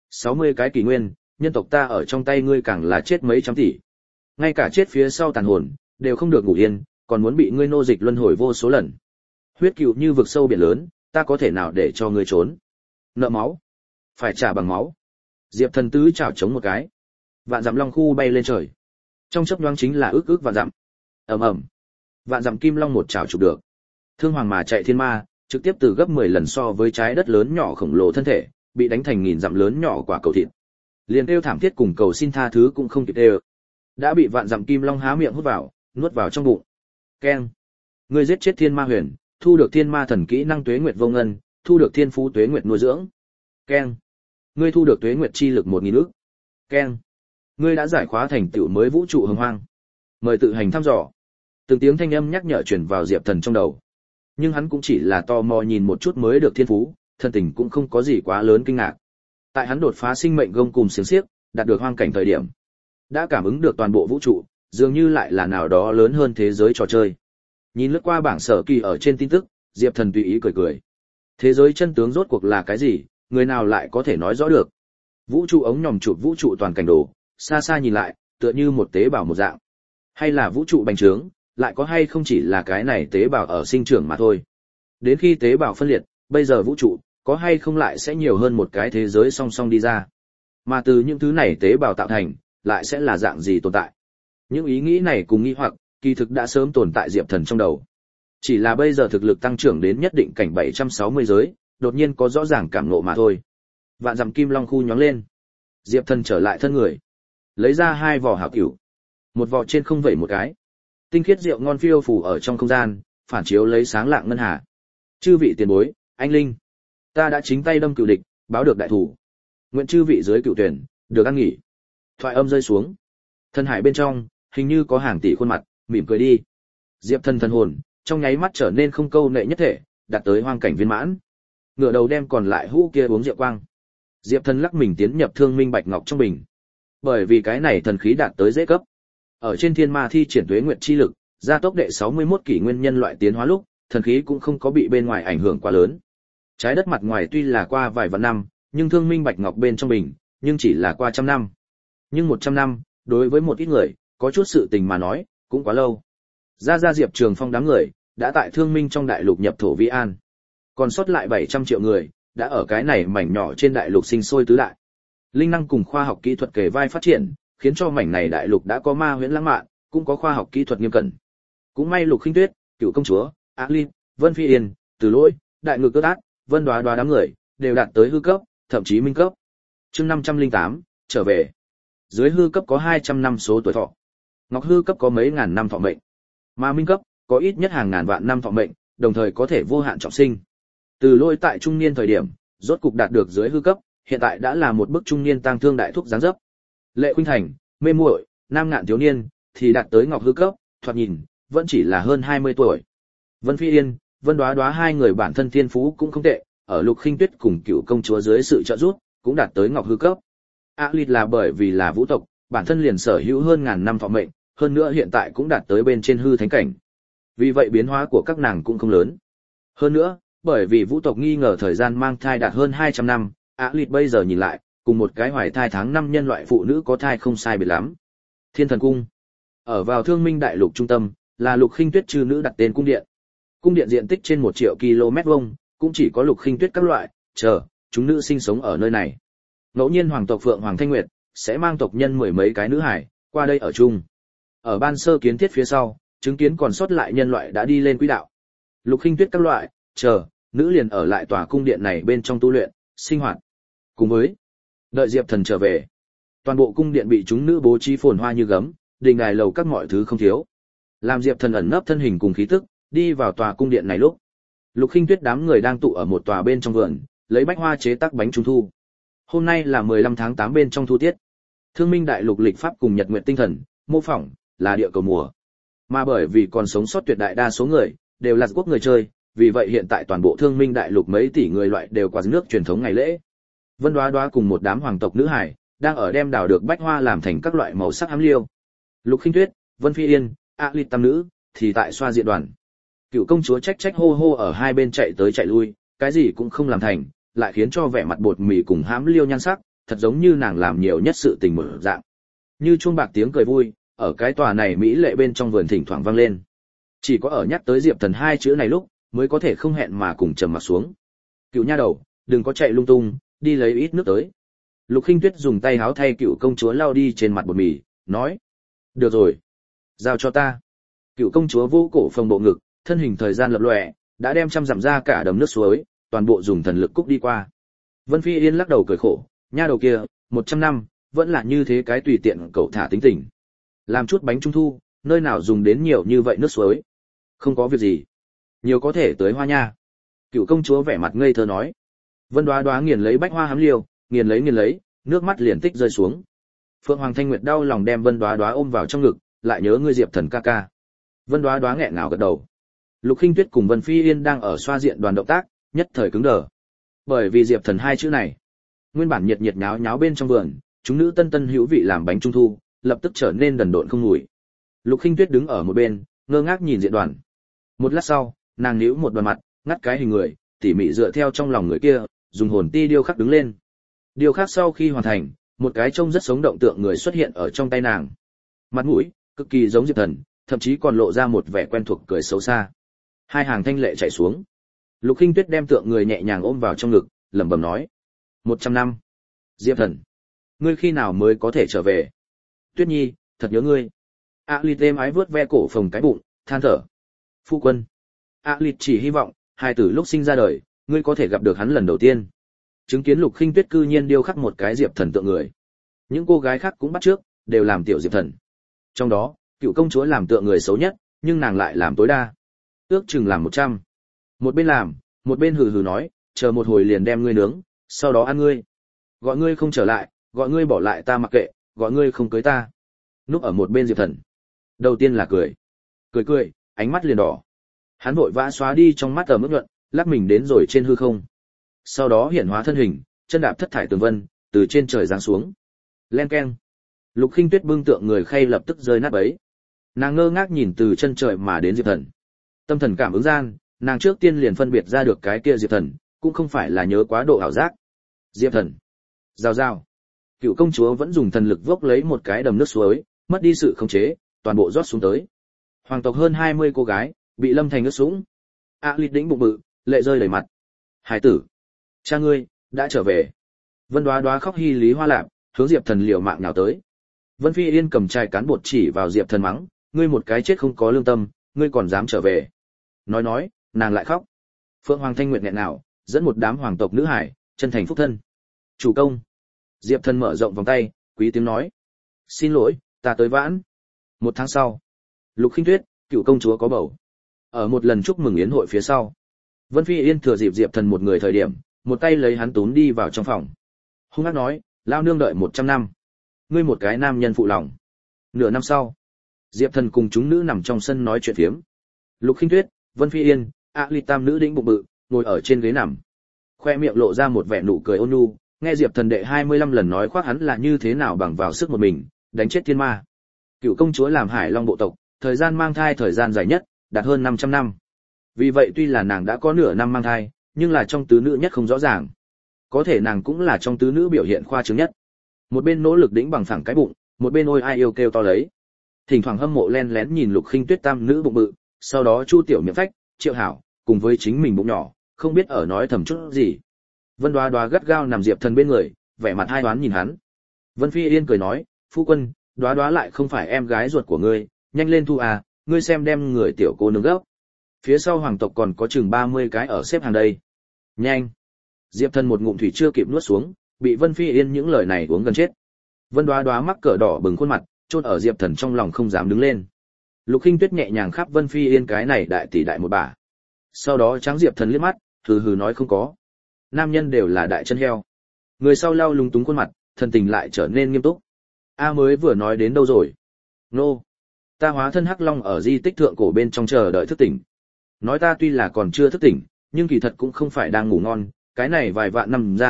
60 cái kỷ nguyên, nhân tộc ta ở trong tay ngươi càng là chết mấy trăm tỷ. Ngay cả chết phía sau tàn hồn, đều không được ngủ yên, còn muốn bị ngươi nô dịch luân hồi vô số lần. Huyết cừu như vực sâu biển lớn, ta có thể nào để cho ngươi trốn. Nợ máu, phải trả bằng máu. Diệp Thần tứ chảo chống một cái. Vạn dặm long khu bay lên trời. Trong chớp nhoáng chính là ước ước vạn dặm. Ầm ầm. Vạn dặm kim long một chảo chụp được. Thương hoàng mà chạy thiên ma, trực tiếp từ gấp 10 lần so với trái đất lớn nhỏ khổng lồ thân thể, bị đánh thành nghìn dặm lớn nhỏ quả cầu thịt. Liền kêu thảm thiết cùng cầu xin tha thứ cũng không kịp đều. Đã bị vạn dặm kim long há miệng hút vào, nuốt vào trong bụng. Keng. Ngươi giết chết thiên ma huyền, thu được thiên ma thần kỹ năng tuế nguyệt vô ngân, thu được thiên phú tuế nguyệt nuôi dưỡng. Keng. Ngươi thu được tuế nguyệt chi lực 1000 ức. Keng. Ngươi đã giải khóa thành tựu mới vũ trụ hồng hoang. Mời tự hành thăm dò. Từng tiếng thanh âm nhắc nhở truyền vào Diệp Thần trong đầu. Nhưng hắn cũng chỉ là tò mò nhìn một chút mới được thiên phú, thân tình cũng không có gì quá lớn kinh ngạc. Tại hắn đột phá sinh mệnh gông cùng xiềng xiếc, đạt được hoang cảnh thời điểm, đã cảm ứng được toàn bộ vũ trụ, dường như lại là nào đó lớn hơn thế giới trò chơi. Nhìn lướt qua bảng sở kỳ ở trên tin tức, Diệp Thần tùy ý cười cười. Thế giới chân tướng rốt cuộc là cái gì, người nào lại có thể nói rõ được. Vũ trụ ống nhòm chụp vũ trụ toàn cảnh đồ, xa xa nhìn lại, tựa như một tế bào một dạng. Hay là vũ trụ bành trướng, lại có hay không chỉ là cái này tế bào ở sinh trưởng mà thôi. Đến khi tế bào phân liệt, bây giờ vũ trụ, có hay không lại sẽ nhiều hơn một cái thế giới song song đi ra. Mà từ những thứ này tế bào tạo thành, lại sẽ là dạng gì tồn tại. Những ý nghĩ này cùng nghi hoặc, kỳ thực đã sớm tồn tại Diệp Thần trong đầu. Chỉ là bây giờ thực lực tăng trưởng đến nhất định cảnh 760 giới, đột nhiên có rõ ràng cảm ngộ mà thôi. Vạn dặm kim long khu nhoáng lên. Diệp Thần trở lại thân người. Lấy ra 2 vỏ hảo cửu. Một vỏ trên không vẩy một cái. Tinh khiết rượu ngon phiêu phù ở trong không gian, phản chiếu lấy sáng lạng ngân hà. Chư vị tiền bối, anh linh, ta đã chính tay đâm cửu địch, báo được đại thủ. Nguyện chư vị dưới cửu tuyển, được ăn nghỉ. Thoại âm rơi xuống. Thân hải bên trong, hình như có hàng tỷ khuôn mặt, mỉm cười đi. Diệp Thần thần hồn, trong nháy mắt trở nên không câu nệ nhất thể, đạt tới hoang cảnh viên mãn. Ngửa đầu đem còn lại hũ kia uống rượu quang. Diệp Thần lắc mình tiến nhập thương minh bạch ngọc trong bình. Bởi vì cái này thần khí đạt tới dễ cấp. Ở trên thiên ma thi triển tuế nguyệt chi lực, gia tốc đệ 61 kỷ nguyên nhân loại tiến hóa lúc, thần khí cũng không có bị bên ngoài ảnh hưởng quá lớn. Trái đất mặt ngoài tuy là qua vài vạn năm, nhưng thương minh bạch ngọc bên trong bình, nhưng chỉ là qua trăm năm. Nhưng 100 năm, đối với một ít người, có chút sự tình mà nói, cũng quá lâu. Ra Diệp Trường Phong đám người, đã tại thương minh trong đại lục nhập thổ Vi An. Còn sót lại 700 triệu người, đã ở cái này mảnh nhỏ trên đại lục sinh sôi tứ đại. Linh năng cùng khoa học kỹ thuật kề vai phát triển, khiến cho mảnh này đại lục đã có ma huyễn lãng mạn, cũng có khoa học kỹ thuật nghiêm cẩn. Cũng may Lục Khinh Tuyết, Cửu công chúa, Á Linh, Vân Phi Yên, Từ Lỗi, Đại Ngự Cơ Át, Vân Đoá Đoá đám người, đều đạt tới hư cấp, thậm chí minh cấp. Chương 508, trở về. Dưới hư cấp có 200 năm số tuổi thọ. Ngọc hư cấp có mấy ngàn năm thọ mệnh. Mà minh cấp có ít nhất hàng ngàn vạn năm thọ mệnh, đồng thời có thể vô hạn trọng sinh. Từ Lỗi tại trung niên thời điểm, rốt cục đạt được dưới hư cấp, hiện tại đã là một bức trung niên tang thương đại thúc dáng dấp. Lệ Khuynh Thành, mê muội, nam ngạn thiếu niên thì đạt tới ngọc hư cấp, thoạt nhìn vẫn chỉ là hơn 20 tuổi. Vân Phi Yên, Vân Đoá Đoá hai người bản thân thiên phú cũng không tệ, ở Lục Khinh Tuyết cùng Cửu công chúa dưới sự trợ giúp, cũng đạt tới ngọc hư cấp. Lịt là bởi vì là vũ tộc, bản thân liền sở hữu hơn ngàn năm thọ mệnh, hơn nữa hiện tại cũng đạt tới bên trên hư thánh cảnh. Vì vậy biến hóa của các nàng cũng không lớn. Hơn nữa, bởi vì vũ tộc nghi ngờ thời gian mang thai đạt hơn 200 năm, Lịt bây giờ nhìn lại, cùng một cái hoài thai tháng 5 nhân loại phụ nữ có thai không sai biệt lắm. Thiên Thần Cung. Ở vào Thương Minh Đại Lục trung tâm, là Lục Khinh Tuyết chư nữ đặt tên cung điện. Cung điện diện tích trên 1 triệu km vuông, cũng chỉ có Lục Khinh Tuyết các loại, chúng nữ sinh sống ở nơi này. Ngẫu nhiên hoàng tộc Phượng Hoàng Thanh Nguyệt sẽ mang tộc nhân 10 mấy cái nữ hải qua đây ở chung. Ở ban sơ kiến thiết phía sau, chứng kiến còn sót lại nhân loại đã đi lên quỹ đạo. Lục Khinh Tuyết các loại, nữ liền ở lại tòa cung điện này bên trong tu luyện, sinh hoạt. Cùng với đợi Diệp Thần trở về, toàn bộ cung điện bị chúng nữ bố trí phồn hoa như gấm, đình đài lầu các mọi thứ không thiếu. Làm Diệp Thần ẩn nấp thân hình cùng khí tức, đi vào tòa cung điện này lúc, Lục Khinh Tuyết đám người đang tụ ở một tòa bên trong vườn, lấy bách hoa chế tác bánh trung thu. Hôm nay là 15 tháng 8 bên trong thu tiết. Thương Minh Đại Lục lịch pháp cùng Nhật Nguyệt tinh thần, mô phỏng là địa cầu mùa. Mà bởi vì còn sống sót tuyệt đại đa số người đều là quốc người chơi, vì vậy hiện tại toàn bộ Thương Minh Đại Lục mấy tỷ người loại đều qua nước truyền thống ngày lễ, Vân Đoá Đoá cùng một đám hoàng tộc nữ hải đang ở đem đào được bách hoa làm thành các loại màu sắc ám liêu. Lục Khinh Tuyết, Vân Phi Yên, Lịt tam nữ thì tại xoa diện đoàn. Cựu công chúa trách trách hô hô ở hai bên chạy tới chạy lui, cái gì cũng không làm thành, lại khiến cho vẻ mặt bột mì cùng hãm liêu nhan sắc, thật giống như nàng làm nhiều nhất sự tình mở dạng. Như chuông bạc tiếng cười vui, ở cái tòa này mỹ lệ bên trong vườn thỉnh thoảng vang lên. Chỉ có ở nhắc tới Diệp Thần hai chữ này lúc, mới có thể không hẹn mà cùng trầm mặt xuống. Cựu nha đầu, đừng có chạy lung tung, đi lấy ít nước tới. Lục Khinh Tuyết dùng tay háo thay cựu công chúa lau đi trên mặt bột mì, nói: được rồi, giao cho ta. Cựu công chúa vô cổ phồng bộ ngực, thân hình thời gian lập lòe, đã đem trăm dặm ra cả đầm nước suối, toàn bộ dùng thần lực cúc đi qua. Vân Phi Yên lắc đầu cười khổ, nha đầu kia, 100 năm, vẫn là như thế cái tùy tiện cậu thả tính tình. Làm chút bánh trung thu, nơi nào dùng đến nhiều như vậy nước suối. Không có việc gì, nhiều có thể tới hoa nha. Cựu công chúa vẻ mặt ngây thơ nói. Vân Đoá Đoá nghiền lấy bách hoa hám liêu, nghiền lấy, nước mắt liền tích rơi xuống. Phượng Hoàng Thanh Nguyệt đau lòng đem Vân Đoá Đoá ôm vào trong ngực, lại nhớ ngươi Diệp Thần ca ca. Vân Đoá Đoá nghẹn ngào gật đầu. Lục Khinh Tuyết cùng Vân Phi Yên đang ở xoa diện đoàn động tác, nhất thời cứng đờ. Bởi vì Diệp Thần hai chữ này, nguyên bản nhiệt nhiệt nháo nháo bên trong vườn, chúng nữ tân tân hữu vị làm bánh trung thu, lập tức trở nên đần độn không ngủi. Lục Khinh Tuyết đứng ở một bên, ngơ ngác nhìn diện đoàn. Một lát sau, nàng nhíu một đoàn mặt, ngắt cái hình người, tỉ mỉ dựa theo trong lòng người kia, dùng hồn ti điêu khắc đứng lên. Điêu khắc sau khi hoàn thành, một cái trông rất sống động tượng người xuất hiện ở trong tay nàng. Mặt mũi cực kỳ giống Diệp Thần, thậm chí còn lộ ra một vẻ quen thuộc cười xấu xa. Hai hàng thanh lệ chảy xuống. Lục Khinh Tuyết đem tượng người nhẹ nhàng ôm vào trong ngực, lẩm bẩm nói: 100 năm. Diệp Thần, ngươi khi nào mới có thể trở về? Tuyết Nhi, thật nhớ ngươi. Lịt êm ái vớt ve cổ phồng cái bụng, than thở. Phu quân. Lịt chỉ hy vọng, hai tử lúc sinh ra đời, ngươi có thể gặp được hắn lần đầu tiên. Chứng kiến Lục Khinh Tuyết cư nhiên điêu khắc một cái Diệp Thần tượng người. Những cô gái khác cũng bắt chước, đều làm tiểu Diệp Thần. Trong đó, cựu công chúa làm tượng người xấu nhất, nhưng nàng lại làm tối đa. Ước chừng làm 100. Một bên làm, một bên hừ hừ nói, chờ một hồi liền đem ngươi nướng, sau đó ăn ngươi. Gọi ngươi không trở lại, gọi ngươi bỏ lại ta mặc kệ, gọi ngươi không cưới ta. Núp ở một bên Diệp Thần. Đầu tiên là cười. Cười, ánh mắt liền đỏ. Hắn vội vã xóa đi trong mắt ở mức nhuận, lắc mình đến rồi trên hư không. Sau đó hiển hóa thân hình, chân đạp thất thải tường vân, từ trên trời giáng xuống. Len keng. Lục Khinh Tuyết bưng tượng người khay lập tức rơi nát bấy. Nàng ngơ ngác nhìn từ chân trời mà đến Diệp Thần. Tâm thần cảm ứng gian, nàng trước tiên liền phân biệt ra được cái kia Diệp Thần, cũng không phải là nhớ quá độ ảo giác. Diệp Thần. Rào rào. Cựu công chúa vẫn dùng thần lực vốc lấy một cái đầm nước suối, mất đi sự khống chế, toàn bộ rót xuống tới. Hoàng tộc hơn 20 cô gái bị lâm thành ướt sũng. Lịt đĩnh bụng bự, lệ rơi đầy mặt. Hải tử, cha ngươi đã trở về. Vân Đoá Đoá khóc hi lý hoa lạp, hướng Diệp Thần liều mạng nhào tới. Vân Phi Yên cầm chai cán bột chỉ vào Diệp Thần mắng, ngươi một cái chết không có lương tâm, ngươi còn dám trở về. Nói, nàng lại khóc. Phượng Hoàng Thanh Nguyệt nghẹn nào, dẫn một đám hoàng tộc nữ hải, chân thành phúc thân. Chủ công. Diệp Thần mở rộng vòng tay, quý tiếng nói. Xin lỗi, ta tới vãn. Một tháng sau, Lục Khinh Tuyết, cựu công chúa có bầu. Ở một lần chúc mừng yến hội phía sau, Vân Phi Yên thừa dịp Diệp Thần một người thời điểm, một tay lấy hắn túm đi vào trong phòng. Hung ác nói, lao nương đợi 100 năm. Ngươi một cái nam nhân phụ lòng. Nửa năm sau, Diệp Thần cùng chúng nữ nằm trong sân nói chuyện phiếm. Lục Khinh Tuyết, Vân Phi Yên, Lịt tam nữ đĩnh bụng bự, ngồi ở trên ghế nằm. Khoe miệng lộ ra một vẻ nụ cười ôn nhu, nghe Diệp Thần đệ 25 lần nói khoác hắn là như thế nào bằng vào sức một mình, đánh chết thiên ma. Cựu công chúa làm Hải Long bộ tộc, thời gian mang thai thời gian dài nhất, đạt hơn 500 năm. Vì vậy tuy là nàng đã có nửa năm mang thai, nhưng là trong tứ nữ nhất không rõ ràng. Có thể nàng cũng là trong tứ nữ biểu hiện khoa trương nhất. Một bên nỗ lực đĩnh bằng phẳng cái bụng, một bên ôi ai yêu kêu to lấy. Thỉnh thoảng hâm mộ len lén nhìn Lục Khinh Tuyết tam nữ bụng bự, sau đó Chu tiểu miệng phách, Triệu Hảo, cùng với chính mình bụng nhỏ, không biết ở nói thầm chút gì. Vân Đoá Đoá gắt gao nằm Diệp Thần bên người, vẻ mặt hai đoán nhìn hắn. Vân Phi Yên cười nói, phu quân, Đoá Đoá lại không phải em gái ruột của ngươi, nhanh lên thu à, ngươi xem đem người tiểu cô nương gấp. Phía sau hoàng tộc còn có chừng 30 cái ở xếp hàng đây. Nhanh. Diệp Thần một ngụm thủy chưa kịp nuốt xuống, bị Vân Phi Yên những lời này uống gần chết. Vân Đoá Đoá mắc cỡ đỏ bừng khuôn mặt, chôn ở Diệp Thần trong lòng không dám đứng lên. Lục Khinh Tuyết nhẹ nhàng khắp Vân Phi Yên cái này đại tỷ đại một bà. Sau đó trắng Diệp Thần liếc mắt, hừ hừ nói không có. Nam nhân đều là đại chân heo. Người sau lau lúng túng khuôn mặt, thần tình lại trở nên nghiêm túc. Mới vừa nói đến đâu rồi? Nô. Ta hóa thân Hắc Long ở di tích thượng cổ bên trong chờ đợi thức tỉnh. Nói ta tuy là còn chưa thức tỉnh, nhưng kỳ thật cũng không phải đang ngủ ngon, cái này vài vạn năm gian,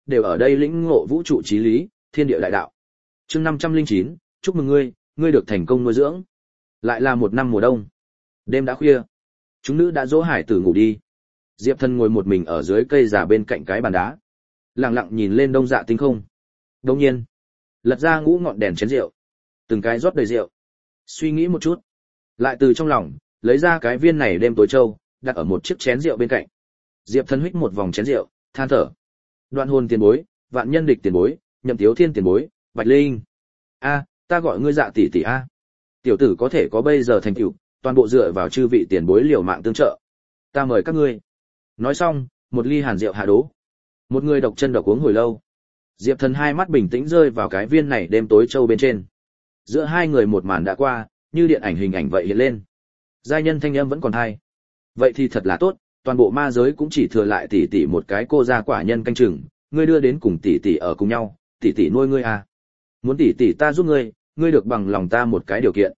đều ở đây lĩnh ngộ vũ trụ chí lý, thiên địa đại đạo. Chương 509, chúc mừng ngươi, ngươi được thành công nuôi dưỡng. Lại là một năm mùa đông. Đêm đã khuya, chúng nữ đã dỗ hải tử ngủ đi. Diệp Thần ngồi một mình ở dưới cây già bên cạnh cái bàn đá, lặng lặng nhìn lên đông dạ tinh không. Đột nhiên, lật ra ngũ ngọn đèn chén rượu, từng cái rót đầy rượu. Suy nghĩ một chút, lại từ trong lòng lấy ra cái viên này đêm tối châu, đặt ở một chiếc chén rượu bên cạnh. Diệp Thần huých một vòng chén rượu, than thở. Đoạn Hồn tiền bối, Vạn Nhân địch tiền bối, Nhậm Tiếu Thiên tiền bối, Bạch Linh. A, ta gọi ngươi Dạ tỷ tỷ a. Tiểu tử có thể có bây giờ thành tựu, toàn bộ dựa vào chư vị tiền bối liều mạng tương trợ. Ta mời các ngươi. Nói xong, một ly hàn rượu hạ đố. Một người độc chân độc uống hồi lâu. Diệp Thần hai mắt bình tĩnh rơi vào cái viên này đêm tối châu bên trên. Giữa hai người một màn đã qua, như điện ảnh hình ảnh vậy hiện lên. Giai nhân thanh âm vẫn còn hay. Vậy thì thật là tốt, toàn bộ ma giới cũng chỉ thừa lại tỷ tỷ một cái cô gia quả nhân canh chừng, ngươi đưa đến cùng tỷ tỷ ở cùng nhau, tỷ tỷ nuôi ngươi à? Muốn tỷ tỷ ta giúp ngươi, ngươi được bằng lòng ta một cái điều kiện.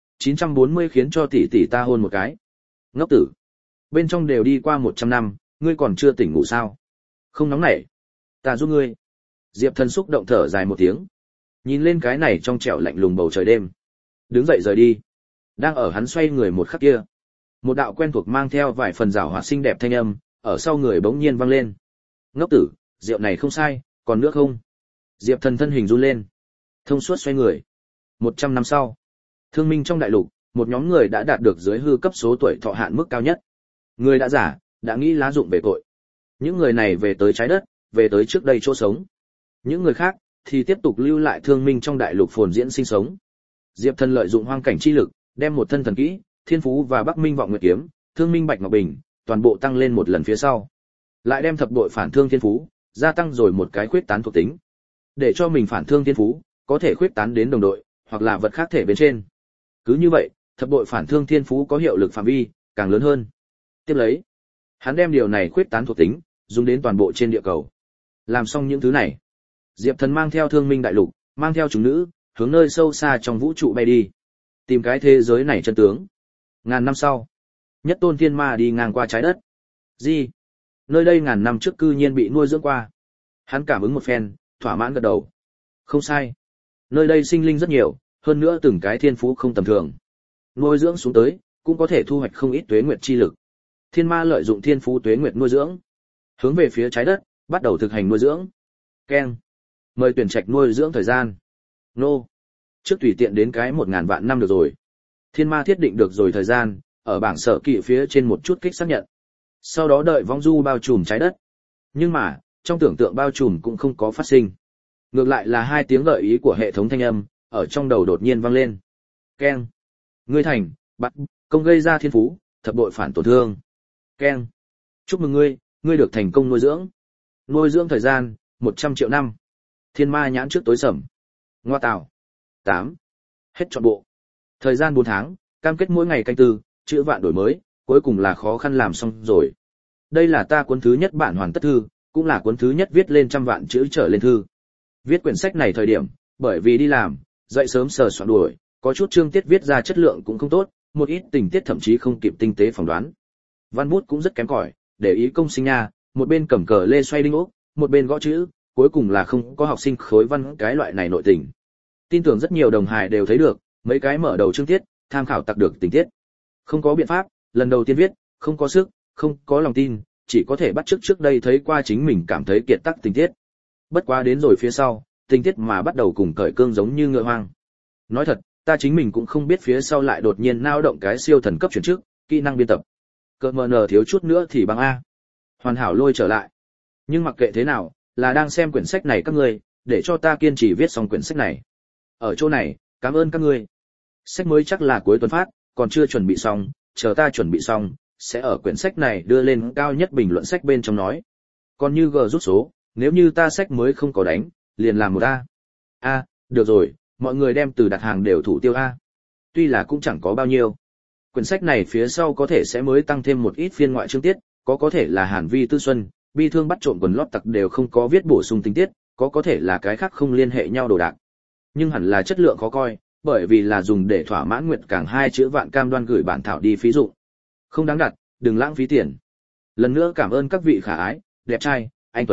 940 khiến cho tỷ tỷ ta hôn một cái. Ngốc tử, bên trong đều đi qua 100 năm, ngươi còn chưa tỉnh ngủ sao? Không nóng nảy, ta giúp ngươi. Diệp Thần xúc động thở dài một tiếng, nhìn lên cái này trong trẻo lạnh lùng bầu trời đêm, đứng dậy rời đi. Đang ở hắn xoay người một khắc kia, một đạo quen thuộc mang theo vài phần giảo hoạt xinh đẹp thanh âm ở sau người bỗng nhiên vang lên. Ngốc tử, rượu này không sai, còn nước không? Diệp Thần thân hình run lên, thông suốt xoay người. 100 năm sau, Thương Minh trong đại lục, một nhóm người đã đạt được dưới hư cấp số tuổi thọ hạn mức cao nhất. Người đã giả, đã nghĩ lá dụng về tội. Những người này về tới trái đất, về tới trước đây chỗ sống. Những người khác thì tiếp tục lưu lại Thương Minh trong đại lục phồn diễn sinh sống. Diệp Thần lợi dụng hoang cảnh chi lực, đem một thân thần kỹ, Thiên Phú và Bắc Minh Vọng Nguyệt Kiếm, Thương Minh Bạch Ngọc Bình, toàn bộ tăng lên một lần phía sau. Lại đem thập bội phản thương Thiên Phú, gia tăng rồi một cái khuyết tán thuộc tính. Để cho mình phản thương Thiên Phú, có thể khuyết tán đến đồng đội, hoặc là vật khác thể bên trên. Cứ như vậy, thập bội phản thương Thiên Phú có hiệu lực phạm vi càng lớn hơn. Tiếp lấy, hắn đem điều này khuyết tán thuộc tính, dùng đến toàn bộ trên địa cầu. Làm xong những thứ này, Diệp Thần mang theo Thương Minh đại lục, mang theo chúng nữ, hướng nơi sâu xa trong vũ trụ bay đi, tìm cái thế giới này chân tướng. Ngàn năm sau, nhất tôn thiên ma đi ngang qua trái đất. Gì? Nơi đây ngàn năm trước cư nhiên bị nuôi dưỡng qua. Hắn cảm ứng một phen, thỏa mãn gật đầu. Không sai. Nơi đây sinh linh rất nhiều, hơn nữa từng cái thiên phú không tầm thường. Nuôi dưỡng xuống tới, cũng có thể thu hoạch không ít tuế nguyệt chi lực. Thiên ma lợi dụng thiên phú tuế nguyệt nuôi dưỡng, hướng về phía trái đất, bắt đầu thực hành nuôi dưỡng. Keng. Mời tuyển trạch nuôi dưỡng thời gian. Nô. Trước tùy tiện đến cái 1000 vạn năm được rồi. Thiên ma thiết định được rồi thời gian, ở bảng sở kỵ phía trên một chút kích xác nhận. Sau đó đợi vong du bao trùm trái đất. Nhưng mà, trong tưởng tượng bao trùm cũng không có phát sinh. Ngược lại là hai tiếng gợi ý của hệ thống thanh âm, ở trong đầu đột nhiên vang lên. Keng. Ngươi thành, bắt, công gây ra thiên phú, thập bội phản tổn thương. Keng. Chúc mừng ngươi, ngươi được thành công nuôi dưỡng. Nuôi dưỡng thời gian, 100 triệu năm. Thiên ma nhãn trước tối sầm. Ngoa tào. 8. Hết trọn bộ. Thời gian 4 tháng, cam kết mỗi ngày canh tư, chữ vạn đổi mới, cuối cùng là khó khăn làm xong rồi. Đây là ta cuốn thứ nhất bản hoàn tất thư, cũng là cuốn thứ nhất viết lên 100 vạn chữ trở lên thư. Viết quyển sách này thời điểm, bởi vì đi làm, dậy sớm sờ soạn đuổi, có chút chương tiết viết ra chất lượng cũng không tốt, một ít tình tiết thậm chí không kịp tinh tế phỏng đoán. Văn bút cũng rất kém cỏi, để ý công sinh nha, một bên cầm cờ lê xoay đinh ốc, một bên gõ chữ, cuối cùng là không có học sinh khối văn cái loại này nội tình. Tin tưởng rất nhiều đồng hài đều thấy được, mấy cái mở đầu chương tiết, tham khảo tặc được tình tiết. Không có biện pháp, lần đầu tiên viết, không có sức, không có lòng tin, chỉ có thể bắt chước trước đây thấy qua chính mình cảm thấy kiệt tác tình tiết. Bất quá đến rồi phía sau, tình tiết mà bắt đầu cùng cởi cương giống như ngựa hoang. Nói thật, ta chính mình cũng không biết phía sau lại đột nhiên nao động cái siêu thần cấp chuyển chức, kỹ năng biên tập. Cỡ mờ nờ thiếu chút nữa thì bằng A. Hoàn hảo lôi trở lại. Nhưng mặc kệ thế nào, là đang xem quyển sách này các ngươi, để cho ta kiên trì viết xong quyển sách này. Ở chỗ này, cảm ơn các ngươi. Sách mới chắc là cuối tuần phát, còn chưa chuẩn bị xong, chờ ta chuẩn bị xong, sẽ ở quyển sách này đưa lên cao nhất bình luận sách bên trong nói. Còn như G rút số, nếu như ta sách mới không có đánh, liền làm một A. A, được rồi, mọi người đem từ đặt hàng đều thủ tiêu A. Tuy là cũng chẳng có bao nhiêu. Quyển sách này phía sau có thể sẽ mới tăng thêm một ít phiên ngoại chương tiết, có thể là Hàn Vi Tư Xuân, bi thương bắt trộm quần lót tặc đều không có viết bổ sung tình tiết, có thể là cái khác không liên hệ nhau đồ đạc. Nhưng hẳn là chất lượng khó coi, bởi vì là dùng để thỏa mãn nguyện càng hai chữ vạn cam đoan gửi bản thảo đi phí dụ. Không đáng đặt, đừng lãng phí tiền. Lần nữa cảm ơn các vị khả ái, đẹp trai, anh Tuấn,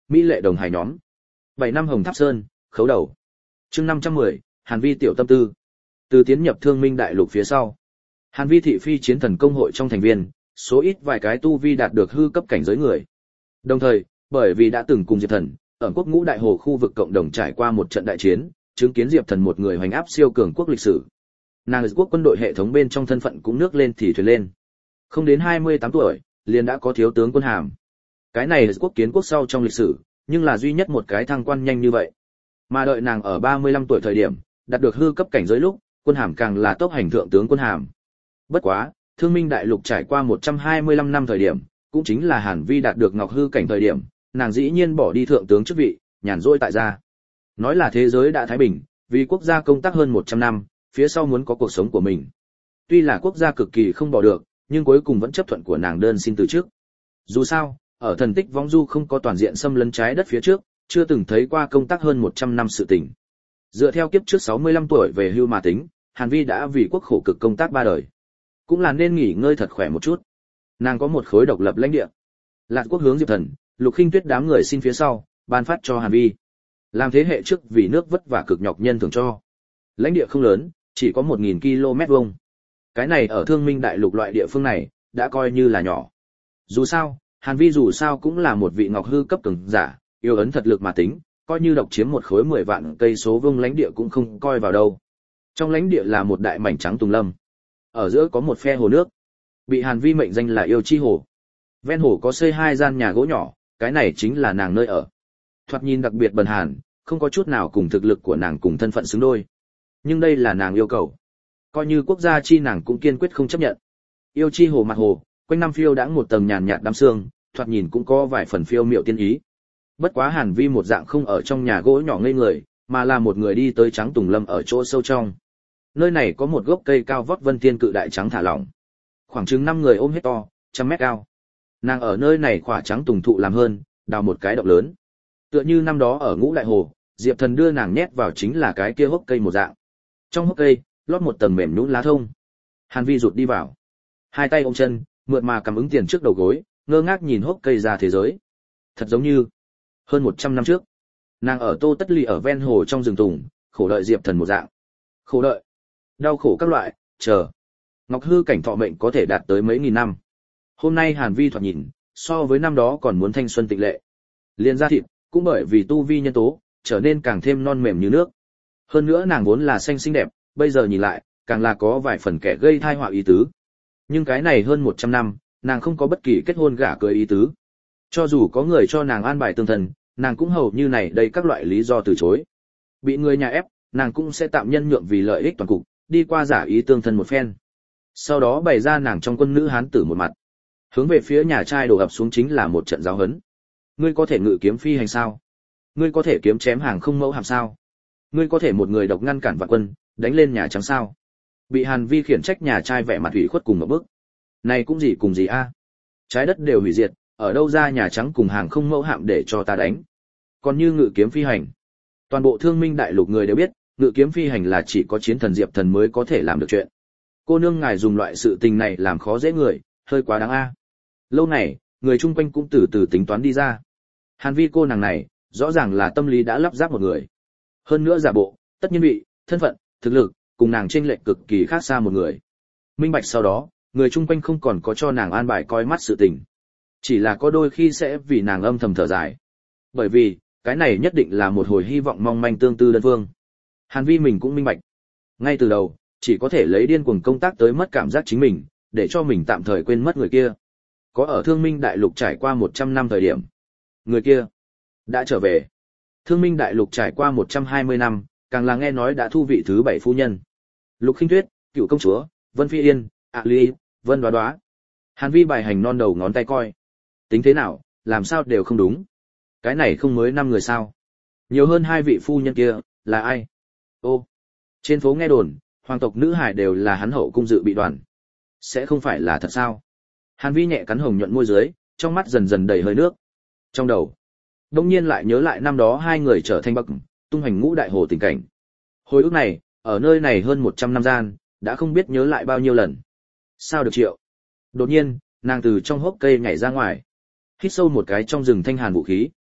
mỹ lệ đồng hài nhóm. 7 năm Hồng Tháp Sơn, khấu đầu. Chương 510, Hàn Vi tiểu tâm tư. Từ tiến nhập Thương Minh Đại Lục phía sau, Hàn Vi thị phi chiến thần công hội trong thành viên, số ít vài cái tu vi đạt được hư cấp cảnh giới người. Đồng thời, bởi vì đã từng cùng Diệp Thần ở quốc ngũ đại hồ khu vực cộng đồng trải qua một trận đại chiến, chứng kiến Diệp Thần một người hoành áp siêu cường quốc lịch sử. Nàng ở quốc quân đội hệ thống bên trong thân phận cũng nước lên thì thuyền lên. Không đến 28 tuổi, liền đã có thiếu tướng quân hàm. Cái này là quốc kiến quốc sau trong lịch sử, nhưng là duy nhất một cái thăng quan nhanh như vậy. Mà đợi nàng ở 35 tuổi thời điểm, đạt được hư cấp cảnh giới lúc, quân hàm càng là tốc hành thượng tướng quân hàm. Bất quá, Thương Minh Đại Lục trải qua 125 năm thời điểm, cũng chính là Hàn Vi đạt được ngọc hư cảnh thời điểm, nàng dĩ nhiên bỏ đi thượng tướng chức vị, nhàn rỗi tại gia. Nói là thế giới đã thái bình, vì quốc gia công tác hơn 100 năm, phía sau muốn có cuộc sống của mình. Tuy là quốc gia cực kỳ không bỏ được, nhưng cuối cùng vẫn chấp thuận của nàng đơn xin từ chức. Dù sao, ở thần tích vong du không có toàn diện xâm lấn trái đất phía trước, chưa từng thấy qua công tác hơn 100 năm sự tình. Dựa theo kiếp trước 65 tuổi về hưu mà tính, Hàn Vi đã vì quốc khổ cực công tác 3 đời. Cũng là nên nghỉ ngơi thật khỏe một chút. Nàng có một khối độc lập lãnh địa. Lạc quốc hướng Diệp Thần, Lục Khinh Tuyết đám người xin phía sau, ban phát cho Hàn Vi. Làm thế hệ trước vì nước vất vả cực nhọc nhân thường cho. Lãnh địa không lớn, chỉ có 1000 km vuông. Cái này ở Thương Minh Đại Lục loại địa phương này, đã coi như là nhỏ. Dù sao, Hàn Vi dù sao cũng là một vị ngọc hư cấp cường giả, yêu ấn thật lực mà tính, coi như độc chiếm một khối 10 vạn cây số vuông lãnh địa cũng không coi vào đâu. Trong lãnh địa là một đại mảnh trắng tùng lâm. Ở giữa có một phe hồ nước, bị Hàn Vi mệnh danh là Yêu Chi Hồ. Ven hồ có xây 2 gian nhà gỗ nhỏ, cái này chính là nàng nơi ở. Thoạt nhìn đặc biệt bần hàn, không có chút nào cùng thực lực của nàng cùng thân phận xứng đôi. Nhưng đây là nàng yêu cầu. Coi như quốc gia chi nàng cũng kiên quyết không chấp nhận. Yêu Chi Hồ mặt hồ, quanh năm phiêu đãng một tầng nhàn nhạt đám sương, thoạt nhìn cũng có vài phần phiêu miệu tiên ý. Bất quá Hàn Vi một dạng không ở trong nhà gỗ nhỏ ngây người, mà là một người đi tới trắng tùng lâm ở chỗ sâu trong. Nơi này có một gốc cây cao vót vân tiên cự đại trắng thả lỏng. Khoảng chừng 5 người ôm hết to, 100 mét cao. Nàng ở nơi này khỏa trắng tùng thụ làm hơn, đào một cái động lớn. Tựa như năm đó ở Ngũ Đại Hồ, Diệp Thần đưa nàng nhét vào chính là cái kia hốc cây một dạng. Trong hốc cây, lót một tầng mềm nhũn lá thông. Hàn Vi rụt đi vào. Hai tay ôm chân, mượt mà cầm ứng tiền trước đầu gối, ngơ ngác nhìn hốc cây ra thế giới. Thật giống như hơn 100 năm trước, nàng ở Tô Tất Ly ở ven hồ trong rừng tùng, khổ đợi Diệp Thần một dạng. Khổ đợi, đau khổ các loại, chờ. Ngọc hư cảnh thọ mệnh có thể đạt tới mấy nghìn năm. Hôm nay Hàn Vi thoạt nhìn, so với năm đó còn muốn thanh xuân tịnh lệ. Liền da thịt, cũng bởi vì tu vi nhân tố, trở nên càng thêm non mềm như nước. Hơn nữa nàng vốn là xanh xinh đẹp, bây giờ nhìn lại, càng là có vài phần kẻ gây tai họa ý tứ. Nhưng cái này hơn 100 năm, nàng không có bất kỳ kết hôn gả cưới ý tứ. Cho dù có người cho nàng an bài tương thân, nàng cũng hầu như này đầy các loại lý do từ chối. Bị người nhà ép, nàng cũng sẽ tạm nhân nhượng vì lợi ích toàn cục, đi qua giả ý tương thân một phen. Sau đó bày ra nàng trong quân nữ hán tử một mặt. Hướng về phía nhà trai đổ ập xuống chính là một trận giáo huấn. Ngươi có thể ngự kiếm phi hành sao? Ngươi có thể kiếm chém hàng không mẫu hàm sao? Ngươi có thể một người độc ngăn cản vạn quân, đánh lên nhà trắng sao? Bị Hàn Vi khiển trách nhà trai vẻ mặt ủy khuất cùng một bức. Này cũng gì cùng gì a? Trái đất đều hủy diệt, ở đâu ra nhà trắng cùng hàng không mẫu hạm để cho ta đánh? Còn như ngự kiếm phi hành, toàn bộ Thương Minh Đại Lục người đều biết, ngự kiếm phi hành là chỉ có chiến thần Diệp Thần mới có thể làm được chuyện. Cô nương ngài dùng loại sự tình này làm khó dễ người, hơi quá đáng a. Lâu này, người chung quanh cũng từ từ tính toán đi ra. Hàn Vi cô nàng này, rõ ràng là tâm lý đã lắp ráp một người. Hơn nữa giả bộ, tất nhiên vị, thân phận, thực lực, cùng nàng chênh lệch cực kỳ khác xa một người. Minh bạch sau đó, người chung quanh không còn có cho nàng an bài coi mắt sự tình. Chỉ là có đôi khi sẽ vì nàng âm thầm thở dài. Bởi vì, cái này nhất định là một hồi hy vọng mong manh tương tư đơn phương. Hàn Vi mình cũng minh bạch. Ngay từ đầu, chỉ có thể lấy điên cuồng công tác tới mất cảm giác chính mình, để cho mình tạm thời quên mất người kia. Có ở Thương Minh Đại Lục trải qua 100 năm thời điểm. Người kia đã trở về. Thương Minh Đại Lục trải qua 120 năm, càng là nghe nói đã thu vị thứ 7 phu nhân. Lục Khinh Tuyết, Cựu công chúa, Vân Phi Yên, Ly, Vân Đoá Đoá. Hàn Vi bài hành non đầu ngón tay coi. Tính thế nào, làm sao đều không đúng. Cái này không mới 5 người sao? Nhiều hơn 2 vị phu nhân kia, là ai? Ô, trên phố nghe đồn, hoàng tộc nữ hải đều là hắn hậu cung dự bị đoàn. Sẽ không phải là thật sao? Hàn Vi nhẹ cắn hồng nhuận môi dưới, trong mắt dần dần đầy hơi nước. Trong đầu, đông nhiên lại nhớ lại năm đó 2 người trở thành bậc, tung hành Ngũ Đại Hồ tình cảnh. Hồi ức này, ở nơi này hơn 100 năm gian, đã không biết nhớ lại bao nhiêu lần. Sao được Triệu? Đột nhiên, nàng từ trong hốc cây nhảy ra ngoài, hít sâu một cái trong rừng thanh hàn vũ khí.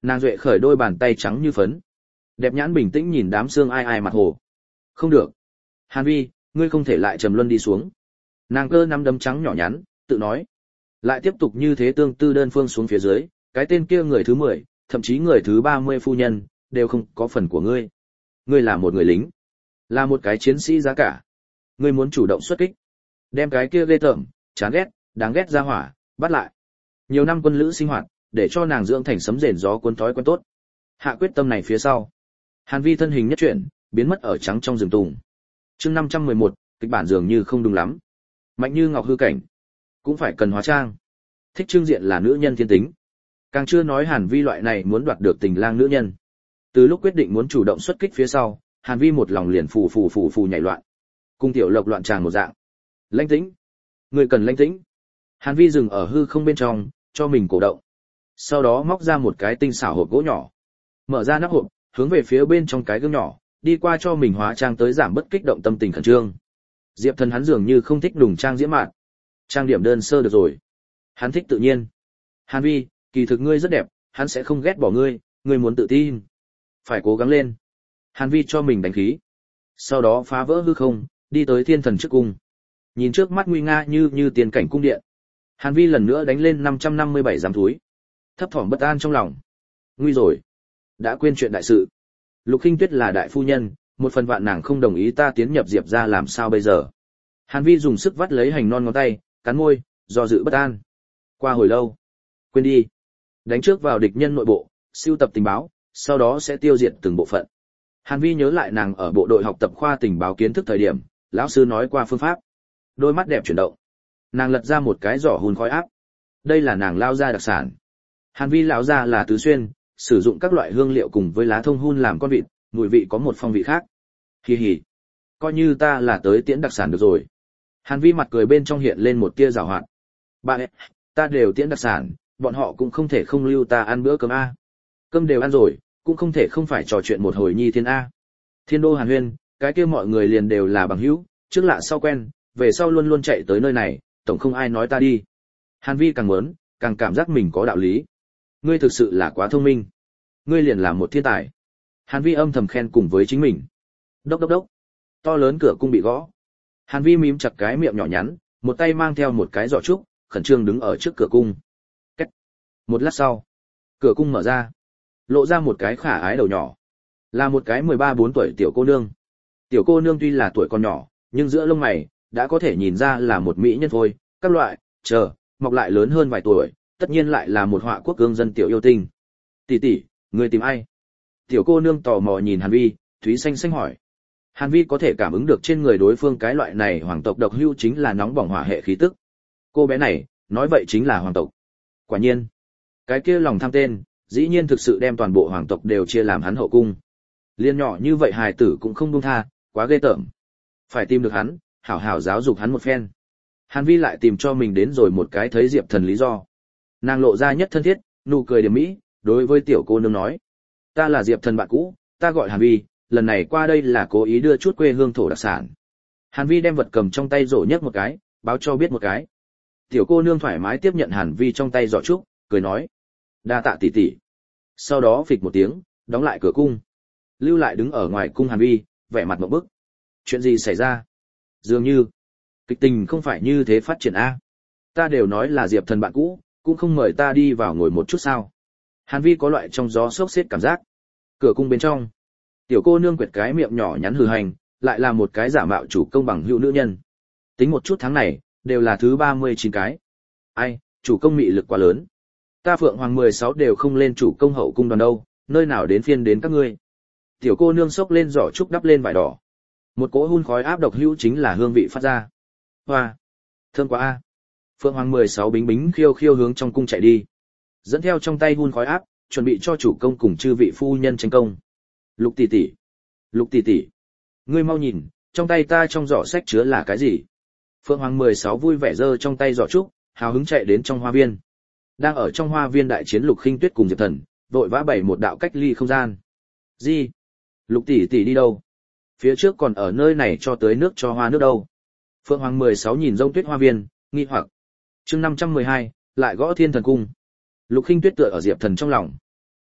Nàng duệ khởi đôi bàn tay trắng như phấn. Đẹp nhãn bình tĩnh nhìn đám xương ai ai mặt hồ. Không được. Hàn Vi, ngươi không thể lại trầm luân đi xuống. Nàng cơ nắm đấm trắng nhỏ nhắn, tự nói. Lại tiếp tục như thế tương tư đơn phương xuống phía dưới, cái tên kia người thứ 10, thậm chí người thứ 30 phu nhân, đều không có phần của ngươi. Ngươi là một người lính, là một cái chiến sĩ giá cả. Ngươi muốn chủ động xuất kích, đem cái kia ghê tởm, chán ghét, đáng ghét ra hỏa, bắt lại. Nhiều năm quân lữ sinh hoạt, để cho nàng dưỡng thành sấm rền gió cuốn thói quen tốt. Hạ quyết tâm này phía sau, Hàn Vi thân hình nhất chuyển, biến mất ở trắng trong rừng tùng. Chương 511, kịch bản dường như không đúng lắm. Mạnh như ngọc hư cảnh, cũng phải cần hóa trang. Thích trương diện là nữ nhân thiên tính. Càng chưa nói Hàn Vi loại này muốn đoạt được tình lang nữ nhân. Từ lúc quyết định muốn chủ động xuất kích phía sau, Hàn Vi một lòng liền phù nhảy loạn. Cung tiểu lộc loạn tràng một dạng. Lãnh tĩnh. Người cần lãnh tĩnh. Hàn Vi dừng ở hư không bên trong, cho mình cổ động. Sau đó móc ra một cái tinh xảo hộp gỗ nhỏ. Mở ra nắp hộp, hướng về phía bên trong cái gương nhỏ, đi qua cho mình hóa trang tới giảm bất kích động tâm tình khẩn trương. Diệp Thần hắn dường như không thích đùng trang diễm mạn. Trang điểm đơn sơ được rồi. Hắn thích tự nhiên. Hàn Vi, kỳ thực ngươi rất đẹp, hắn sẽ không ghét bỏ ngươi, ngươi muốn tự tin. Phải cố gắng lên. Hàn Vi cho mình đánh khí. Sau đó phá vỡ hư không, đi tới thiên thần trước cung. Nhìn trước mắt nguy nga như tiền cảnh cung điện. Hàn Vi lần nữa đánh lên 557 giám thúi. Thấp thỏm bất an trong lòng. Nguy rồi. Đã quên chuyện đại sự. Lục Khinh Tuyết là đại phu nhân, một phần vạn nàng không đồng ý ta tiến nhập Diệp gia làm sao bây giờ. Hàn Vi dùng sức vắt lấy hành non ngón tay, cắn môi, do dự bất an. Qua hồi lâu. Quên đi. Đánh trước vào địch nhân nội bộ, siêu tập tình báo, sau đó sẽ tiêu diệt từng bộ phận. Hàn Vi nhớ lại nàng ở bộ đội học tập khoa tình báo kiến thức thời điểm, lão sư nói qua phương pháp. Đôi mắt đẹp chuyển động. Nàng lật ra một cái giỏ hun khói áp. Đây là nàng lao ra đặc sản. Hàn Vi lão gia là tứ xuyên, sử dụng các loại hương liệu cùng với lá thông hun làm con vịt, mùi vị có một phong vị khác. Hì hì. Coi như ta là tới tiễn đặc sản được rồi. Hàn Vi mặt cười bên trong hiện lên một tia giảo hoạt. Bạn, ta đều tiễn đặc sản, bọn họ cũng không thể không lưu ta ăn bữa cơm a. Cơm đều ăn rồi, cũng không thể không phải trò chuyện một hồi nhi thiên a. Thiên đô Hàn Huyên, cái kia mọi người liền đều là bằng hữu, trước lạ sau quen, về sau luôn luôn chạy tới nơi này, tổng không ai nói ta đi. Hàn Vi càng muốn, càng cảm giác mình có đạo lý. Ngươi thực sự là quá thông minh. Ngươi liền là một thiên tài. Hàn Vi âm thầm khen cùng với chính mình. Đốc đốc đốc. To lớn cửa cung bị gõ. Hàn Vi mím chặt cái miệng nhỏ nhắn, một tay mang theo một cái giỏ trúc, khẩn trương đứng ở trước cửa cung. Cách. Một lát sau, cửa cung mở ra, lộ ra một cái khả ái đầu nhỏ. Là một cái 13-14 tuổi tiểu cô nương. Tiểu cô nương tuy là tuổi còn nhỏ, nhưng giữa lông mày đã có thể nhìn ra là một mỹ nhân thôi, các loại, mọc lại lớn hơn vài tuổi, tất nhiên lại là một họa quốc cương dân tiểu yêu tinh. Tỷ tỷ, người tìm ai? Tiểu cô nương tò mò nhìn Hàn Vi, Thúy xanh xanh hỏi. Hàn Vi có thể cảm ứng được trên người đối phương cái loại này hoàng tộc độc hưu chính là nóng bỏng hỏa hệ khí tức. Cô bé này, nói vậy chính là hoàng tộc. Quả nhiên, cái kia lòng tham tên, dĩ nhiên thực sự đem toàn bộ hoàng tộc đều chia làm hắn hậu cung. Liên nhỏ như vậy hài tử cũng không buông tha, quá ghê tởm. Phải tìm được hắn, hảo hảo giáo dục hắn một phen. Hàn Vi lại tìm cho mình đến rồi một cái thấy Diệp Thần lý do. Nàng lộ ra nhất thân thiết, nụ cười điểm mỹ, đối với tiểu cô nương nói: "Ta là Diệp Thần bạn cũ, ta gọi Hàn Vi, lần này qua đây là cố ý đưa chút quê hương thổ đặc sản." Hàn Vi đem vật cầm trong tay rổ nhấc một cái, báo cho biết một cái. Tiểu cô nương thoải mái tiếp nhận Hàn Vi trong tay giỏ trúc, cười nói: "Đa tạ tỷ tỷ." Sau đó phịch một tiếng, đóng lại cửa cung. Lưu lại đứng ở ngoài cung Hàn Vi, vẻ mặt ngộp bức. Chuyện gì xảy ra? Dường như kịch tình không phải như thế phát triển a. Ta đều nói là Diệp Thần bạn cũ, cũng không mời ta đi vào ngồi một chút sao? Hàn Vi có loại trong gió sốc xếp cảm giác. Cửa cung bên trong, tiểu cô nương quệt cái miệng nhỏ nhắn hừ hành, lại là một cái giả mạo chủ công bằng hữu nữ nhân. Tính một chút tháng này, đều là thứ 39 cái. Ai, chủ công mị lực quá lớn. Ta Phượng Hoàng 16 đều không lên chủ công hậu cung đoàn đâu, nơi nào đến phiên đến các ngươi. Tiểu cô nương xốc lên giỏ trúc đắp lên vải đỏ. Một cỗ hun khói áp độc hữu chính là hương vị phát ra. Hoa, thơm quá a. Phượng Hoàng 16 bính bính khiêu khiêu hướng trong cung chạy đi. Dẫn theo trong tay hun khói áp, chuẩn bị cho chủ công cùng chư vị phu nhân tranh công. Lục tỷ tỷ, Lục tỷ tỷ, ngươi mau nhìn, trong tay ta trong giỏ sách chứa là cái gì? Phượng Hoàng 16 vui vẻ giơ trong tay giỏ trúc, hào hứng chạy đến trong hoa viên. Đang ở trong hoa viên đại chiến Lục Khinh Tuyết cùng Diệp Thần, vội vã bày một đạo cách ly không gian. Gì? Lục tỷ tỷ đi đâu? Phía trước còn ở nơi này cho tới nước cho hoa nước đâu? Phượng Hoàng 16 nhìn rông tuyết hoa viên, nghi hoặc. Chương 512, lại gõ Thiên Thần cung. Lục Khinh Tuyết tựa ở Diệp Thần trong lòng.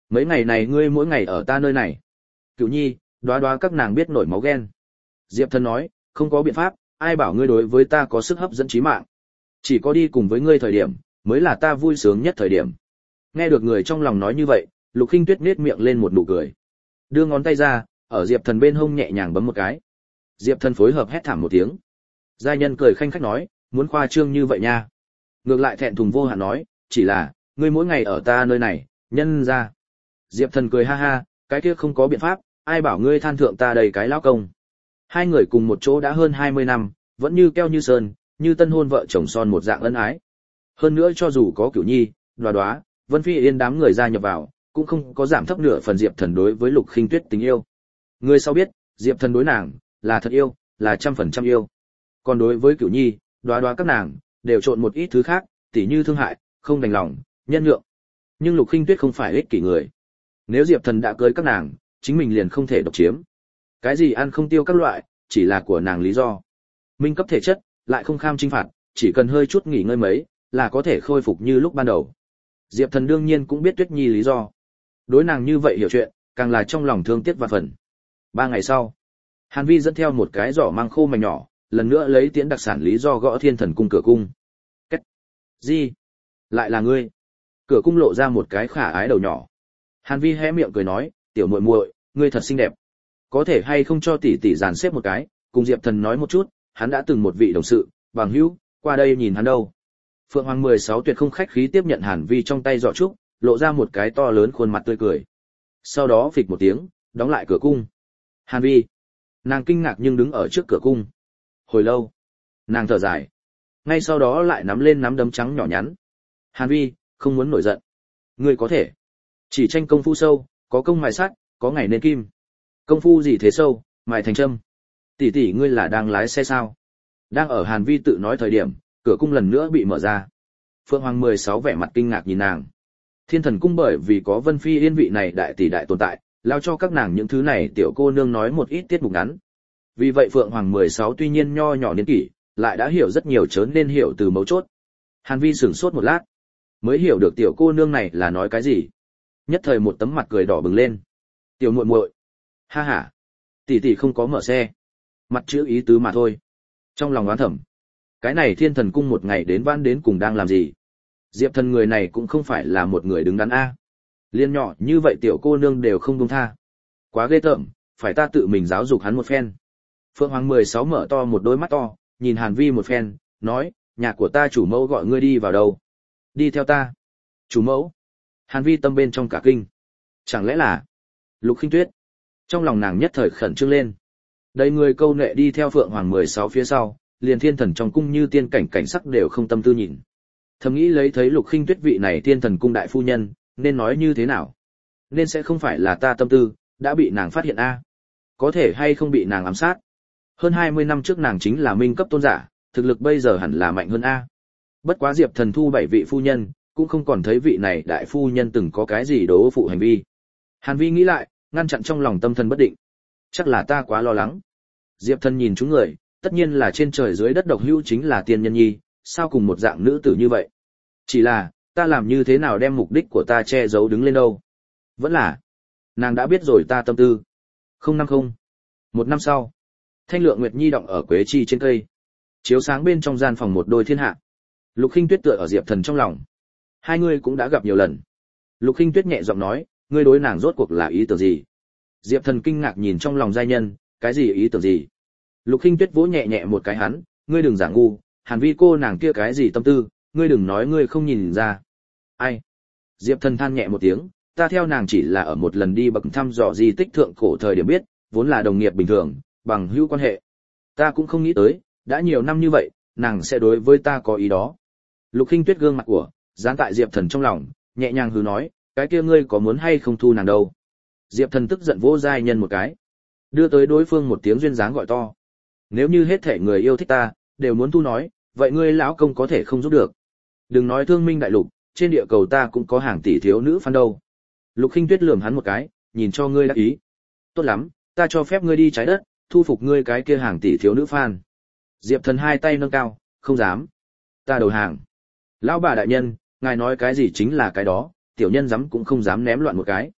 Mấy ngày này ngươi mỗi ngày ở ta nơi này. Cửu Nhi, đoá đoá các nàng biết nổi máu ghen. Diệp Thần nói, không có biện pháp, ai bảo ngươi đối với ta có sức hấp dẫn chí mạng. Chỉ có đi cùng với ngươi thời điểm, mới là ta vui sướng nhất thời điểm. Nghe được người trong lòng nói như vậy, Lục Khinh Tuyết nhếch miệng lên một nụ cười. Đưa ngón tay ra, ở Diệp Thần bên hông nhẹ nhàng bấm một cái. Diệp Thần phối hợp hét thảm một tiếng. Giai nhân cười khanh khách nói, muốn khoa trương như vậy nha. Ngược lại thẹn thùng vô hạn nói, chỉ là, ngươi mỗi ngày ở ta nơi này, nhân ra. Diệp Thần cười ha ha, cái kia không có biện pháp, ai bảo ngươi than thượng ta đầy cái lão công. Hai người cùng một chỗ đã hơn 20 năm, vẫn như keo như sơn, như tân hôn vợ chồng son một dạng ân ái. Hơn nữa cho dù có Cửu Nhi, Đoá Đoá, Vân Phi Yên đám người gia nhập vào, cũng không có giảm thấp nửa phần Diệp Thần đối với Lục Khinh Tuyết tình yêu. Người sau biết, Diệp Thần đối nàng là thật yêu, là 100% yêu. Còn đối với Cửu Nhi, Đoá Đoá các nàng đều trộn một ít thứ khác, tỉ như thương hại, không đành lòng, nhân nhượng. Nhưng Lục Khinh Tuyết không phải ích kỷ người. Nếu Diệp Thần đã cưới các nàng, chính mình liền không thể độc chiếm. Cái gì ăn không tiêu các loại, chỉ là của nàng lý do. Minh cấp thể chất, lại không kham chinh phạt, chỉ cần hơi chút nghỉ ngơi mấy, là có thể khôi phục như lúc ban đầu. Diệp Thần đương nhiên cũng biết Tuyết Nhi lý do. Đối nàng như vậy hiểu chuyện, càng là trong lòng thương tiếc và phần. 3 ngày sau, Hàn Vi dẫn theo một cái giỏ mang khô mảnh nhỏ, lần nữa lấy tiễn đặc sản lý do gõ Thiên Thần cung cửa cung. Cách. Gì? Lại là ngươi? Cửa cung lộ ra một cái khả ái đầu nhỏ. Hàn Vi hé miệng cười nói, tiểu muội muội, ngươi thật xinh đẹp. Có thể hay không cho tỷ tỷ dàn xếp một cái, cùng Diệp Thần nói một chút, hắn đã từng một vị đồng sự, bằng hữu, qua đây nhìn hắn đâu. Phượng Hoàng 16 tuyệt không khách khí tiếp nhận Hàn Vi trong tay giỏ trúc, lộ ra một cái to lớn khuôn mặt tươi cười. Sau đó phịch một tiếng, đóng lại cửa cung. Hàn Vi, nàng kinh ngạc nhưng đứng ở trước cửa cung. Hồi lâu, nàng thở dài. Ngay sau đó lại nắm lên nắm đấm trắng nhỏ nhắn. Hàn Vi, không muốn nổi giận. Ngươi có thể. Chỉ tranh công phu sâu, có công mài sắt, có ngày nên kim. Công phu gì thế sâu, mài thành châm. Tỷ tỷ ngươi là đang lái xe sao? Đang ở Hàn Vi tự nói thời điểm, cửa cung lần nữa bị mở ra. Phượng Hoàng 16 vẻ mặt kinh ngạc nhìn nàng. Thiên Thần cung bởi vì có Vân Phi Yên vị này đại tỷ đại tồn tại, lao cho các nàng những thứ này tiểu cô nương nói một ít tiết mục ngắn. Vì vậy Phượng Hoàng 16 tuy nhiên nho nhỏ niên kỷ, lại đã hiểu rất nhiều chớn nên hiểu từ mấu chốt. Hàn Vi sửng sốt một lát, mới hiểu được tiểu cô nương này là nói cái gì. Nhất thời một tấm mặt cười đỏ bừng lên. Tiểu muội muội, ha ha, tỷ tỷ không có mở xe, mặt chữ ý tứ mà thôi. Trong lòng đoán thầm, cái này Thiên Thần cung một ngày đến vãn đến cùng đang làm gì? Diệp Thần người này cũng không phải là một người đứng đắn a. Liên nhỏ như vậy tiểu cô nương đều không buông tha. Quá ghê tởm, phải ta tự mình giáo dục hắn một phen. Phượng Hoàng 16 mở to một đôi mắt to, nhìn Hàn Vi một phen, nói, nhà của ta chủ mẫu gọi ngươi đi vào đâu? Đi theo ta. Chủ mẫu? Hàn Vi tâm bên trong cả kinh. Chẳng lẽ là Lục Khinh Tuyết? Trong lòng nàng nhất thời khẩn trương lên. Đầy người câu nệ đi theo Phượng Hoàng 16 phía sau, liền Thiên Thần trong cung như tiên cảnh cảnh sắc đều không tâm tư nhìn. Thầm nghĩ lấy thấy Lục Khinh Tuyết vị này Thiên Thần cung đại phu nhân, nên nói như thế nào? Nên sẽ không phải là ta tâm tư, đã bị nàng phát hiện a? Có thể hay không bị nàng ám sát? Hơn 20 năm trước nàng chính là minh cấp tôn giả, thực lực bây giờ hẳn là mạnh hơn a. Bất quá Diệp Thần thu 7 vị phu nhân, cũng không còn thấy vị này đại phu nhân từng có cái gì đố phụ hành vi. Hàn Vi nghĩ lại, ngăn chặn trong lòng tâm thần bất định. Chắc là ta quá lo lắng. Diệp Thần nhìn chúng người, tất nhiên là trên trời dưới đất độc hữu chính là tiên nhân nhi, sao cùng một dạng nữ tử như vậy? Chỉ là, ta làm như thế nào đem mục đích của ta che giấu đứng lên đâu? Vẫn là, nàng đã biết rồi ta tâm tư. 050. Một năm sau, Thanh Lượng Nguyệt Nhi đọng ở quế chi trên cây, chiếu sáng bên trong gian phòng một đôi thiên hạ. Lục Khinh Tuyết tựa ở Diệp Thần trong lòng. Hai người cũng đã gặp nhiều lần. Lục Khinh Tuyết nhẹ giọng nói, ngươi đối nàng rốt cuộc là ý tưởng gì? Diệp Thần kinh ngạc nhìn trong lòng giai nhân, cái gì ý tưởng gì? Lục Khinh Tuyết vỗ nhẹ nhẹ một cái hắn, ngươi đừng giả ngu, Hàn Vi cô nàng kia cái gì tâm tư, ngươi đừng nói ngươi không nhìn ra. Ai? Diệp Thần than nhẹ một tiếng, ta theo nàng chỉ là ở một lần đi bậc thăm dò di tích thượng cổ thời điểm biết, vốn là đồng nghiệp bình thường, bằng hữu quan hệ. Ta cũng không nghĩ tới, đã nhiều năm như vậy, nàng sẽ đối với ta có ý đó. Lục Khinh Tuyết gương mặt của, dán tại Diệp Thần trong lòng, nhẹ nhàng hừ nói, cái kia ngươi có muốn hay không thu nàng đâu? Diệp Thần tức giận vỗ giai nhân một cái, đưa tới đối phương một tiếng duyên dáng gọi to. Nếu như hết thể người yêu thích ta, đều muốn thu nói, vậy ngươi lão công có thể không giúp được. Đừng nói thương minh đại lục, trên địa cầu ta cũng có hàng tỷ thiếu nữ fan đâu. Lục Khinh Tuyết lườm hắn một cái, nhìn cho ngươi đắc ý. Tốt lắm, ta cho phép ngươi đi trái đất, thu phục ngươi cái kia hàng tỷ thiếu nữ fan. Diệp Thần hai tay nâng cao, không dám. Ta đầu hàng. Lão bà đại nhân, ngài nói cái gì chính là cái đó, tiểu nhân dám cũng không dám ném loạn một cái.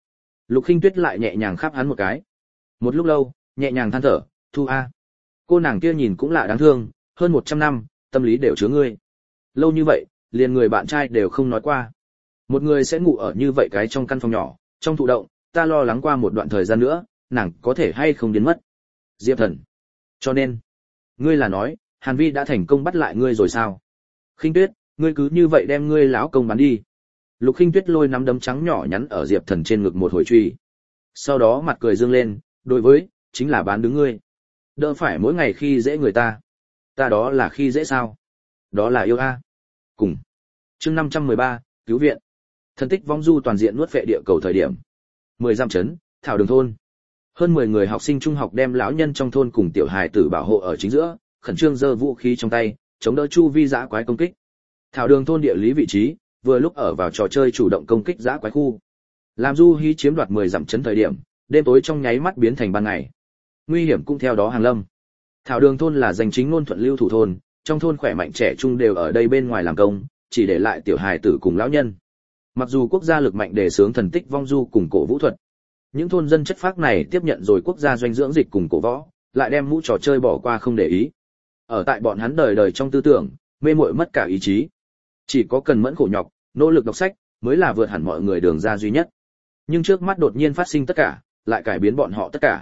Lục Khinh Tuyết lại nhẹ nhàng khắp hắn một cái. Một lúc lâu, nhẹ nhàng than thở, Thu a. Cô nàng kia nhìn cũng lạ đáng thương, hơn 100 năm, tâm lý đều chứa ngươi. Lâu như vậy, liền người bạn trai đều không nói qua. Một người sẽ ngủ ở như vậy cái trong căn phòng nhỏ, trong thụ động, ta lo lắng qua một đoạn thời gian nữa, nàng có thể hay không biến mất. Diệp Thần. Cho nên, ngươi là nói, Hàn Vi đã thành công bắt lại ngươi rồi sao? Khinh Tuyết, ngươi cứ như vậy đem ngươi lão công bán đi. Lục Khinh Tuyết lôi nắm đấm trắng nhỏ nhắn ở Diệp Thần trên ngực một hồi truy. Sau đó mặt cười dương lên, đối với, chính là bán đứng ngươi. Đỡ phải mỗi ngày khi dễ người ta. Ta đó là khi dễ sao? Đó là yêu a. Cùng. Chương 513, cứu viện. Thần tích vong du toàn diện nuốt phệ địa cầu thời điểm. 10 dặm trấn, Thảo Đường thôn. Hơn 10 người học sinh trung học đem lão nhân trong thôn cùng tiểu hài tử bảo hộ ở chính giữa, khẩn trương giơ vũ khí trong tay, chống đỡ chu vi dã quái công kích. Thảo Đường thôn địa lý vị trí, vừa lúc ở vào trò chơi chủ động công kích dã quái khu. Làm Du Hí chiếm đoạt 10 dặm trấn thời điểm, đêm tối trong nháy mắt biến thành ban ngày. Nguy hiểm cũng theo đó hàng lâm. Thảo Đường thôn là danh chính ngôn thuận lưu thủ thôn, trong thôn khỏe mạnh trẻ trung đều ở đây bên ngoài làm công, chỉ để lại tiểu hài tử cùng lão nhân. Mặc dù quốc gia lực mạnh đề xướng thần tích vong du cùng cổ vũ thuật, những thôn dân chất phác này tiếp nhận rồi quốc gia doanh dưỡng dịch cùng cổ võ, lại đem mũ trò chơi bỏ qua không để ý. Ở tại bọn hắn đời đời trong tư tưởng, mê muội mất cả ý chí. Chỉ có cần mẫn khổ nhọc, nỗ lực đọc sách, mới là vượt hẳn mọi người đường ra duy nhất. Nhưng trước mắt đột nhiên phát sinh tất cả, lại cải biến bọn họ tất cả.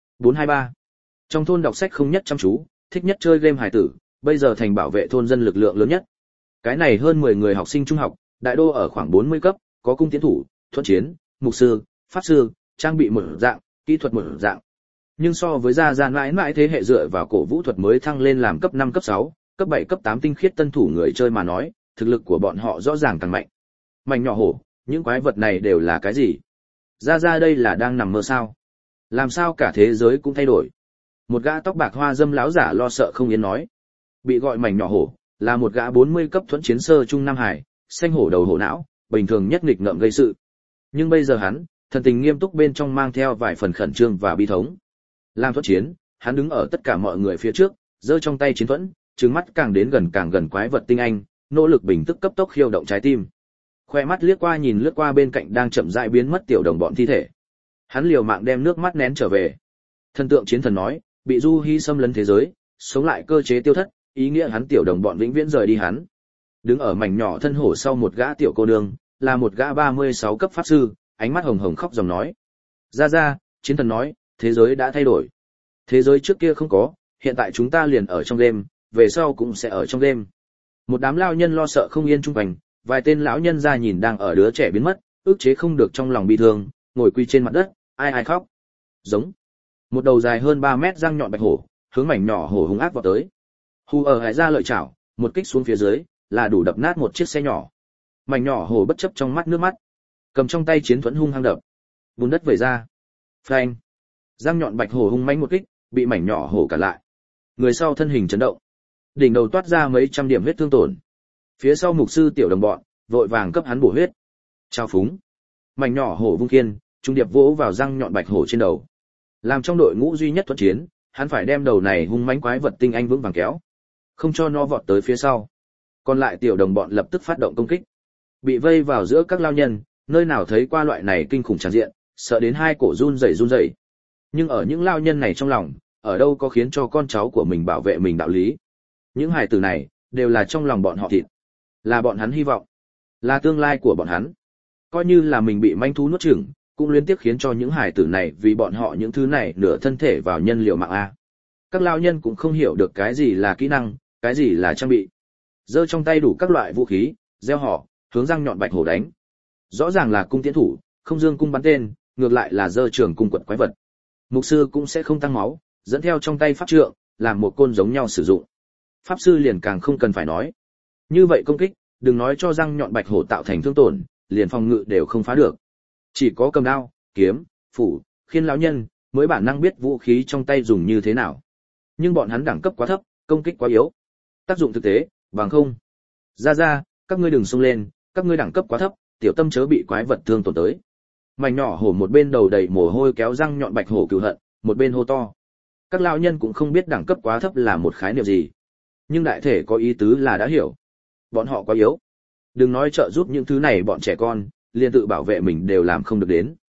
423. Trong thôn đọc sách không nhất chăm chú, thích nhất chơi game hài tử, bây giờ thành bảo vệ thôn dân lực lượng lớn nhất. Cái này hơn 10 người học sinh trung học, đại đô ở khoảng 40 cấp, có cung tiến thủ, thuận chiến, mục sư, pháp sư, trang bị một dạng, kỹ thuật một dạng. Nhưng so với gia mãi mãi thế hệ dựa vào cổ vũ thuật mới thăng lên làm cấp 5 cấp 6, cấp 7 cấp 8 tinh khiết tân thủ người chơi mà nói, thực lực của bọn họ rõ ràng càng mạnh. Mảnh nhỏ hổ, những quái vật này đều là cái gì? Ra đây là đang nằm mơ sao? Làm sao cả thế giới cũng thay đổi? Một gã tóc bạc hoa dâm lão giả lo sợ không yên nói. Bị gọi mảnh nhỏ hổ, là một gã 40 cấp thuẫn chiến sơ trung nam hải, xanh hổ đầu hổ não, bình thường nhất nghịch ngợm gây sự. Nhưng bây giờ hắn, thần tình nghiêm túc bên trong mang theo vài phần khẩn trương và bi thống. Làm thuẫn chiến, hắn đứng ở tất cả mọi người phía trước, giơ trong tay chiến thuẫn, trừng mắt càng đến càng gần quái vật tinh anh, nỗ lực bình tức cấp tốc khiêu động trái tim. Khoe mắt liếc qua nhìn lướt qua bên cạnh đang chậm rãi biến mất tiểu đồng bọn thi thể. Hắn liều mạng đem nước mắt nén trở về. Thần tượng chiến thần nói, bị Du Hi xâm lấn thế giới, sống lại cơ chế tiêu thất, ý nghĩa hắn tiểu đồng bọn vĩnh viễn rời đi hắn. Đứng ở mảnh nhỏ thân hổ sau một gã tiểu cô nương, là một gã 36 cấp pháp sư, ánh mắt hồng hồng khóc dòng nói. Ra, chiến thần nói, thế giới đã thay đổi. Thế giới trước kia không có, hiện tại chúng ta liền ở trong game, về sau cũng sẽ ở trong game. Một đám lao nhân lo sợ không yên chung quanh, vài tên lão nhân ra nhìn đang ở đứa trẻ biến mất, ức chế không được trong lòng bi thương, ngồi quỳ trên mặt đất, ai khóc. Giống. Một đầu dài hơn 3 mét răng nhọn bạch hổ, hướng mảnh nhỏ hổ hung ác vào tới. Hù ở hải ra lợi chảo, một kích xuống phía dưới, là đủ đập nát một chiếc xe nhỏ. Mảnh nhỏ hổ bất chấp trong mắt nước mắt, cầm trong tay chiến thuẫn hung hăng đập. Bùn đất vẩy ra. Phanh. Răng nhọn bạch hổ hung mãnh một kích, bị mảnh nhỏ hổ cản lại. Người sau thân hình chấn động, đỉnh đầu toát ra mấy trăm điểm huyết thương tổn. Phía sau mục sư tiểu đồng bọn, vội vàng cấp hắn bổ huyết. Trao phúng. Mảnh nhỏ hổ vung khiên, trung điệp vỗ vào răng nhọn bạch hổ trên đầu. Làm trong đội ngũ duy nhất thuận chiến, hắn phải đem đầu này hung mãnh quái vật tinh anh vững vàng kéo, không cho nó vọt tới phía sau. Còn lại tiểu đồng bọn lập tức phát động công kích. Bị vây vào giữa các lao nhân, nơi nào thấy qua loại này kinh khủng tràn diện, sợ đến hai cổ run rẩy. Nhưng ở những lao nhân này trong lòng, ở đâu có khiến cho con cháu của mình bảo vệ mình đạo lý. Những hài tử này, đều là trong lòng bọn họ thịt. Là bọn hắn hy vọng. Là tương lai của bọn hắn. Coi như là mình bị manh thú nuốt chửng, cũng liên tiếp khiến cho những hài tử này vì bọn họ những thứ này nửa thân thể vào nhân liệu mạng A. Các lao nhân cũng không hiểu được cái gì là kỹ năng, cái gì là trang bị. Giơ trong tay đủ các loại vũ khí, gieo họ, hướng răng nhọn bạch hổ đánh. Rõ ràng là cung tiến thủ, không dương cung bắn tên, ngược lại là giơ trường cung quật quái vật. Mục sư cũng sẽ không tăng máu, dẫn theo trong tay pháp trượng, làm một côn giống nhau sử dụng. Pháp sư liền càng không cần phải nói. Như vậy công kích, đừng nói cho răng nhọn bạch hổ tạo thành thương tổn, liền phòng ngự đều không phá được. Chỉ có cầm đao, kiếm, phủ, khiên lão nhân, mới bản năng biết vũ khí trong tay dùng như thế nào. Nhưng bọn hắn đẳng cấp quá thấp, công kích quá yếu. Tác dụng thực tế, bằng không. Ra, các ngươi đừng xông lên, các ngươi đẳng cấp quá thấp, tiểu tâm chớ bị quái vật thương tổn tới. Mảnh nhỏ hổ một bên đầu đầy mồ hôi kéo răng nhọn bạch hổ cừu hận, một bên hô to. Các lão nhân cũng không biết đẳng cấp quá thấp là một khái niệm gì, nhưng đại thể có ý tứ là đã hiểu. Bọn họ quá yếu. Đừng nói trợ giúp những thứ này bọn trẻ con, liền tự bảo vệ mình đều làm không được đến.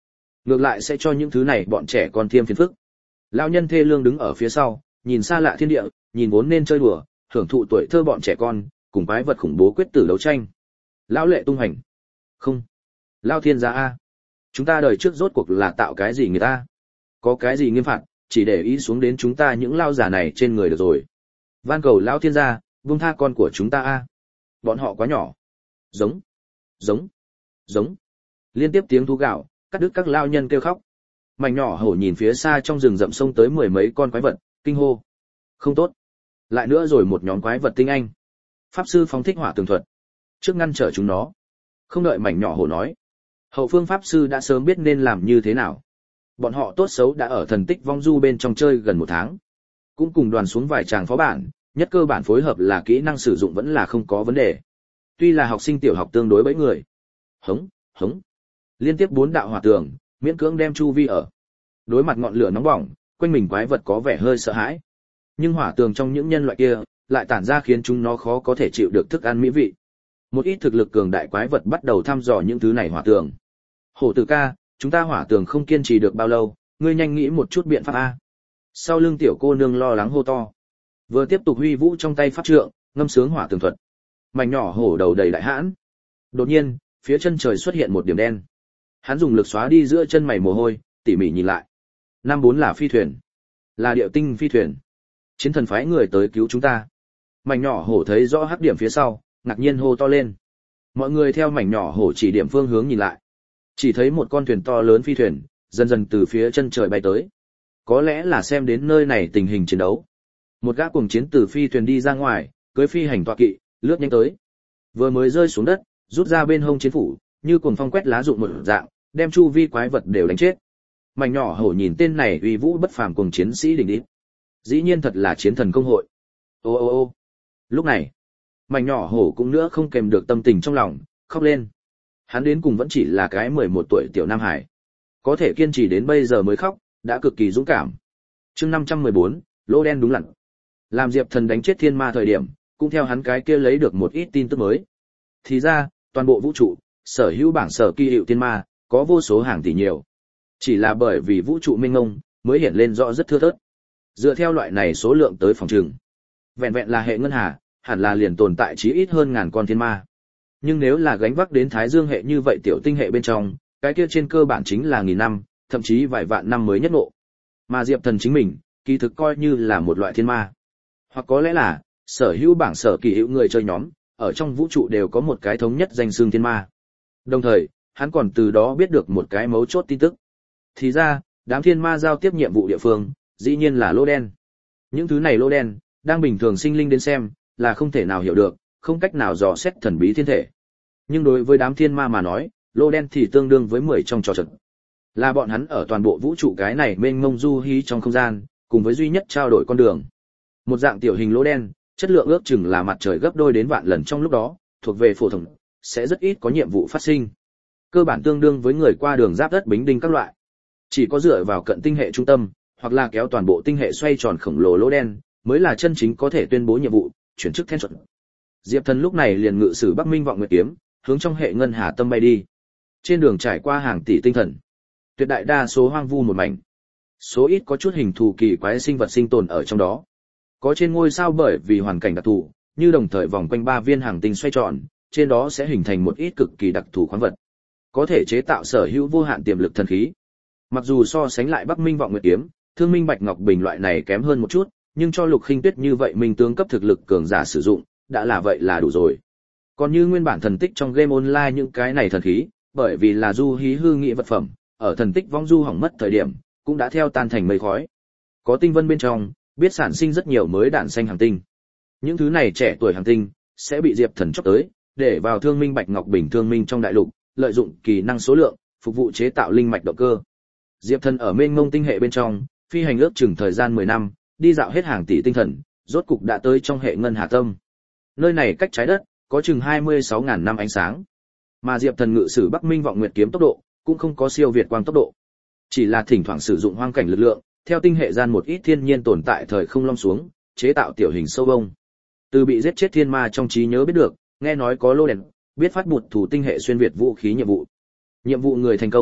Ngược lại sẽ cho những thứ này bọn trẻ con thêm phiền phức. Lão nhân thê lương đứng ở phía sau, nhìn xa lạ thiên địa, nhìn vốn nên chơi đùa, hưởng thụ tuổi thơ bọn trẻ con, cùng quái vật khủng bố quyết tử đấu tranh. Lão lệ tung hành. Không. Lão thiên gia a. Chúng ta đời trước rốt cuộc là tạo cái gì người ta? Có cái gì nghiêm phạt, chỉ để ý xuống đến chúng ta những lao giả này trên người được rồi. Van cầu lão thiên gia, buông tha con của chúng ta a. Bọn họ quá nhỏ. Giống. Giống. Giống. Liên tiếp tiếng thú gạo, cắt đứt các lao nhân kêu khóc. Mảnh nhỏ hổ nhìn phía xa trong rừng rậm sông tới mười mấy con quái vật, kinh hô. Không tốt. Lại nữa rồi một nhóm quái vật tinh anh. Pháp sư phóng thích hỏa tường thuật. Trước ngăn trở chúng nó. Không đợi mảnh nhỏ hổ nói. Hậu phương pháp sư đã sớm biết nên làm như thế nào. Bọn họ tốt xấu đã ở thần tích vong du bên trong chơi gần một tháng. Cũng cùng đoàn xuống vài tràng phó bản, nhất cơ bản phối hợp là kỹ năng sử dụng vẫn là không có vấn đề. Tuy là học sinh tiểu học tương đối bẫy người. Hống, hống. Liên tiếp 4 đạo hỏa tường, miễn cưỡng đem chu vi ở. Đối mặt ngọn lửa nóng bỏng, quanh mình quái vật có vẻ hơi sợ hãi. Nhưng hỏa tường trong những nhân loại kia, lại tản ra khiến chúng nó khó có thể chịu được thức ăn mỹ vị. Một ít thực lực cường đại quái vật bắt đầu thăm dò những thứ này hỏa tường. Hổ tử ca, chúng ta hỏa tường không kiên trì được bao lâu, ngươi nhanh nghĩ một chút biện pháp a. Sau lưng tiểu cô nương lo lắng hô to. Vừa tiếp tục huy vũ trong tay pháp trượng, ngâm sướng hỏa tường thuật. Mảnh nhỏ hổ đầu đầy đại hãn. Đột nhiên, phía chân trời xuất hiện một điểm đen. Hắn dùng lực xóa đi giữa chân mày mồ hôi, tỉ mỉ nhìn lại. 54 là phi thuyền, là điệu tinh phi thuyền. Chiến thần phái người tới cứu chúng ta. Mảnh nhỏ hổ thấy rõ hắc điểm phía sau, ngạc nhiên hô to lên. Mọi người theo mảnh nhỏ hổ chỉ điểm phương hướng nhìn lại. Chỉ thấy một con thuyền to lớn phi thuyền, dần dần từ phía chân trời bay tới. Có lẽ là xem đến nơi này tình hình chiến đấu. Một gã cuồng chiến từ phi thuyền đi ra ngoài, cưỡi phi hành tọa kỵ, lướt nhanh tới. Vừa mới rơi xuống đất, rút ra bên hông chiến phủ, như cuồng phong quét lá rụng một dạng, đem chu vi quái vật đều đánh chết. Mảnh nhỏ hổ nhìn tên này uy vũ bất phàm cuồng chiến sĩ đỉnh đít. Dĩ nhiên thật là chiến thần công hội. Ô ô ô. Lúc này, mảnh nhỏ hổ cũng nữa không kềm được tâm tình trong lòng, khóc lên. Hắn đến cùng vẫn chỉ là cái 11 tuổi tiểu nam hải. Có thể kiên trì đến bây giờ mới khóc, đã cực kỳ dũng cảm. Chương 514, lỗ đen đúng lặn. Làm Diệp Thần đánh chết thiên ma thời điểm, cũng theo hắn cái kia lấy được một ít tin tức mới. Thì ra, toàn bộ vũ trụ, sở hữu bảng sở kỳ hiệu thiên ma, có vô số hàng tỷ nhiều. Chỉ là bởi vì vũ trụ mênh mông, mới hiện lên rõ rất thưa thớt. Dựa theo loại này số lượng tới phòng trường. Vẹn vẹn là hệ ngân hà, hẳn là liền tồn tại chí ít hơn ngàn con thiên ma. Nhưng nếu là gánh vác đến Thái Dương hệ như vậy tiểu tinh hệ bên trong, cái kia trên cơ bản chính là nghìn năm, thậm chí vài vạn năm mới nhất ngộ. Mà Diệp Thần chính mình, kỳ thực coi như là một loại thiên ma. Hoặc có lẽ là, sở hữu bảng sở kỳ hữu người chơi nhóm, ở trong vũ trụ đều có một cái thống nhất danh xưng thiên ma. Đồng thời, hắn còn từ đó biết được một cái mấu chốt tin tức. Thì ra, đám thiên ma giao tiếp nhiệm vụ địa phương, dĩ nhiên là lỗ đen. Những thứ này lỗ đen, đang bình thường sinh linh đến xem, là không thể nào hiểu được, không cách nào dò xét thần bí thiên thể. Nhưng đối với đám thiên ma mà nói, lỗ đen thì tương đương với 10 trong trò trận. Là bọn hắn ở toàn bộ vũ trụ cái này mênh mông du hí trong không gian, cùng với duy nhất trao đổi con đường. Một dạng tiểu hình lỗ đen, chất lượng ước chừng là mặt trời gấp đôi đến vạn lần trong lúc đó, thuộc về phổ thông, sẽ rất ít có nhiệm vụ phát sinh. Cơ bản tương đương với người qua đường giáp đất bính đinh các loại. Chỉ có dựa vào cận tinh hệ trung tâm, hoặc là kéo toàn bộ tinh hệ xoay tròn khổng lồ lỗ đen, mới là chân chính có thể tuyên bố nhiệm vụ, chuyển chức then chốt. Diệp Thần lúc này liền ngự sử Bắc Minh Vọng Nguyệt kiếm, hướng trong hệ ngân hà tâm bay đi. Trên đường trải qua hàng tỷ tinh thần, tuyệt đại đa số hoang vu một mảnh. Số ít có chút hình thù kỳ quái sinh vật sinh tồn ở trong đó. Có trên ngôi sao bởi vì hoàn cảnh đặc thù, như đồng thời vòng quanh 3 viên hành tinh xoay tròn, trên đó sẽ hình thành một ít cực kỳ đặc thù khoáng vật. Có thể chế tạo sở hữu vô hạn tiềm lực thần khí. Mặc dù so sánh lại Bắc Minh Vọng Nguyệt kiếm, Thương Minh Bạch Ngọc Bình loại này kém hơn một chút, nhưng cho Lục Khinh Tuyết như vậy minh tướng cấp thực lực cường giả sử dụng, đã là vậy là đủ rồi. Còn như nguyên bản thần tích trong game online những cái này thần khí, bởi vì là du hí hư nghị vật phẩm, ở thần tích vong du hỏng mất thời điểm, cũng đã theo tan thành mây khói. Có tinh vân bên trong, biết sản sinh rất nhiều mới đạn xanh hành tinh. Những thứ này trẻ tuổi hành tinh sẽ bị Diệp Thần chọc tới, để vào Thương Minh Bạch Ngọc Bình thương minh trong đại lục, lợi dụng kỳ năng số lượng, phục vụ chế tạo linh mạch động cơ. Diệp Thần ở mênh mông tinh hệ bên trong, phi hành ước chừng thời gian 10 năm, đi dạo hết hàng tỷ tinh thần, rốt cục đã tới trong hệ ngân hà tâm. Nơi này cách trái đất có chừng 26.000 năm ánh sáng. Mà Diệp Thần ngự sử Bắc Minh Vọng Nguyệt kiếm tốc độ cũng không có siêu việt quang tốc độ, chỉ là thỉnh thoảng sử dụng hoang cảnh lực lượng, theo tinh hệ gian một ít thiên nhiên tồn tại thời không long xuống, chế tạo tiểu hình sâu bông. Từ bị giết chết thiên ma trong trí nhớ biết được, nghe nói có lô đèn, biết phát bụt thủ tinh hệ xuyên việt vũ khí nhiệm vụ. Nhiệm vụ người thành công,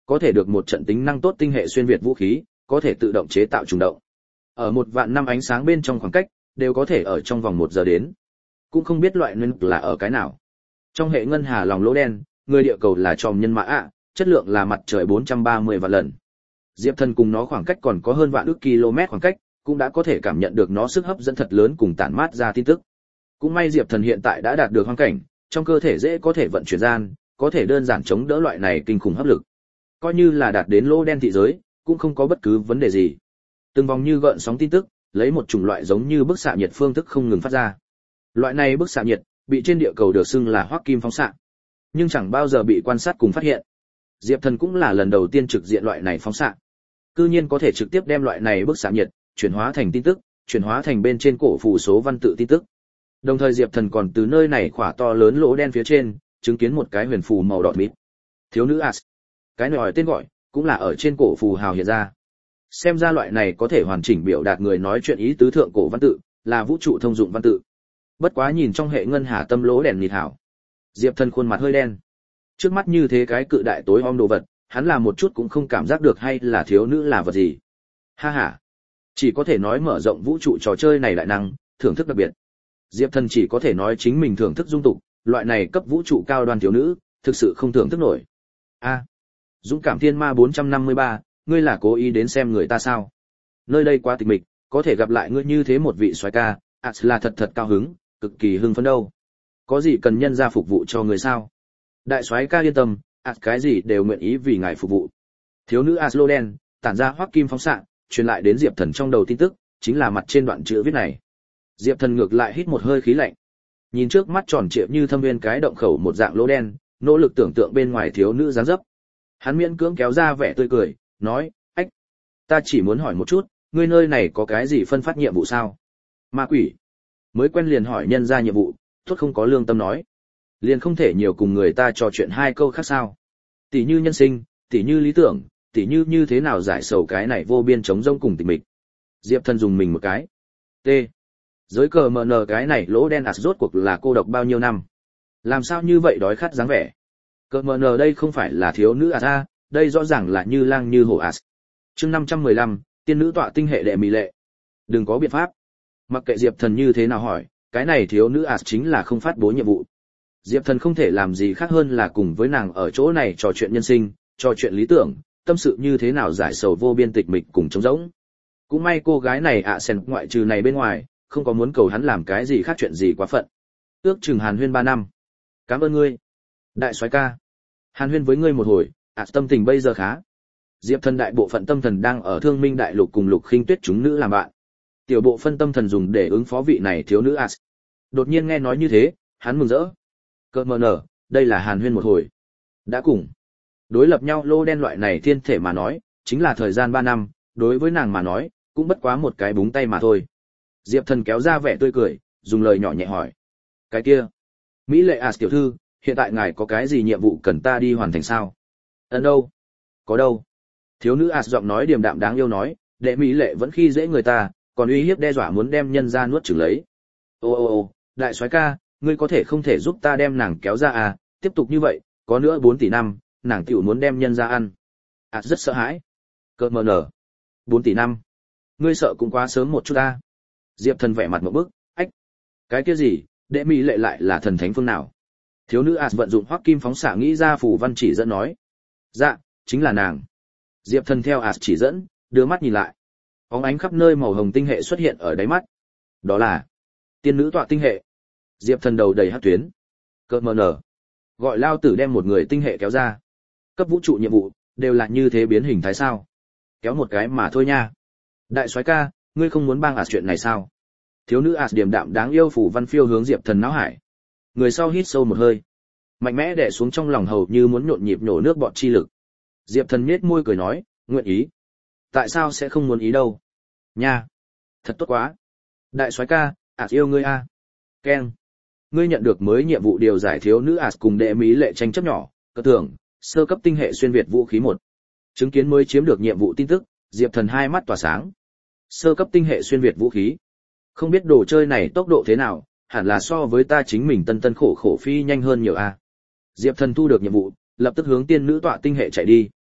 có thể được một trận tính năng tốt tinh hệ xuyên việt vũ khí, có thể tự động chế tạo trùng động. Ở 1.000 năm ánh sáng bên trong khoảng cách, đều có thể ở trong vòng 1 giờ đến. Cũng không biết loại nên là ở cái nào. Trong hệ ngân hà lòng lỗ đen, người địa cầu là tròm nhân mã ạ, chất lượng là mặt trời 430 vạn lần. Diệp Thần cùng nó khoảng cách còn có hơn vạn ức km khoảng cách, cũng đã có thể cảm nhận được nó sức hấp dẫn thật lớn cùng tản mát ra tin tức. Cũng may Diệp Thần hiện tại đã đạt được hoang cảnh, trong cơ thể dễ có thể vận chuyển gian, có thể đơn giản chống đỡ loại này kinh khủng hấp lực. Coi như là đạt đến lỗ đen thị giới, cũng không có bất cứ vấn đề gì. Từng vòng như gợn sóng tin tức, lấy một chủng loại giống như bức xạ nhiệt phương thức không ngừng phát ra. Loại này bức xạ nhiệt, bị trên địa cầu được xưng là hoắc kim phóng xạ, nhưng chẳng bao giờ bị quan sát cùng phát hiện. Diệp Thần cũng là lần đầu tiên trực diện loại này phóng xạ. Cư nhiên có thể trực tiếp đem loại này bức xạ nhiệt chuyển hóa thành tin tức, chuyển hóa thành bên trên cổ phù số văn tự tin tức. Đồng thời Diệp Thần còn từ nơi này khỏa to lớn lỗ đen phía trên, chứng kiến một cái huyền phù màu đỏ mịt. Thiếu nữ As. Cái này tên gọi cũng là ở trên cổ phù hào hiện ra. Xem ra loại này có thể hoàn chỉnh biểu đạt người nói chuyện ý tứ thượng cổ văn tự, là vũ trụ thông dụng văn tự. Bất quá nhìn trong hệ ngân hà tâm lỗ đèn nhịt hảo. Diệp Thần khuôn mặt hơi đen. Trước mắt như thế cái cự đại tối om đồ vật, hắn là một chút cũng không cảm giác được hay là thiếu nữ là vật gì. Ha ha. Chỉ có thể nói mở rộng vũ trụ trò chơi này lại năng, thưởng thức đặc biệt. Diệp Thần chỉ có thể nói chính mình thưởng thức dung tục, loại này cấp vũ trụ cao đoan thiếu nữ, thực sự không thưởng thức nổi. A. Dũng cảm thiên ma 453, ngươi là cố ý đến xem người ta sao? Nơi đây quá tịch mịch, có thể gặp lại ngươi như thế một vị soái ca, là thật thật cao hứng, cực kỳ hưng phấn đâu. Có gì cần nhân ra phục vụ cho người sao? Đại soái ca yên tâm, cái gì đều nguyện ý vì ngài phục vụ. Thiếu nữ Asloden, tản ra hoắc kim phóng xạ, truyền lại đến Diệp Thần trong đầu tin tức, chính là mặt trên đoạn chữ viết này. Diệp Thần ngược lại hít một hơi khí lạnh. Nhìn trước mắt tròn trịa như thâm viên cái động khẩu một dạng lỗ đen, nỗ lực tưởng tượng bên ngoài thiếu nữ dáng dấp. Hắn miễn cưỡng kéo ra vẻ tươi cười, nói, ách, ta chỉ muốn hỏi một chút, ngươi nơi này có cái gì phân phát nhiệm vụ sao? Ma quỷ. Mới quen liền hỏi nhân ra nhiệm vụ, tốt không có lương tâm nói. Liền không thể nhiều cùng người ta trò chuyện 2 câu khác sao? Tỷ như nhân sinh, tỷ như lý tưởng, tỷ như thế nào giải sầu cái này vô biên trống rông cùng tịch mịch. Diệp Thần dùng mình một cái. T. Giới cờ MN cái này lỗ đen rốt cuộc là cô độc bao nhiêu năm? Làm sao như vậy đói khát dáng vẻ? Cờ MN đây không phải là thiếu nữ đây rõ ràng là như lang như hổ Chương 515, tiên nữ tọa tinh hệ đệ mỹ lệ. Đừng có biện pháp. Mặc kệ Diệp Thần như thế nào hỏi, cái này thiếu nữ chính là không phát bố nhiệm vụ. Diệp Thần không thể làm gì khác hơn là cùng với nàng ở chỗ này trò chuyện nhân sinh, trò chuyện lý tưởng, tâm sự như thế nào giải sầu vô biên tịch mịch cùng trống rỗng. Cũng may cô gái này sen ngoại trừ này bên ngoài, không có muốn cầu hắn làm cái gì khác chuyện gì quá phận. Ước chừng hàn huyên 3 năm. Cảm ơn ngươi. Đại soái ca. Hàn huyên với ngươi một hồi, tâm tình bây giờ khá. Diệp Thần đại bộ phận tâm thần đang ở Thương Minh đại lục cùng Lục Khinh Tuyết chúng nữ làm bạn. Tiểu bộ phân tâm thần dùng để ứng phó vị này thiếu nữ Đột nhiên nghe nói như thế, hắn mừng rỡ. Cơ mờ nở, đây là hàn huyên một hồi. Đã cùng. Đối lập nhau lô đen loại này thiên thể mà nói, chính là thời gian 3 năm, đối với nàng mà nói, cũng bất quá một cái búng tay mà thôi. Diệp Thần kéo ra vẻ tươi cười, dùng lời nhỏ nhẹ hỏi. Cái kia. Mỹ lệ tiểu thư, hiện tại ngài có cái gì nhiệm vụ cần ta đi hoàn thành sao? Đâu? Có đâu? Thiếu nữ giọng nói điềm đạm đáng yêu nói, đệ Mỹ lệ vẫn khi dễ người ta, còn uy hiếp đe dọa muốn đem nhân ra nuốt chửng lấy. Ô, đại soái ca, ngươi có thể không thể giúp ta đem nàng kéo ra tiếp tục như vậy, có nữa 4 tỷ năm, nàng tiểu muốn đem nhân ra ăn. Rất sợ hãi. Cơ mờ nở. 4 tỷ năm. Ngươi sợ cũng quá sớm một chút ta. Diệp Thần vẻ mặt một bức, ách. Cái kia gì, đệ Mỹ lệ lại là thần thánh phương nào? Thiếu nữ vận dụng hoắc kim phóng xạ nghĩ ra phù văn chỉ dẫn nói. Dạ, chính là nàng. Diệp Thần theo chỉ dẫn, đưa mắt nhìn lại. Bóng ánh khắp nơi màu hồng tinh hệ xuất hiện ở đáy mắt. Đó là tiên nữ tọa tinh hệ. Diệp Thần đầu đầy hắc tuyến. Cơ mờ nở. Gọi lao tử đem một người tinh hệ kéo ra. Cấp vũ trụ nhiệm vụ, đều là như thế biến hình thái sao. Kéo một cái mà thôi nha. Đại soái ca, ngươi không muốn bang chuyện này sao? Thiếu nữ điềm đạm đáng yêu phủ văn phiêu hướng Diệp Thần não hải. Người sau hít sâu một hơi. Mạnh mẽ đè xuống trong lòng hầu như muốn nhộn nhịp nhổ nước bọt chi lực. Diệp Thần nhếch môi cười nói, nguyện ý. Tại sao sẽ không muốn ý đâu? Nha. Thật tốt quá. Đại soái ca, yêu ngươi Ken. Ngươi nhận được mới nhiệm vụ điều giải thiếu nữ cùng đệ Mỹ lệ tranh chấp nhỏ, cơ tưởng, sơ cấp tinh hệ xuyên việt vũ khí 1. Chứng kiến mới chiếm được nhiệm vụ tin tức, Diệp Thần hai mắt tỏa sáng. Sơ cấp tinh hệ xuyên việt vũ khí. Không biết đồ chơi này tốc độ thế nào, hẳn là so với ta chính mình tân khổ khổ phi nhanh hơn nhiều Diệp Thần thu được nhiệm vụ, lập tức hướng tiên nữ tọa tinh hệ chạy đi.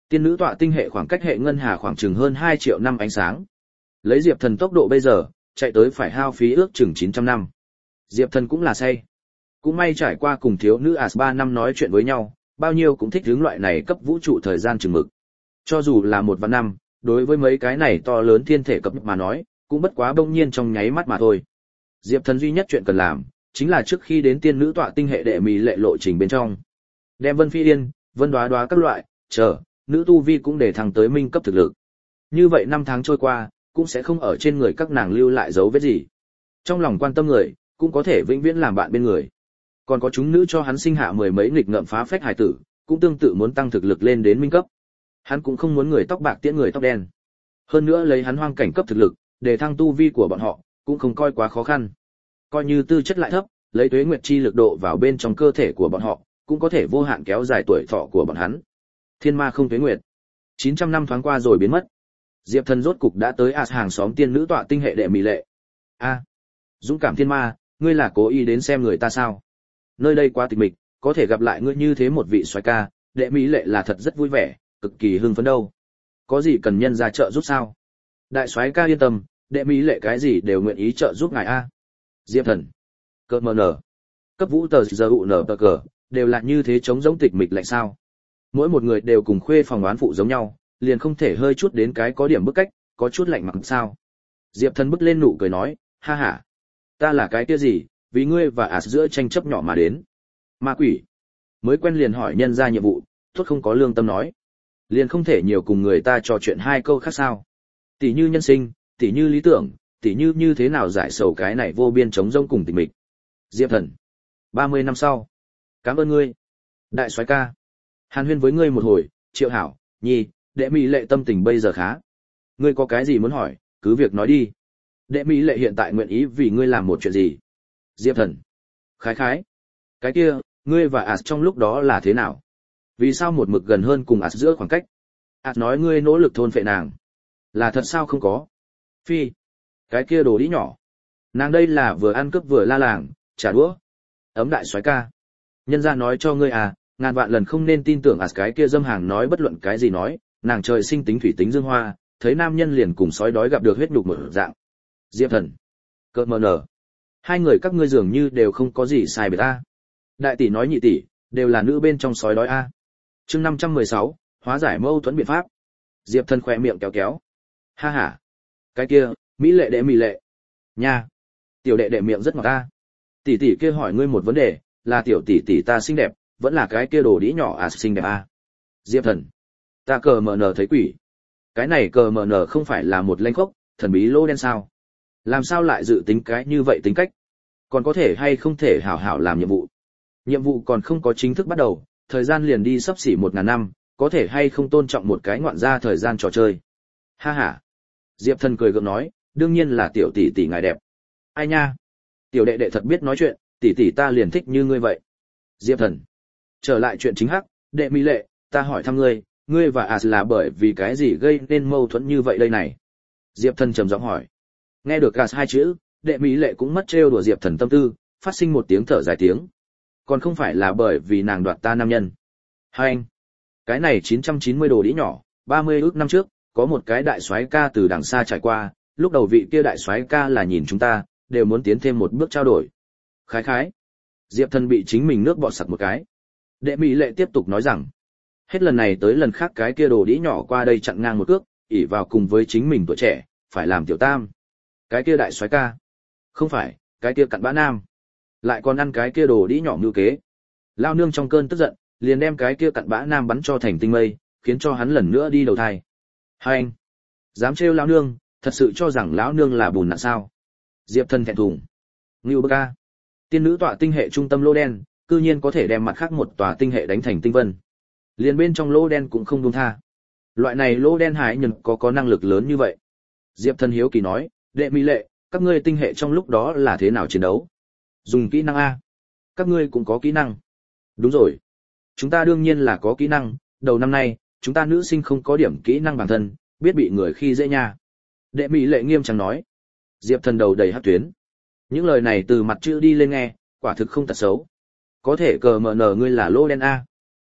Tiên nữ tọa tinh hệ khoảng cách hệ ngân hà khoảng chừng hơn 2 triệu năm ánh sáng. Lấy Diệp Thần tốc độ bây giờ, chạy tới phải hao phí ước chừng 900 năm. Diệp Thần cũng là say. Cũng may trải qua cùng thiếu nữ As 3 năm nói chuyện với nhau, bao nhiêu cũng thích hướng loại này cấp vũ trụ thời gian chừng mực. Cho dù là 1 vạn năm, đối với mấy cái này to lớn thiên thể cấp mà nói, cũng bất quá bỗng nhiên trong nháy mắt mà thôi. Diệp Thần duy nhất chuyện cần làm, chính là trước khi đến tiên nữ tọa tinh hệ đệ mì lệ lộ trình bên trong, đem Vân Phi Yên, Vân Đoá Đoá các loại, nữ tu vi cũng để thăng tới minh cấp thực lực. Như vậy 5 tháng trôi qua, cũng sẽ không ở trên người các nàng lưu lại dấu vết gì. Trong lòng quan tâm người, cũng có thể vĩnh viễn làm bạn bên người. Còn có chúng nữ cho hắn sinh hạ 10 mấy nghịch ngợm phá phách hải tử, cũng tương tự muốn tăng thực lực lên đến minh cấp. Hắn cũng không muốn người tóc bạc tiễn người tóc đen. Hơn nữa lấy hắn hoang cảnh cấp thực lực, để thăng tu vi của bọn họ, cũng không coi quá khó khăn. Coi như tư chất lại thấp, lấy tuế nguyệt chi lực độ vào bên trong cơ thể của bọn họ, cũng có thể vô hạn kéo dài tuổi thọ của bọn hắn. Thiên ma không tuế nguyệt. 900 năm thoáng qua rồi biến mất. Diệp Thần rốt cục đã tới As hàng xóm tiên nữ tọa tinh hệ đệ mị lệ. A, dũng cảm thiên ma, ngươi là cố ý đến xem người ta sao? Nơi đây quá tịch mịch, có thể gặp lại ngươi như thế một vị soái ca, đệ mỹ lệ là thật rất vui vẻ, cực kỳ hưng phấn đâu. Có gì cần nhân ra trợ giúp sao? Đại soái ca yên tâm, đệ mỹ lệ cái gì đều nguyện ý trợ giúp ngài a. Diệp Thần, cờ mờ nở, cấp vũ tờ giờ ụ nở tờ cờ, đều là như thế chống giống tịch mịch lạnh sao? Mỗi một người đều cùng khuê phòng oán phụ giống nhau, liền không thể hơi chút đến cái có điểm bức cách, có chút lạnh mặc sao? Diệp Thần bứt lên nụ cười nói, ha ha, ta là cái kia gì, vì ngươi và As giữa tranh chấp nhỏ mà đến. Ma quỷ, mới quen liền hỏi nhân ra nhiệm vụ, tốt không có lương tâm nói. Liền không thể nhiều cùng người ta trò chuyện 2 câu khác sao? Tỷ như nhân sinh, tỷ như lý tưởng, tỷ như như thế nào giải sầu cái này vô biên chống rông cùng tịch mịch. Diệp Thần, 30 năm sau. Cảm ơn ngươi. Đại soái ca. Hàn huyên với ngươi một hồi, Triệu Hảo, Nhi, đệ mỹ lệ tâm tình bây giờ khá. Ngươi có cái gì muốn hỏi, cứ việc nói đi. Đệ mỹ lệ hiện tại nguyện ý vì ngươi làm một chuyện gì? Diệp Thần, khái khái. Cái kia, ngươi và As trong lúc đó là thế nào? Vì sao một mực gần hơn cùng As giữa khoảng cách? As nói ngươi nỗ lực thôn phệ nàng. Là thật sao không có? Phi. Cái kia đồ đĩ nhỏ. Nàng đây là vừa ăn cướp vừa la làng, trả đũa. Ấm đại soái ca. Nhân gia nói cho ngươi à, ngàn vạn lần không nên tin tưởng As cái kia dâm hàng nói bất luận cái gì nói, nàng trời sinh tính thủy tính dương hoa, thấy nam nhân liền cùng sói đói gặp được huyết nhục một dạng. Diệp Thần, cợt mờ nở. 2 người các ngươi dường như đều không có gì sai biệt ta. Đại tỷ nói nhị tỷ, đều là nữ bên trong sói đói a. Chương 516, hóa giải mâu thuẫn biện pháp. Diệp Thần khỏe miệng kéo kéo. Ha ha. Cái kia, mỹ lệ đệ mỹ lệ. Nha. Tiểu đệ đệ miệng rất ngọt ta. Tỷ tỷ kia hỏi ngươi một vấn đề, là tiểu tỷ tỷ ta xinh đẹp, vẫn là cái kia đồ đĩ nhỏ xinh đẹp a. Diệp Thần, ta cờ mờ nở thấy quỷ. Cái này cờ mờ nở không phải là một lanh khốc, thần bí lô đen sao? Làm sao lại dự tính cái như vậy tính cách? Còn có thể hay không thể hảo hảo làm nhiệm vụ? Nhiệm vụ còn không có chính thức bắt đầu, thời gian liền đi sắp xỉ 1000 năm, có thể hay không tôn trọng một cái ngoạn gia thời gian trò chơi? Ha ha. Diệp Thần cười gượng nói, đương nhiên là tiểu tỷ tỷ ngài đẹp. Ai nha? Tiểu đệ đệ thật biết nói chuyện, tỷ tỷ ta liền thích như ngươi vậy. Diệp Thần. Trở lại chuyện chính hắc, đệ mỹ lệ, ta hỏi thăm ngươi, ngươi và As là bởi vì cái gì gây nên mâu thuẫn như vậy đây này? Diệp Thần trầm giọng hỏi. Nghe được As 2 chữ, đệ mỹ lệ cũng mất trêu đùa Diệp Thần tâm tư, phát sinh một tiếng thở dài tiếng. Còn không phải là bởi vì nàng đoạt ta nam nhân. Hai anh, cái này 990 đồ đĩ nhỏ, 30 ước năm trước, có một cái đại soái ca từ đằng xa trải qua, lúc đầu vị kia đại soái ca là nhìn chúng ta, đều muốn tiến thêm một bước trao đổi. Khái khái. Diệp Thần bị chính mình nước bọt sặc một cái. Đệ mỹ lệ tiếp tục nói rằng, hết lần này tới lần khác cái kia đồ đĩ nhỏ qua đây chặn ngang một cước, ỷ vào cùng với chính mình tuổi trẻ, phải làm tiểu tam. Cái kia đại soái ca. Không phải, cái kia cặn bã nam. Lại còn ăn cái kia đồ đĩ nhỏ mưu kế. Lao nương trong cơn tức giận, liền đem cái kia cặn bã nam bắn cho thành tinh mây, khiến cho hắn lần nữa đi đầu thai. Hai anh, dám trêu lão nương, thật sự cho rằng lão nương là bùn nạn sao? Diệp Thần thẹn thùng. Ngưu bơ ca. Tiên nữ tọa tinh hệ trung tâm lô đen, cư nhiên có thể đem mặt khác một tòa tinh hệ đánh thành tinh vân. Liền bên trong lô đen cũng không buông tha. Loại này lô đen hải nhân có năng lực lớn như vậy. Diệp Thần hiếu kỳ nói, đệ mỹ lệ, các ngươi tinh hệ trong lúc đó là thế nào chiến đấu? Dùng kỹ năng a? Các ngươi cũng có kỹ năng? Đúng rồi. Chúng ta đương nhiên là có kỹ năng, đầu năm nay, chúng ta nữ sinh không có điểm kỹ năng bản thân, biết bị người khi dễ nha. Đệ mỹ lệ nghiêm trang nói. Diệp Thần đầu đầy hắc tuyến. Những lời này từ mặt chữ đi lên nghe, quả thực không tật xấu. Có thể cờ mờ nở ngươi là lô đen a.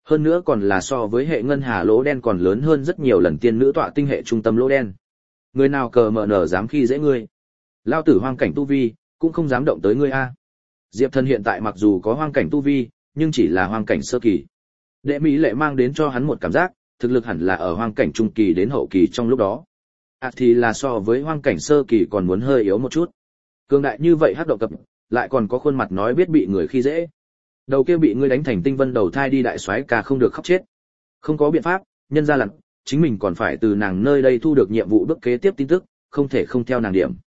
Hơn nữa còn là so với hệ ngân hà lỗ đen còn lớn hơn rất nhiều lần tiên nữ tọa tinh hệ trung tâm lỗ đen. Người nào cờ mở nở dám khi dễ ngươi? Lao tử hoang cảnh tu vi, cũng không dám động tới ngươi a. Diệp Thần hiện tại mặc dù có hoang cảnh tu vi, nhưng chỉ là hoang cảnh sơ kỳ. Đệ Mỹ Lệ mang đến cho hắn một cảm giác, thực lực hẳn là ở hoang cảnh trung kỳ đến hậu kỳ trong lúc đó. Thì là so với hoang cảnh sơ kỳ còn muốn hơi yếu một chút. Cường đại như vậy hắc động cập, lại còn có khuôn mặt nói biết bị người khi dễ. Đầu kia bị ngươi đánh thành tinh vân đầu thai đi đại soái ca không được khóc chết. Không có biện pháp, nhân ra lặn, chính mình còn phải từ nàng nơi đây thu được nhiệm vụ bước kế tiếp tin tức, không thể không theo nàng điểm.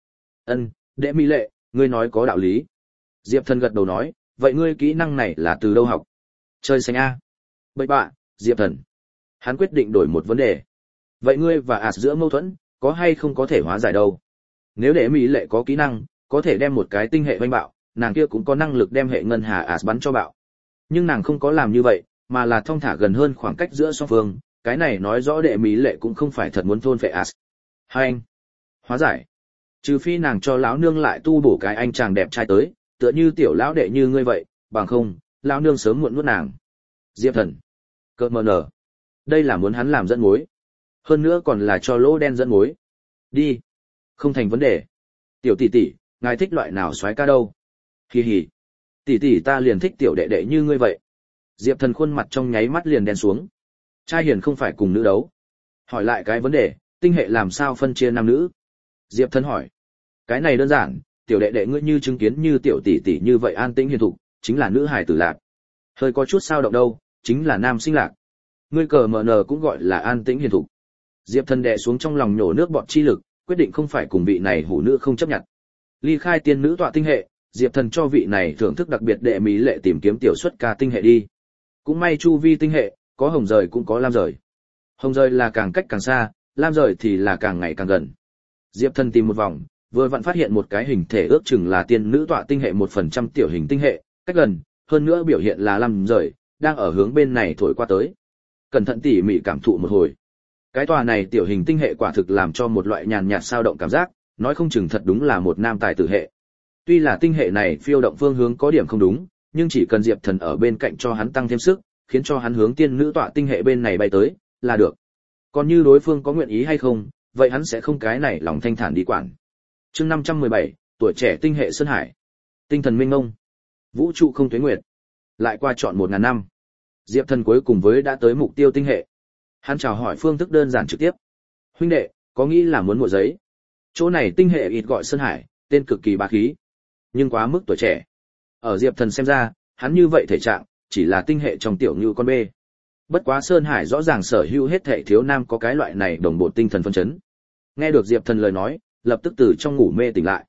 Đệ Mỹ Lệ, ngươi nói có đạo lý. Diệp Thần gật đầu nói, vậy ngươi kỹ năng này là từ đâu học? Chơi xanh a. Bậy bạ, Diệp Thần. Hắn quyết định đổi một vấn đề. Vậy ngươi và giữa mâu thuẫn, có hay không có thể hóa giải đâu? Nếu Đệ Mỹ Lệ có kỹ năng, có thể đem một cái tinh hệ vanh bạo, nàng kia cũng có năng lực đem hệ ngân hà bắn cho bạo. Nhưng nàng không có làm như vậy, mà là thong thả gần hơn khoảng cách giữa song phương, cái này nói rõ Đệ Mỹ Lệ cũng không phải thật muốn thôn phệ Hai anh. Hóa giải. Trừ phi nàng cho lão nương lại tu bổ cái anh chàng đẹp trai tới, tựa như tiểu lão đệ như ngươi vậy, bằng không, lão nương sớm muộn nuốt nàng. Diệp Thần. Cơ mờ nở. Đây là muốn hắn làm dẫn mối. Hơn nữa còn là cho lỗ đen dẫn mối. Đi. Không thành vấn đề. Tiểu tỷ tỷ, ngài thích loại nào soái ca đâu? Hì hì. Tỷ tỷ ta liền thích tiểu đệ đệ như ngươi vậy. Diệp Thần khuôn mặt trong nháy mắt liền đen xuống. Trai hiền không phải cùng nữ đấu. Hỏi lại cái vấn đề, tinh hệ làm sao phân chia nam nữ? Diệp Thần hỏi. Cái này đơn giản, tiểu đệ đệ ngươi như chứng kiến như tiểu tỷ tỷ như vậy an tĩnh hiền thục, chính là nữ hài tử lạc. Hơi có chút sao động đâu, chính là nam sinh lạc. Ngươi cờ mở nờ cũng gọi là an tĩnh hiền thục. Diệp Thần đè xuống trong lòng nhổ nước bọt chi lực, quyết định không phải cùng vị này hủ nữ không chấp nhận. Ly khai tiên nữ tọa tinh hệ, Diệp Thần cho vị này thưởng thức đặc biệt Đệ Mỹ Lệ tìm kiếm tiểu xuất ca tinh hệ đi. Cũng may chu vi tinh hệ, có hồng rời cũng có lam rời. Hồng rời là càng cách càng xa, lam rời thì là càng ngày càng gần. Diệp Thần tìm một vòng, vừa vặn phát hiện một cái hình thể ước chừng là tiên nữ tọa tinh hệ 1% tiểu hình tinh hệ, cách gần, hơn nữa biểu hiện là lam rời, đang ở hướng bên này thổi qua tới. Cẩn thận tỉ mỉ cảm thụ một hồi. Cái tòa này tiểu hình tinh hệ quả thực làm cho một loại nhàn nhạt sao động cảm giác, nói không chừng thật đúng là một nam tài tử hệ. Tuy là tinh hệ này phiêu động phương hướng có điểm không đúng, nhưng chỉ cần Diệp Thần ở bên cạnh cho hắn tăng thêm sức, khiến cho hắn hướng tiên nữ tọa tinh hệ bên này bay tới, là được. Còn như đối phương có nguyện ý hay không, vậy hắn sẽ không cái này lòng thanh thản đi quản. Chương 517, tuổi trẻ tinh hệ Sơn Hải. Tinh thần minh ngông. Vũ trụ không tuế nguyệt. Lại qua trọn 1000 năm. Diệp Thần cuối cùng với đã tới mục tiêu tinh hệ. Hắn chào hỏi phương thức đơn giản trực tiếp. Huynh đệ, có nghĩ là muốn mua giấy? Chỗ này tinh hệ ít gọi Sơn Hải, tên cực kỳ bá khí, nhưng quá mức tuổi trẻ. Ở Diệp Thần xem ra, hắn như vậy thể trạng, chỉ là tinh hệ trong tiểu như con bê. Bất quá Sơn Hải rõ ràng sở hữu hết thể thiếu nam có cái loại này đồng bộ tinh thần phân chấn. Nghe được Diệp Thần lời nói, lập tức từ trong ngủ mê tỉnh lại.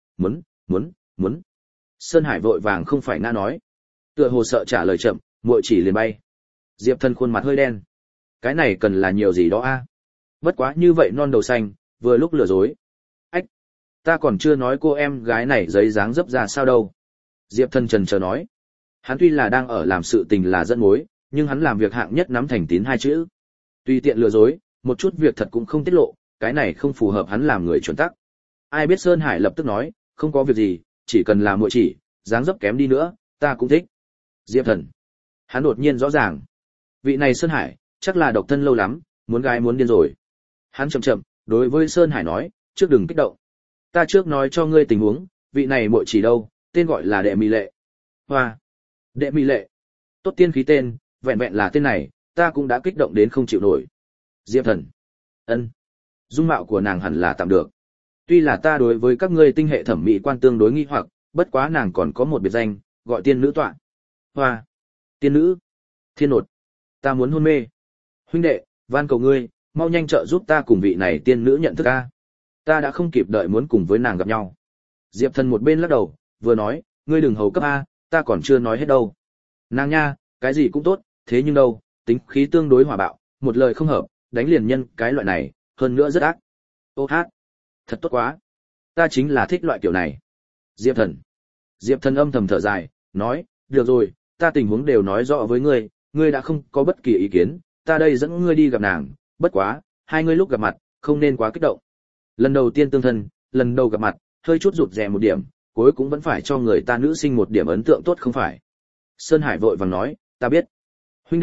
Muốn. Sơn Hải vội vàng không phải ngã nói. Tựa hồ sợ trả lời chậm, muội chỉ liền bay. Diệp Thần khuôn mặt hơi đen. Cái này cần là nhiều gì đó a? Bất quá như vậy non đầu xanh, vừa lúc lừa dối. Ách, ta còn chưa nói cô em gái này giấy dáng dấp ra sao đâu. Diệp Thần trần chờ nói. Hắn tuy là đang ở làm sự tình là dẫn mối, nhưng hắn làm việc hạng nhất nắm thành tín hai chữ. Tùy tiện lừa dối, một chút việc thật cũng không tiết lộ, cái này không phù hợp hắn làm người chuẩn tắc. Ai biết Sơn Hải lập tức nói, không có việc gì, chỉ cần là muội chỉ, dáng dấp kém đi nữa, ta cũng thích. Diệp Thần. Hắn đột nhiên rõ ràng. Vị này Sơn Hải, chắc là độc thân lâu lắm, muốn gái muốn điên rồi. Hắn chậm, đối với Sơn Hải nói, trước đừng kích động. Ta trước nói cho ngươi tình huống, vị này muội chỉ đâu, tên gọi là Đệ Mỹ Lệ. Hoa. Đệ Mỹ Lệ. Tốt tiên khí tên, vẹn vẹn là tên này, ta cũng đã kích động đến không chịu nổi. Diệp Thần. Ân. Dung mạo của nàng hẳn là tạm được. Tuy là ta đối với các ngươi tinh hệ thẩm mỹ quan tương đối nghi hoặc, bất quá nàng còn có một biệt danh, gọi tiên nữ tọa. Hoa. Tiên nữ. Thiên nột. Ta muốn hôn mê. Huynh đệ, van cầu ngươi, mau nhanh trợ giúp ta cùng vị này tiên nữ nhận thức a. Ta đã không kịp đợi muốn cùng với nàng gặp nhau. Diệp Thần một bên lắc đầu, vừa nói, ngươi đừng hầu cấp a, ta còn chưa nói hết đâu. Nàng nha, cái gì cũng tốt, thế nhưng đâu, tính khí tương đối hỏa bạo, một lời không hợp, đánh liền nhân cái loại này, hơn nữa rất ác. Ô hát, thật tốt quá. Ta chính là thích loại kiểu này. Diệp Thần. Diệp Thần âm thầm thở dài, nói, được rồi, ta tình huống đều nói rõ với ngươi, ngươi đã không có bất kỳ ý kiến, ta đây dẫn ngươi đi gặp nàng, bất quá, hai ngươi lúc gặp mặt, không nên quá kích động. Lần đầu tiên tương thân, lần đầu gặp mặt, hơi chút rụt rè một điểm, cuối cũng vẫn phải cho người ta nữ sinh một điểm ấn tượng tốt không phải. Sơn Hải vội vàng nói, ta biết. Huynh đệ,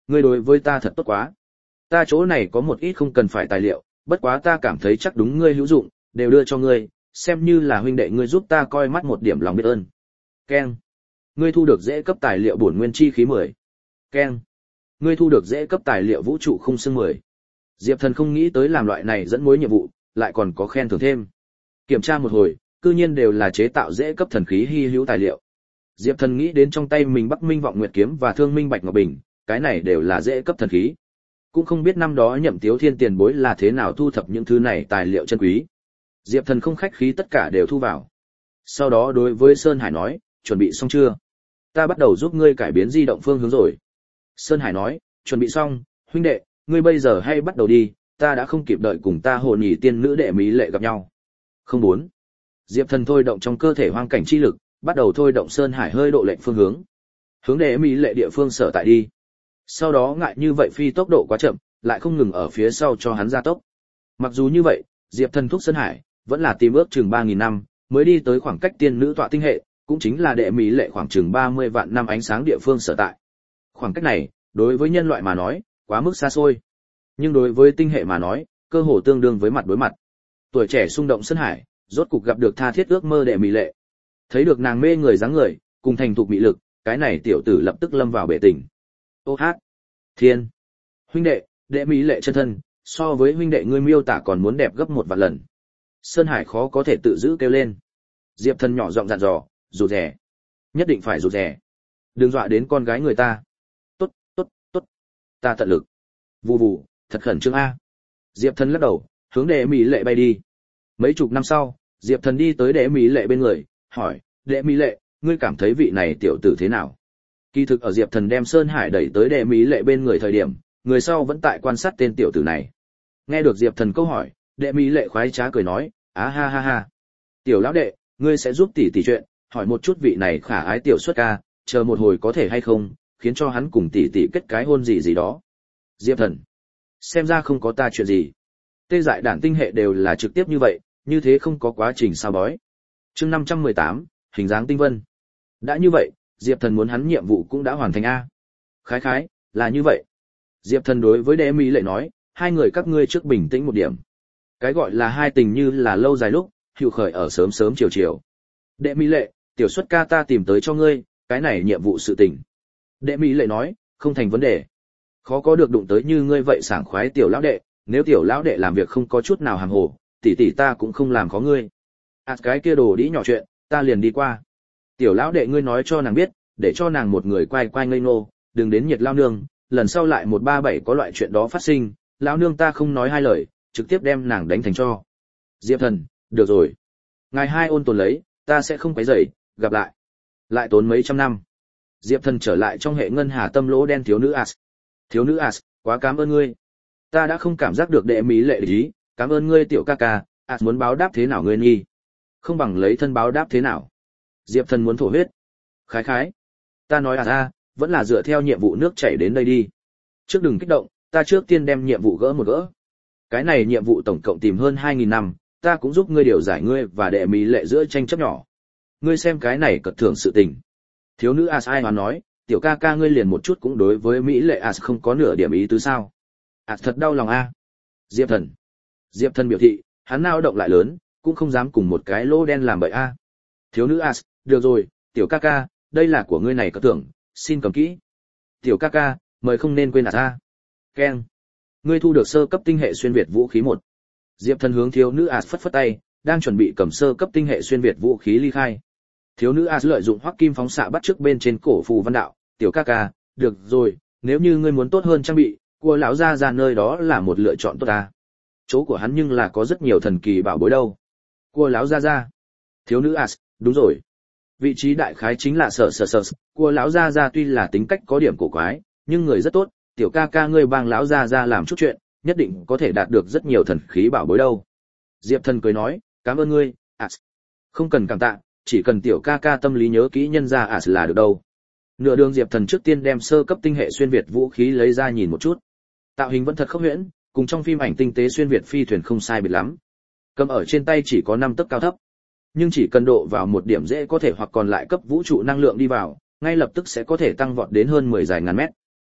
ngươi đối với ta thật tốt quá. Ta chỗ này có một ít không cần phải tài liệu, bất quá ta cảm thấy chắc đúng ngươi hữu dụng, đều đưa cho ngươi, xem như là huynh đệ ngươi giúp ta coi mắt một điểm lòng biết ơn. Keng. Ngươi thu được dễ cấp tài liệu bổn nguyên chi khí 10. Keng. Ngươi thu được dễ cấp tài liệu vũ trụ khung xương 10. Diệp Thần không nghĩ tới làm loại này dẫn mối nhiệm vụ, lại còn có khen thưởng thêm. Kiểm tra một hồi, cư nhiên đều là chế tạo dễ cấp thần khí hi hữu tài liệu. Diệp Thần nghĩ đến trong tay mình Bắc Minh Vọng Nguyệt kiếm và Thương Minh Bạch Ngọc Bình, cái này đều là dễ cấp thần khí. Cũng không biết năm đó Nhậm Tiếu Thiên tiền bối là thế nào thu thập những thứ này tài liệu chân quý. Diệp Thần không khách khí tất cả đều thu vào. Sau đó đối với Sơn Hải nói, chuẩn bị xong chưa? Ta bắt đầu giúp ngươi cải biến di động phương hướng rồi. Sơn Hải nói, chuẩn bị xong, huynh đệ, ngươi bây giờ hay bắt đầu đi, ta đã không kịp đợi cùng ta hồn nhì tiên nữ đệ Mỹ Lệ gặp nhau. Không muốn. Diệp Thần thôi động trong cơ thể hoang cảnh chi lực, bắt đầu thôi động Sơn Hải hơi độ lệnh phương hướng. Hướng đệ Mỹ Lệ địa phương sở tại đi. Sau đó ngại như vậy phi tốc độ quá chậm, lại không ngừng ở phía sau cho hắn gia tốc. Mặc dù như vậy, Diệp Thần thúc Sơn Hải vẫn là tìm ước chừng 3000 năm, mới đi tới khoảng cách tiên nữ tọa tinh hệ, cũng chính là đệ Mỹ Lệ khoảng chừng 30 vạn năm ánh sáng địa phương sở tại. Khoảng cách này, đối với nhân loại mà nói, quá mức xa xôi. Nhưng đối với tinh hệ mà nói, cơ hồ tương đương với mặt đối mặt. Tuổi trẻ xung động Sơn Hải, rốt cục gặp được tha thiết ước mơ đệ Mỹ Lệ. Thấy được nàng mê người dáng người, cùng thành thục mỹ lực, cái này tiểu tử lập tức lâm vào bể tình. Ô hát, thiên, huynh đệ, đệ Mỹ Lệ chân thân, so với huynh đệ ngươi miêu tả còn muốn đẹp gấp 1 vạn lần. Sơn Hải khó có thể tự giữ kêu lên. Diệp Thần nhỏ giọng dặn dò, rụt rè, nhất định phải rụt rè, đừng dọa đến con gái người ta. Tốt, tốt, tốt, ta tận lực. Vù vù, thật khẩn trương a. Diệp Thần lắc đầu, hướng đệ Mỹ Lệ bay đi. Mấy chục năm sau, Diệp Thần đi tới đệ Mỹ Lệ bên người, hỏi, đệ Mỹ Lệ, ngươi cảm thấy vị này tiểu tử thế nào? Kỳ thực ở Diệp Thần đem Sơn Hải đẩy tới đệ Mỹ Lệ bên người thời điểm, người sau vẫn tại quan sát tên tiểu tử này. Nghe được Diệp Thần câu hỏi, đệ Mỹ Lệ khoái trá cười nói, á ha ha ha. Tiểu lão đệ, ngươi sẽ giúp tỷ tỷ chuyện, hỏi một chút vị này khả ái tiểu xuất ca, chờ một hồi có thể hay không, khiến cho hắn cùng tỷ tỷ kết cái hôn gì gì đó. Diệp Thần, xem ra không có ta chuyện gì. Tê dại đản tinh hệ đều là trực tiếp như vậy, như thế không có quá trình sao bói. Chương 518, hình dáng tinh vân. Đã như vậy, Diệp Thần muốn hắn nhiệm vụ cũng đã hoàn thành a. Khái khái, là như vậy. Diệp Thần đối với đệ Mỹ Lệ nói, hai người các ngươi trước bình tĩnh một điểm. Cái gọi là hai tình như là lâu dài lúc, hữu khởi ở sớm sớm chiều chiều. Đệ Mỹ Lệ, tiểu xuất ca ta tìm tới cho ngươi, cái này nhiệm vụ sự tình. Đệ Mỹ Lệ nói, không thành vấn đề. Khó có được đụng tới như ngươi vậy sảng khoái tiểu lão đệ, nếu tiểu lão đệ làm việc không có chút nào hàm hồ, tỷ tỷ ta cũng không làm khó ngươi. Cái kia đồ đĩ nhỏ chuyện, ta liền đi qua. Tiểu lão đệ ngươi nói cho nàng biết, để cho nàng một người quay quay ngây ngô, đừng đến nhiệt lao nương, lần sau lại 137 có loại chuyện đó phát sinh, lão nương ta không nói hai lời, trực tiếp đem nàng đánh thành cho. Diệp Thần, được rồi. Ngày hai ôn tồn lấy, ta sẽ không quấy rầy, gặp lại. Lại tốn mấy trăm năm. Diệp Thần trở lại trong hệ ngân hà tâm lỗ đen thiếu nữ As. Thiếu nữ As, quá cảm ơn ngươi. Ta đã không cảm giác được đệ Mỹ Lệ ý, cảm ơn ngươi tiểu ca ca, As muốn báo đáp thế nào ngươi nghi? Không bằng lấy thân báo đáp thế nào? Diệp Thần muốn thổ huyết. Khái khái. Ta nói vẫn là dựa theo nhiệm vụ nước chảy đến đây đi. Trước đừng kích động, ta trước tiên đem nhiệm vụ gỡ một gỡ. Cái này nhiệm vụ tổng cộng tìm hơn 2000 năm, ta cũng giúp ngươi điều giải ngươi và đệ Mỹ Lệ giữa tranh chấp nhỏ. Ngươi xem cái này cật thưởng sự tình. Thiếu nữ As ai mà nói, tiểu ca ca ngươi liền một chút cũng đối với Mỹ Lệ As không có nửa điểm ý tứ sao? As thật đau lòng a. Diệp Thần. Diệp Thần biểu thị, hắn nao động lại lớn, cũng không dám cùng một cái lỗ đen làm bậy a. Thiếu nữ As, được rồi, tiểu ca ca, đây là của ngươi này cật thưởng, xin cầm kỹ. Tiểu ca ca, mời không nên quên a. Keng. Ngươi thu được sơ cấp tinh hệ xuyên việt vũ khí 1. Diệp Thần hướng thiếu nữ As phất phất tay, đang chuẩn bị cầm sơ cấp tinh hệ xuyên việt vũ khí ly khai. Thiếu nữ As lợi dụng hoắc kim phóng xạ bắt trước bên trên cổ phù văn đạo, tiểu ca ca, được rồi, nếu như ngươi muốn tốt hơn trang bị, của lão gia ra nơi đó là một lựa chọn tốt ta. Chỗ của hắn nhưng là có rất nhiều thần kỳ bảo bối đâu. Của lão gia ra. Thiếu nữ As, đúng rồi. Vị trí đại khái chính là sở. Của lão gia ra tuy là tính cách có điểm cổ quái, nhưng người rất tốt, tiểu ca ca ngươi bang lão gia ra làm chút chuyện, nhất định có thể đạt được rất nhiều thần khí bảo bối đâu. Diệp Thần cười nói, cảm ơn ngươi, As. Không cần cảm tạ, chỉ cần tiểu ca ca tâm lý nhớ kỹ nhân ra As là được đâu. Nửa đường Diệp Thần trước tiên đem sơ cấp tinh hệ xuyên việt vũ khí lấy ra nhìn một chút. Tạo hình vẫn thật khốc huyễn, cùng trong phim ảnh tinh tế xuyên việt phi thuyền không sai biệt lắm. Cầm ở trên tay chỉ có 5 tấc cao thấp, nhưng chỉ cần độ vào một điểm dễ có thể hoặc còn lại cấp vũ trụ năng lượng đi vào, ngay lập tức sẽ có thể tăng vọt đến hơn 10 dài ngàn mét.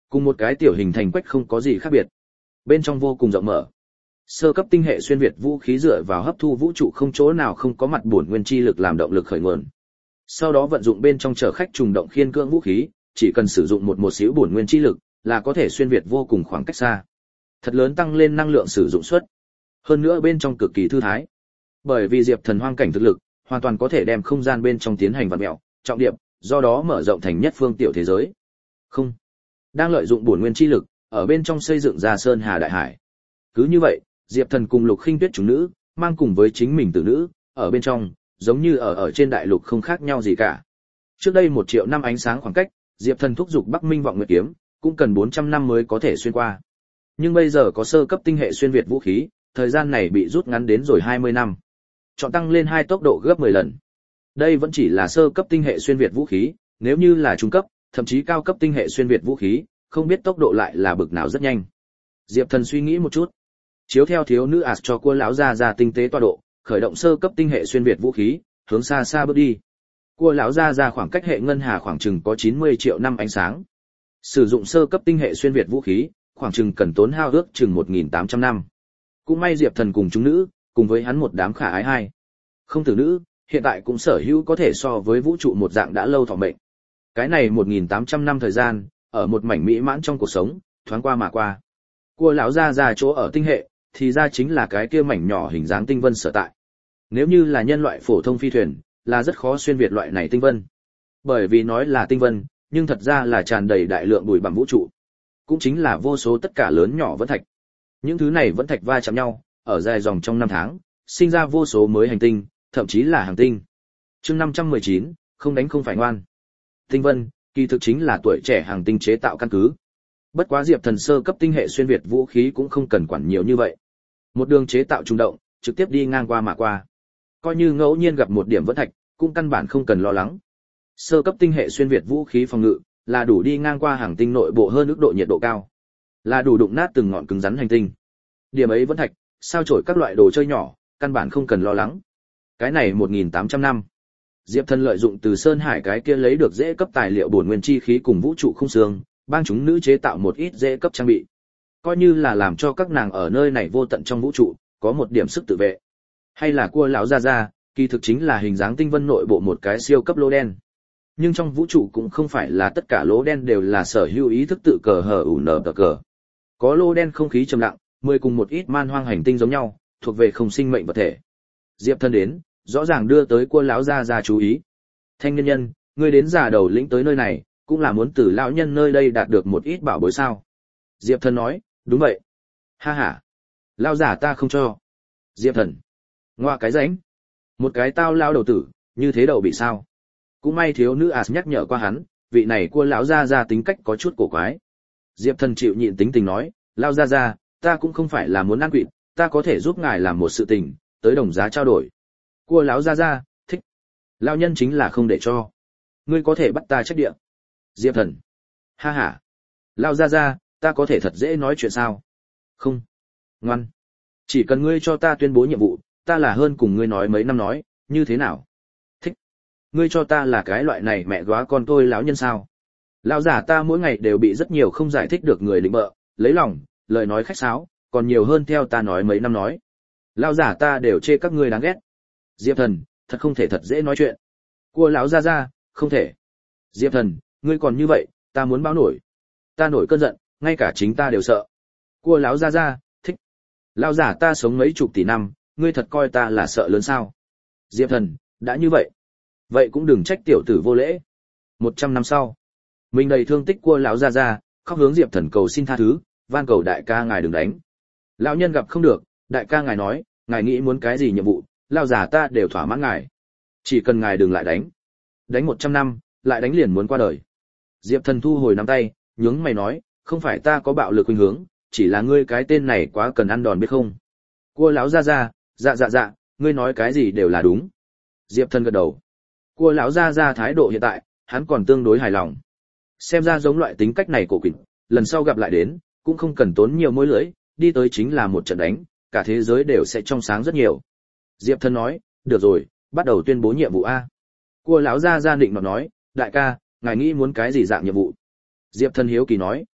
cùng một cái tiểu hình thành quách không có gì khác biệt. Bên trong vô cùng rộng mở. Sơ cấp tinh hệ xuyên việt vũ khí dựa vào hấp thu vũ trụ không chỗ nào không có mặt bổn nguyên chi lực làm động lực khởi nguồn. Sau đó vận dụng bên trong chở khách trùng động khiên cưỡng vũ khí, chỉ cần sử dụng một xíu bổn nguyên chi lực là có thể xuyên việt vô cùng khoảng cách xa. Thật lớn tăng lên năng lượng sử dụng suất. Hơn nữa bên trong cực kỳ thư thái. Bởi vì Diệp Thần hoang cảnh thực lực, hoàn toàn có thể đem không gian bên trong tiến hành vặn mèo, trọng điểm, do đó mở rộng thành nhất phương tiểu thế giới. Không, đang lợi dụng bổn nguyên chi lực, ở bên trong xây dựng ra sơn hà đại hải. Cứ như vậy, Diệp Thần cùng Lục Khinh Tuyết chúng nữ, mang cùng với chính mình tử nữ, ở bên trong, giống như ở trên đại lục không khác nhau gì cả. Trước đây 1 triệu năm ánh sáng khoảng cách, Diệp Thần thúc giục Bắc Minh Vọng Nguyệt kiếm, cũng cần 400 năm mới có thể xuyên qua. Nhưng bây giờ có sơ cấp tinh hệ xuyên việt vũ khí, thời gian này bị rút ngắn đến rồi 20 năm. Chọn tăng lên 2 tốc độ gấp 10 lần. Đây vẫn chỉ là sơ cấp tinh hệ xuyên việt vũ khí, nếu như là trung cấp, thậm chí cao cấp tinh hệ xuyên việt vũ khí, không biết tốc độ lại là bực nào rất nhanh. Diệp Thần suy nghĩ một chút, chiếu theo thiếu nữ As cho cua lão ra tinh tế tọa độ, khởi động sơ cấp tinh hệ xuyên việt vũ khí, hướng xa xa bước đi. Cua lão ra khoảng cách hệ ngân hà khoảng chừng có 90 triệu năm ánh sáng. Sử dụng sơ cấp tinh hệ xuyên việt vũ khí, khoảng chừng cần tốn hao ước chừng 1800 năm. Cũng may Diệp Thần cùng chúng nữ, cùng với hắn một đám khả ái hai. Không tử nữ, hiện tại cũng sở hữu có thể so với vũ trụ một dạng đã lâu thọ mệnh. Cái này 1800 năm thời gian, ở một mảnh mỹ mãn trong cuộc sống, thoáng qua mà qua. Cua lão ra chỗ ở tinh hệ, thì ra chính là cái kia mảnh nhỏ hình dáng tinh vân sở tại. Nếu như là nhân loại phổ thông phi thuyền, là rất khó xuyên việt loại này tinh vân. Bởi vì nói là tinh vân, nhưng thật ra là tràn đầy đại lượng bụi bặm vũ trụ. Cũng chính là vô số tất cả lớn nhỏ vẫn thạch. Những thứ này vẫn thạch va chạm nhau, ở dài dòng trong năm tháng, sinh ra vô số mới hành tinh, thậm chí là hành tinh. Chương 519, không đánh không phải ngoan. Tinh vân, kỳ thực chính là tuổi trẻ hành tinh chế tạo căn cứ. Bất quá Diệp Thần sơ cấp tinh hệ xuyên việt vũ khí cũng không cần quản nhiều như vậy. Một đường chế tạo trung động, trực tiếp đi ngang qua mà qua. Coi như ngẫu nhiên gặp một điểm vẫn thạch, cũng căn bản không cần lo lắng. Sơ cấp tinh hệ xuyên việt vũ khí phòng ngự, là đủ đi ngang qua hành tinh nội bộ hơn ước độ nhiệt độ cao, là đủ đụng nát từng ngọn cứng rắn hành tinh. Điểm ấy vẫn thạch, sao chổi các loại đồ chơi nhỏ, căn bản không cần lo lắng. Cái này 1800 năm. Diệp Thần lợi dụng từ Sơn Hải cái kia lấy được dễ cấp tài liệu bổn nguyên chi khí cùng vũ trụ không xương, bang chúng nữ chế tạo một ít dễ cấp trang bị. Coi như là làm cho các nàng ở nơi này vô tận trong vũ trụ, có một điểm sức tự vệ. Hay là cua lão ra, kỳ thực chính là hình dáng tinh vân nội bộ một cái siêu cấp lỗ đen. Nhưng trong vũ trụ cũng không phải là tất cả lỗ đen đều là sở hữu ý thức tự cờ hở ủ nở cờ. Có lỗ đen không khí trầm lặng, 10 cùng một ít man hoang hành tinh giống nhau, thuộc về không sinh mệnh vật thể. Diệp Thần đến, rõ ràng đưa tới cua lão ra chú ý. Thanh nhân nhân, ngươi đến già đầu lĩnh tới nơi này, cũng là muốn từ lão nhân nơi đây đạt được một ít bảo bối sao? Diệp Thần nói, đúng vậy. Ha ha, lão giả ta không cho. Diệp Thần, ngoa cái rãnh, một cái tao lao đầu tử, như thế đầu bị sao? Cũng may thiếu nữ As nhắc nhở qua hắn, vị này cua lão ra tính cách có chút cổ quái. Diệp Thần chịu nhịn tính tình nói, lão ra, ta cũng không phải là muốn ăn quỵt, ta có thể giúp ngài làm một sự tình, tới đồng giá trao đổi. Cua lão ra, thích. Lão nhân chính là không để cho. Ngươi có thể bắt ta trách địa. Diệp Thần, ha ha. Lão ra, ta có thể thật dễ nói chuyện sao? Không. Ngoan. Chỉ cần ngươi cho ta tuyên bố nhiệm vụ, ta là hơn cùng ngươi nói mấy năm nói, như thế nào? Thích. Ngươi cho ta là cái loại này mẹ góa con tôi lão nhân sao? Lão giả ta mỗi ngày đều bị rất nhiều không giải thích được người định bợ, lấy lòng, lời nói khách sáo, còn nhiều hơn theo ta nói mấy năm nói. Lão giả ta đều chê các ngươi đáng ghét. Diệp Thần, thật không thể thật dễ nói chuyện. Cua lão ra, không thể. Diệp Thần, ngươi còn như vậy, ta muốn báo nổi. Ta nổi cơn giận, ngay cả chính ta đều sợ. Cua lão ra, thích. Lão giả ta sống mấy chục tỷ năm, ngươi thật coi ta là sợ lớn sao? Diệp Thần, đã như vậy. Vậy cũng đừng trách tiểu tử vô lễ. 100 năm sau, mình đầy thương tích cua lão ra, khóc hướng Diệp Thần cầu xin tha thứ, van cầu đại ca ngài đừng đánh. Lão nhân gặp không được, đại ca ngài nói, ngài nghĩ muốn cái gì nhiệm vụ, lão giả ta đều thỏa mãn ngài. Chỉ cần ngài đừng lại đánh. Đánh 100 năm, lại đánh liền muốn qua đời. Diệp Thần thu hồi nắm tay, nhướng mày nói, không phải ta có bạo lực khuynh hướng, chỉ là ngươi cái tên này quá cần ăn đòn biết không? Cua lão ra, dạ, ngươi nói cái gì đều là đúng. Diệp Thần gật đầu. Cua lão ra thái độ hiện tại, hắn còn tương đối hài lòng. Xem ra giống loại tính cách này cổ quỷ, lần sau gặp lại đến, cũng không cần tốn nhiều môi lưỡi, đi tới chính là một trận đánh, cả thế giới đều sẽ trong sáng rất nhiều. Diệp Thần nói, được rồi, bắt đầu tuyên bố nhiệm vụ a. Cua lão ra định nọt nói, đại ca, ngài nghĩ muốn cái gì dạng nhiệm vụ? Diệp Thần hiếu kỳ nói,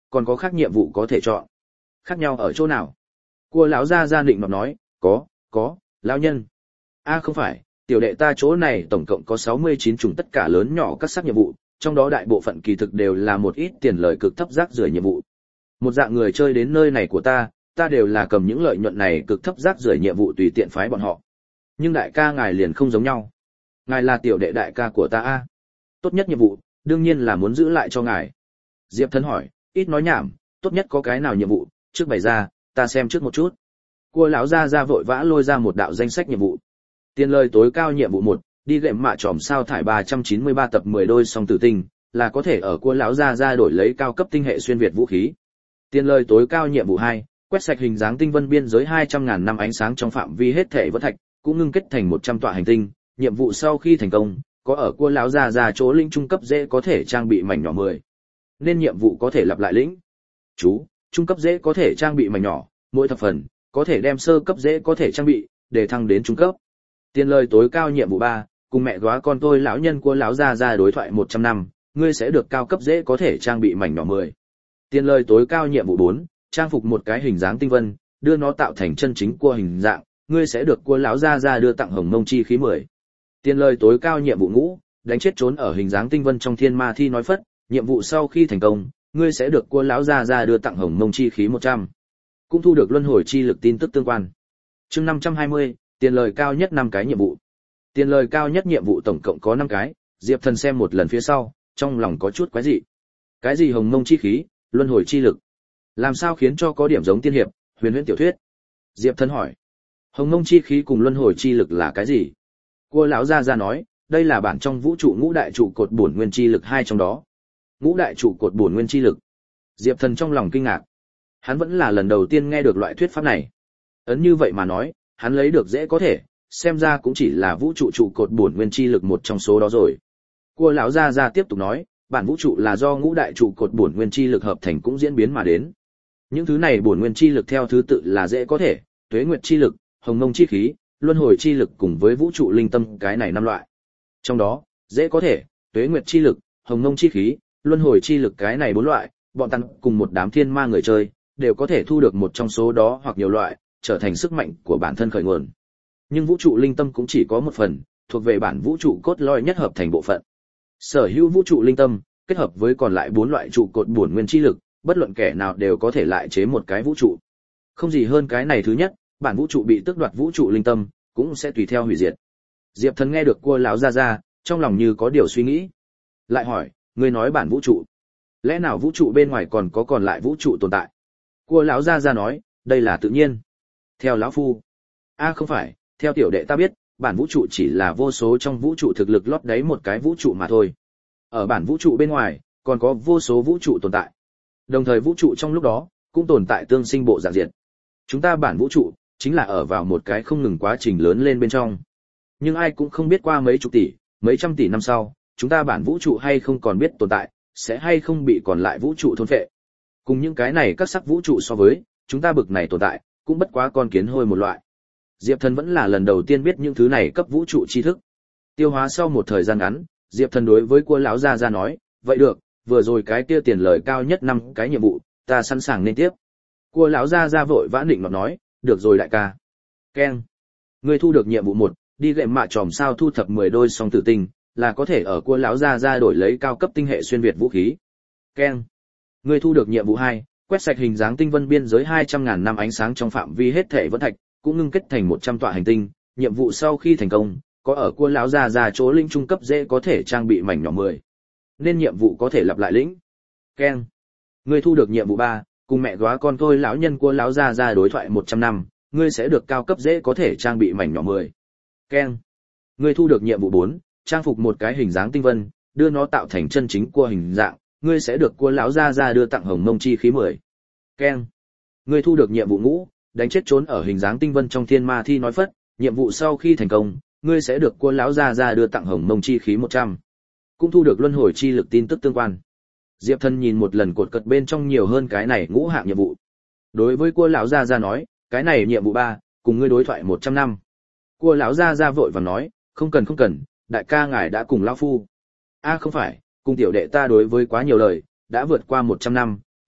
còn có khác nhiệm vụ có thể chọn. Khác nhau ở chỗ nào? Cua lão gia gia định nọt nói, có, lão nhân. Không phải, tiểu đệ ta chỗ này tổng cộng có 69 chủng tất cả lớn nhỏ các sắc nhiệm vụ, trong đó đại bộ phận kỳ thực đều là một ít tiền lời cực thấp rác rưởi nhiệm vụ. Một dạng người chơi đến nơi này của ta đều là cầm những lợi nhuận này cực thấp rác rưởi nhiệm vụ tùy tiện phái bọn họ. Nhưng đại ca ngài liền không giống nhau. Ngài là tiểu đệ đại ca của ta a. Tốt nhất nhiệm vụ, đương nhiên là muốn giữ lại cho ngài. Diệp Thần hỏi, ít nói nhảm, tốt nhất có cái nào nhiệm vụ, trước bày ra, ta xem trước một chút. Cua lão gia vội vã lôi ra một đạo danh sách nhiệm vụ. Tiền lời tối cao nhiệm vụ 1, đi gệm mạ tròm sao thải 393 tập 10 đôi song tử tinh, là có thể ở cua lão gia đổi lấy cao cấp tinh hệ xuyên việt vũ khí. Tiền lời tối cao nhiệm vụ 2, quét sạch hình dáng tinh vân biên giới 200.000 năm ánh sáng trong phạm vi hết thể vân thạch, cũng ngưng kết thành 100 tọa hành tinh. Nhiệm vụ sau khi thành công, có ở cua lão gia chỗ linh trung cấp dễ có thể trang bị mảnh nhỏ 10. Nên nhiệm vụ có thể lặp lại lĩnh. Chú, trung cấp dễ có thể trang bị mảnh nhỏ, mỗi thập phần, có thể đem sơ cấp dễ có thể trang bị, để thăng đến trung cấp. Tiền lời tối cao nhiệm vụ 3, cùng mẹ góa con tôi lão nhân của lão gia đối thoại 100 năm, ngươi sẽ được cao cấp dễ có thể trang bị mảnh nhỏ 10. Tiền lời tối cao nhiệm vụ 4, trang phục một cái hình dáng tinh vân, đưa nó tạo thành chân chính cua hình dạng, ngươi sẽ được cua lão gia đưa tặng hồng mông chi khí 10. Tiền lời tối cao nhiệm vụ ngũ, đánh chết trốn ở hình dáng tinh vân trong thiên ma thi nói phất, nhiệm vụ sau khi thành công, ngươi sẽ được cua lão gia đưa tặng hồng mông chi khí 100. Cũng thu được luân hồi chi lực tin tức tương quan. Chương 520, tiền lời cao nhất 5 cái nhiệm vụ. Tiền lời cao nhất nhiệm vụ tổng cộng có 5 cái, Diệp Thần xem một lần phía sau, trong lòng có chút quái dị. Cái gì hồng mông chi khí, luân hồi chi lực? Làm sao khiến cho có điểm giống tiên hiệp, huyền huyễn tiểu thuyết? Diệp Thần hỏi. Hồng mông chi khí cùng luân hồi chi lực là cái gì? Cua lão gia nói, đây là bản trong vũ trụ ngũ đại trụ cột bổn nguyên chi lực hai trong đó. Ngũ đại trụ cột bổn nguyên chi lực. Diệp Thần trong lòng kinh ngạc. Hắn vẫn là lần đầu tiên nghe được loại thuyết pháp này. Ấn như vậy mà nói, hắn lấy được dễ có thể, xem ra cũng chỉ là vũ trụ trụ cột bổn nguyên chi lực một trong số đó rồi. Cua lão gia tiếp tục nói, bản vũ trụ là do ngũ đại trụ cột bổn nguyên chi lực hợp thành cũng diễn biến mà đến. Những thứ này bổn nguyên chi lực theo thứ tự là dễ có thể, tuế nguyệt chi lực, hồng mông chi khí, luân hồi chi lực cùng với vũ trụ linh tâm cái này 5 loại. Trong đó, dễ có thể, tuế nguyệt chi lực, hồng mông chi khí, luân hồi chi lực cái này 4 loại, bọn tăng cùng một đám thiên ma người chơi đều có thể thu được một trong số đó hoặc nhiều loại, trở thành sức mạnh của bản thân khởi nguồn. Nhưng vũ trụ linh tâm cũng chỉ có một phần, thuộc về bản vũ trụ cốt lõi nhất hợp thành bộ phận. Sở hữu vũ trụ linh tâm kết hợp với còn lại 4 loại trụ cột bổn nguyên chi lực, bất luận kẻ nào đều có thể lại chế một cái vũ trụ. Không gì hơn cái này thứ nhất, bản vũ trụ bị tước đoạt vũ trụ linh tâm, cũng sẽ tùy theo hủy diệt. Diệp Thần nghe được cua lão gia, trong lòng như có điều suy nghĩ. Lại hỏi, ngươi nói bản vũ trụ, lẽ nào vũ trụ bên ngoài còn lại vũ trụ tồn tại? Cua lão gia nói, đây là tự nhiên. Theo lão phu, không phải, theo tiểu đệ ta biết, bản vũ trụ chỉ là vô số trong vũ trụ thực lực lót đáy một cái vũ trụ mà thôi. Ở bản vũ trụ bên ngoài, còn có vô số vũ trụ tồn tại. Đồng thời vũ trụ trong lúc đó, cũng tồn tại tương sinh bộ dạng diệt. Chúng ta bản vũ trụ, chính là ở vào một cái không ngừng quá trình lớn lên bên trong. Nhưng ai cũng không biết qua mấy chục tỷ, mấy trăm tỷ năm sau, chúng ta bản vũ trụ hay không còn biết tồn tại, sẽ hay không bị còn lại vũ trụ thôn phệ. Cùng những cái này các sắc vũ trụ so với, chúng ta bực này tồn tại, cũng bất quá con kiến hôi một loại. Diệp Thần vẫn là lần đầu tiên biết những thứ này cấp vũ trụ tri thức. Tiêu hóa sau một thời gian ngắn, Diệp Thần đối với cua lão gia nói, vậy được, vừa rồi cái kia tiền lời cao nhất 5 cái nhiệm vụ, ta sẵn sàng nên tiếp. Cua lão gia vội vã định nọt nói, được rồi đại ca. Keng. Ngươi thu được nhiệm vụ 1, đi gệm mạ tròm sao thu thập 10 đôi song tử tinh, là có thể ở cua lão gia đổi lấy cao cấp tinh hệ xuyên việt vũ khí. Keng. Ngươi thu được nhiệm vụ 2, quét sạch hình dáng tinh vân biên giới 200.000 năm ánh sáng trong phạm vi hết thể vân thạch, cũng ngưng kết thành 100 tọa hành tinh. Nhiệm vụ sau khi thành công, có ở cua lão gia chỗ linh trung cấp dễ có thể trang bị mảnh nhỏ 10. Nên nhiệm vụ có thể lặp lại lĩnh. Keng. Ngươi thu được nhiệm vụ 3, cùng mẹ góa con tôi lão nhân cua lão gia đối thoại 100 năm, ngươi sẽ được cao cấp dễ có thể trang bị mảnh nhỏ 10. Keng. Ngươi thu được nhiệm vụ 4, trang phục một cái hình dáng tinh vân, đưa nó tạo thành chân chính cua hình dạng, ngươi sẽ được cua lão gia đưa tặng hồng mông chi khí 10. Keng. Ngươi thu được nhiệm vụ ngũ, đánh chết trốn ở hình dáng tinh vân trong thiên ma thi nói phất, nhiệm vụ sau khi thành công, ngươi sẽ được cua lão gia đưa tặng hồng mông chi khí 100. Cũng thu được luân hồi chi lực tin tức tương quan. Diệp Thần nhìn một lần cột cật bên trong nhiều hơn cái này ngũ hạng nhiệm vụ. Đối với cua lão gia nói, cái này nhiệm vụ 3, cùng ngươi đối thoại 100 năm. Cua lão gia vội vàng nói, không cần, đại ca ngài đã cùng lão phu. Không phải, cùng tiểu đệ ta đối với quá nhiều lời, đã vượt qua 100 năm,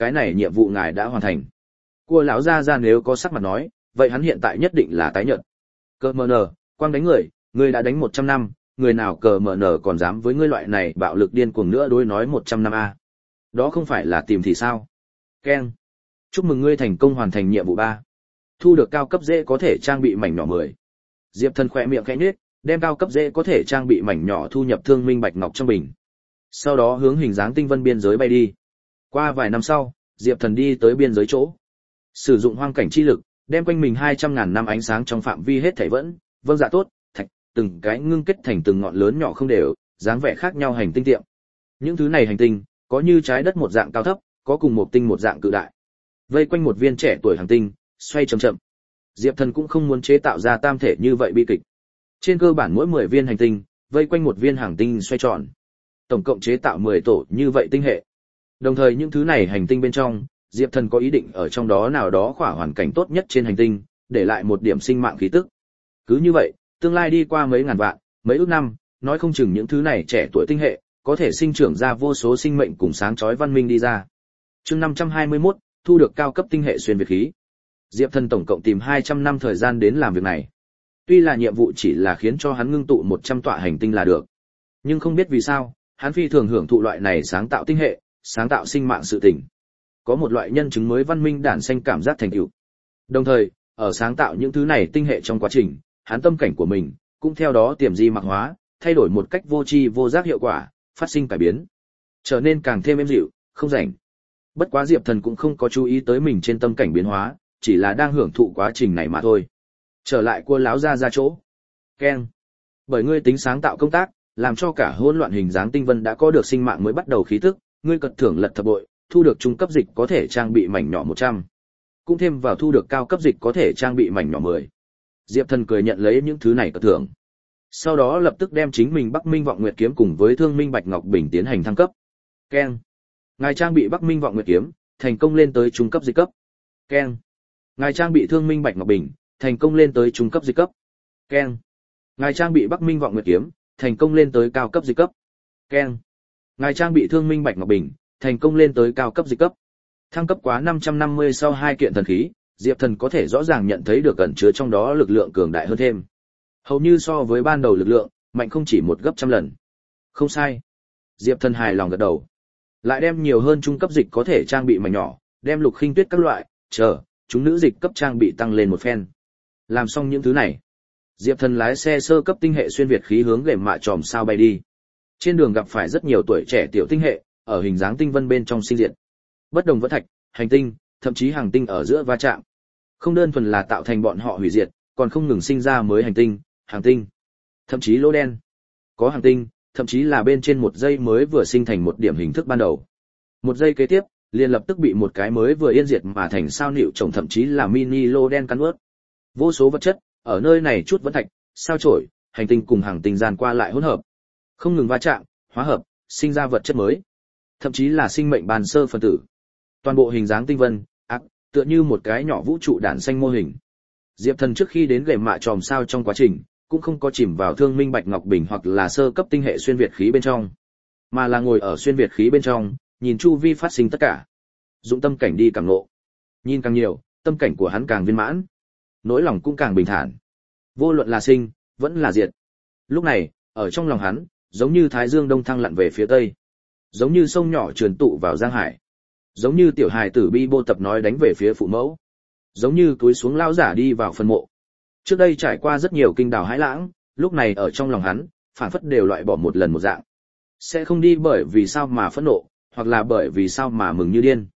cái này nhiệm vụ ngài đã hoàn thành. Cua lão gia ra nếu có sắc mặt nói, vậy hắn hiện tại nhất định là tái nhợt. Cờ mờ nờ, quang đánh người đã đánh 100 năm, người nào cờ mờ nờ còn dám với ngươi loại này bạo lực điên cuồng nữa đối nói 100 năm a. Đó không phải là tìm thì sao? Keng. Chúc mừng ngươi thành công hoàn thành nhiệm vụ 3. Thu được cao cấp dễ có thể trang bị mảnh nhỏ 10. Diệp Thần khẽ miệng khẽ nhếch, đem cao cấp dễ có thể trang bị mảnh nhỏ thu nhập thương minh bạch ngọc trong bình. Sau đó hướng hình dáng tinh vân biên giới bay đi. Qua vài năm sau, Diệp Thần đi tới biên giới chỗ. Sử dụng hoang cảnh chi lực, đem quanh mình 200.000 năm ánh sáng trong phạm vi hết thảy vẫn, vâng dạ tốt, thạch, từng cái ngưng kết thành từng ngọn lớn nhỏ không đều, dáng vẻ khác nhau hành tinh tiệm. Những thứ này hành tinh, có như trái đất một dạng cao thấp, có cùng một tinh một dạng cự đại. Vây quanh một viên trẻ tuổi hành tinh, xoay chậm chậm. Diệp Thần cũng không muốn chế tạo ra tam thể như vậy bi kịch. Trên cơ bản mỗi 10 viên hành tinh, vây quanh một viên hành tinh xoay tròn. Tổng cộng chế tạo 10 tổ như vậy tinh hệ. Đồng thời những thứ này hành tinh bên trong, Diệp Thần có ý định ở trong đó nào đó khỏa hoàn cảnh tốt nhất trên hành tinh, để lại một điểm sinh mạng khí tức. Cứ như vậy, tương lai đi qua mấy ngàn vạn, mấy ước năm, nói không chừng những thứ này trẻ tuổi tinh hệ, có thể sinh trưởng ra vô số sinh mệnh cùng sáng chói văn minh đi ra. Chương 521, thu được cao cấp tinh hệ xuyên việt khí. Diệp Thần tổng cộng tìm 200 năm thời gian đến làm việc này. Tuy là nhiệm vụ chỉ là khiến cho hắn ngưng tụ 100 tọa hành tinh là được, nhưng không biết vì sao, hắn phi thường hưởng thụ loại này sáng tạo tinh hệ, sáng tạo sinh mạng sự tình. Có một loại nhân chứng mới văn minh đản sinh cảm giác thành tựu. Đồng thời, ở sáng tạo những thứ này tinh hệ trong quá trình, hắn tâm cảnh của mình cũng theo đó tiềm di mạc hóa, thay đổi một cách vô tri vô giác hiệu quả, phát sinh cải biến, trở nên càng thêm êm dịu, không rảnh. Bất quá Diệp Thần cũng không có chú ý tới mình trên tâm cảnh biến hóa, chỉ là đang hưởng thụ quá trình này mà thôi. Trở lại cua láo ra chỗ. Keng. Bởi ngươi tính sáng tạo công tác, làm cho cả hỗn loạn hình dáng tinh vân đã có được sinh mạng mới bắt đầu khí tức, ngươi cật thưởng lật thập bội, thu được trung cấp dịch có thể trang bị mảnh nhỏ 100. Cũng thêm vào thu được cao cấp dịch có thể trang bị mảnh nhỏ 10. Diệp Thần cười nhận lấy những thứ này cật thưởng. Sau đó lập tức đem chính mình Bắc Minh Vọng Nguyệt kiếm cùng với Thương Minh Bạch Ngọc Bình tiến hành thăng cấp. Keng. Ngài trang bị Bắc Minh Vọng Nguyệt kiếm, thành công lên tới trung cấp dịch cấp. Keng. Ngài trang bị Thương Minh Bạch Ngọc Bình, thành công lên tới trung cấp dịch cấp. Keng. Ngài trang bị Bắc Minh Vọng Nguyệt kiếm, thành công lên tới cao cấp dịch cấp. Keng. Ngài trang bị Thương Minh Bạch Ngọc Bình, thành công lên tới cao cấp dịch cấp. Thăng cấp quá 550 sau 2 kiện thần khí, Diệp Thần có thể rõ ràng nhận thấy được ẩn chứa trong đó lực lượng cường đại hơn thêm. Hầu như so với ban đầu lực lượng, mạnh không chỉ một gấp trăm lần. Không sai. Diệp Thần hài lòng gật đầu. Lại đem nhiều hơn trung cấp dịch có thể trang bị mảnh nhỏ, đem lục khinh tuyết các loại, chúng nữ dịch cấp trang bị tăng lên một phen. Làm xong những thứ này, Diệp Thần lái xe sơ cấp tinh hệ xuyên việt khí hướng gềm mạ tròm sao bay đi. Trên đường gặp phải rất nhiều tuổi trẻ tiểu tinh hệ, ở hình dáng tinh vân bên trong sinh diệt. Bất đồng vẫn thạch, hành tinh, thậm chí hàng tinh ở giữa va chạm. Không đơn thuần là tạo thành bọn họ hủy diệt, còn không ngừng sinh ra mới hành tinh, hàng tinh, thậm chí lỗ đen. Có hàng tinh, thậm chí là bên trên một giây mới vừa sinh thành một điểm hình thức ban đầu. Một giây kế tiếp, liền lập tức bị một cái mới vừa yên diệt mà thành sao nịu trồng thậm chí là mini lô đen cắn ướt. Vô số vật chất, ở nơi này chút vẫn thạch, sao chổi, hành tinh cùng hàng tinh gian qua lại hỗn hợp. Không ngừng va chạm, hóa hợp, sinh ra vật chất mới. Thậm chí là sinh mệnh bàn sơ phân tử. Toàn bộ hình dáng tinh vân, tựa như một cái nhỏ vũ trụ đản xanh mô hình. Diệp Thần trước khi đến gềm mạ tròm sao trong quá trình, cũng không có chìm vào Thương Minh Bạch Ngọc Bình hoặc là sơ cấp tinh hệ xuyên việt khí bên trong, mà là ngồi ở xuyên việt khí bên trong, nhìn chu vi phát sinh tất cả. Dụng tâm cảnh đi cảm ngộ. Nhìn càng nhiều, tâm cảnh của hắn càng viên mãn, nỗi lòng cũng càng bình thản. Vô luận là sinh, vẫn là diệt. Lúc này, ở trong lòng hắn, giống như thái dương đông thăng lặn về phía tây, giống như sông nhỏ trườn tụ vào giang hải, giống như tiểu hài tử bi bô tập nói đánh về phía phụ mẫu, giống như túi xuống lao giả đi vào phân mộ. Trước đây trải qua rất nhiều kinh đào hãi lãng, lúc này ở trong lòng hắn, phản phất đều loại bỏ một lần một dạng. Sẽ không đi bởi vì sao mà phẫn nộ, hoặc là bởi vì sao mà mừng như điên.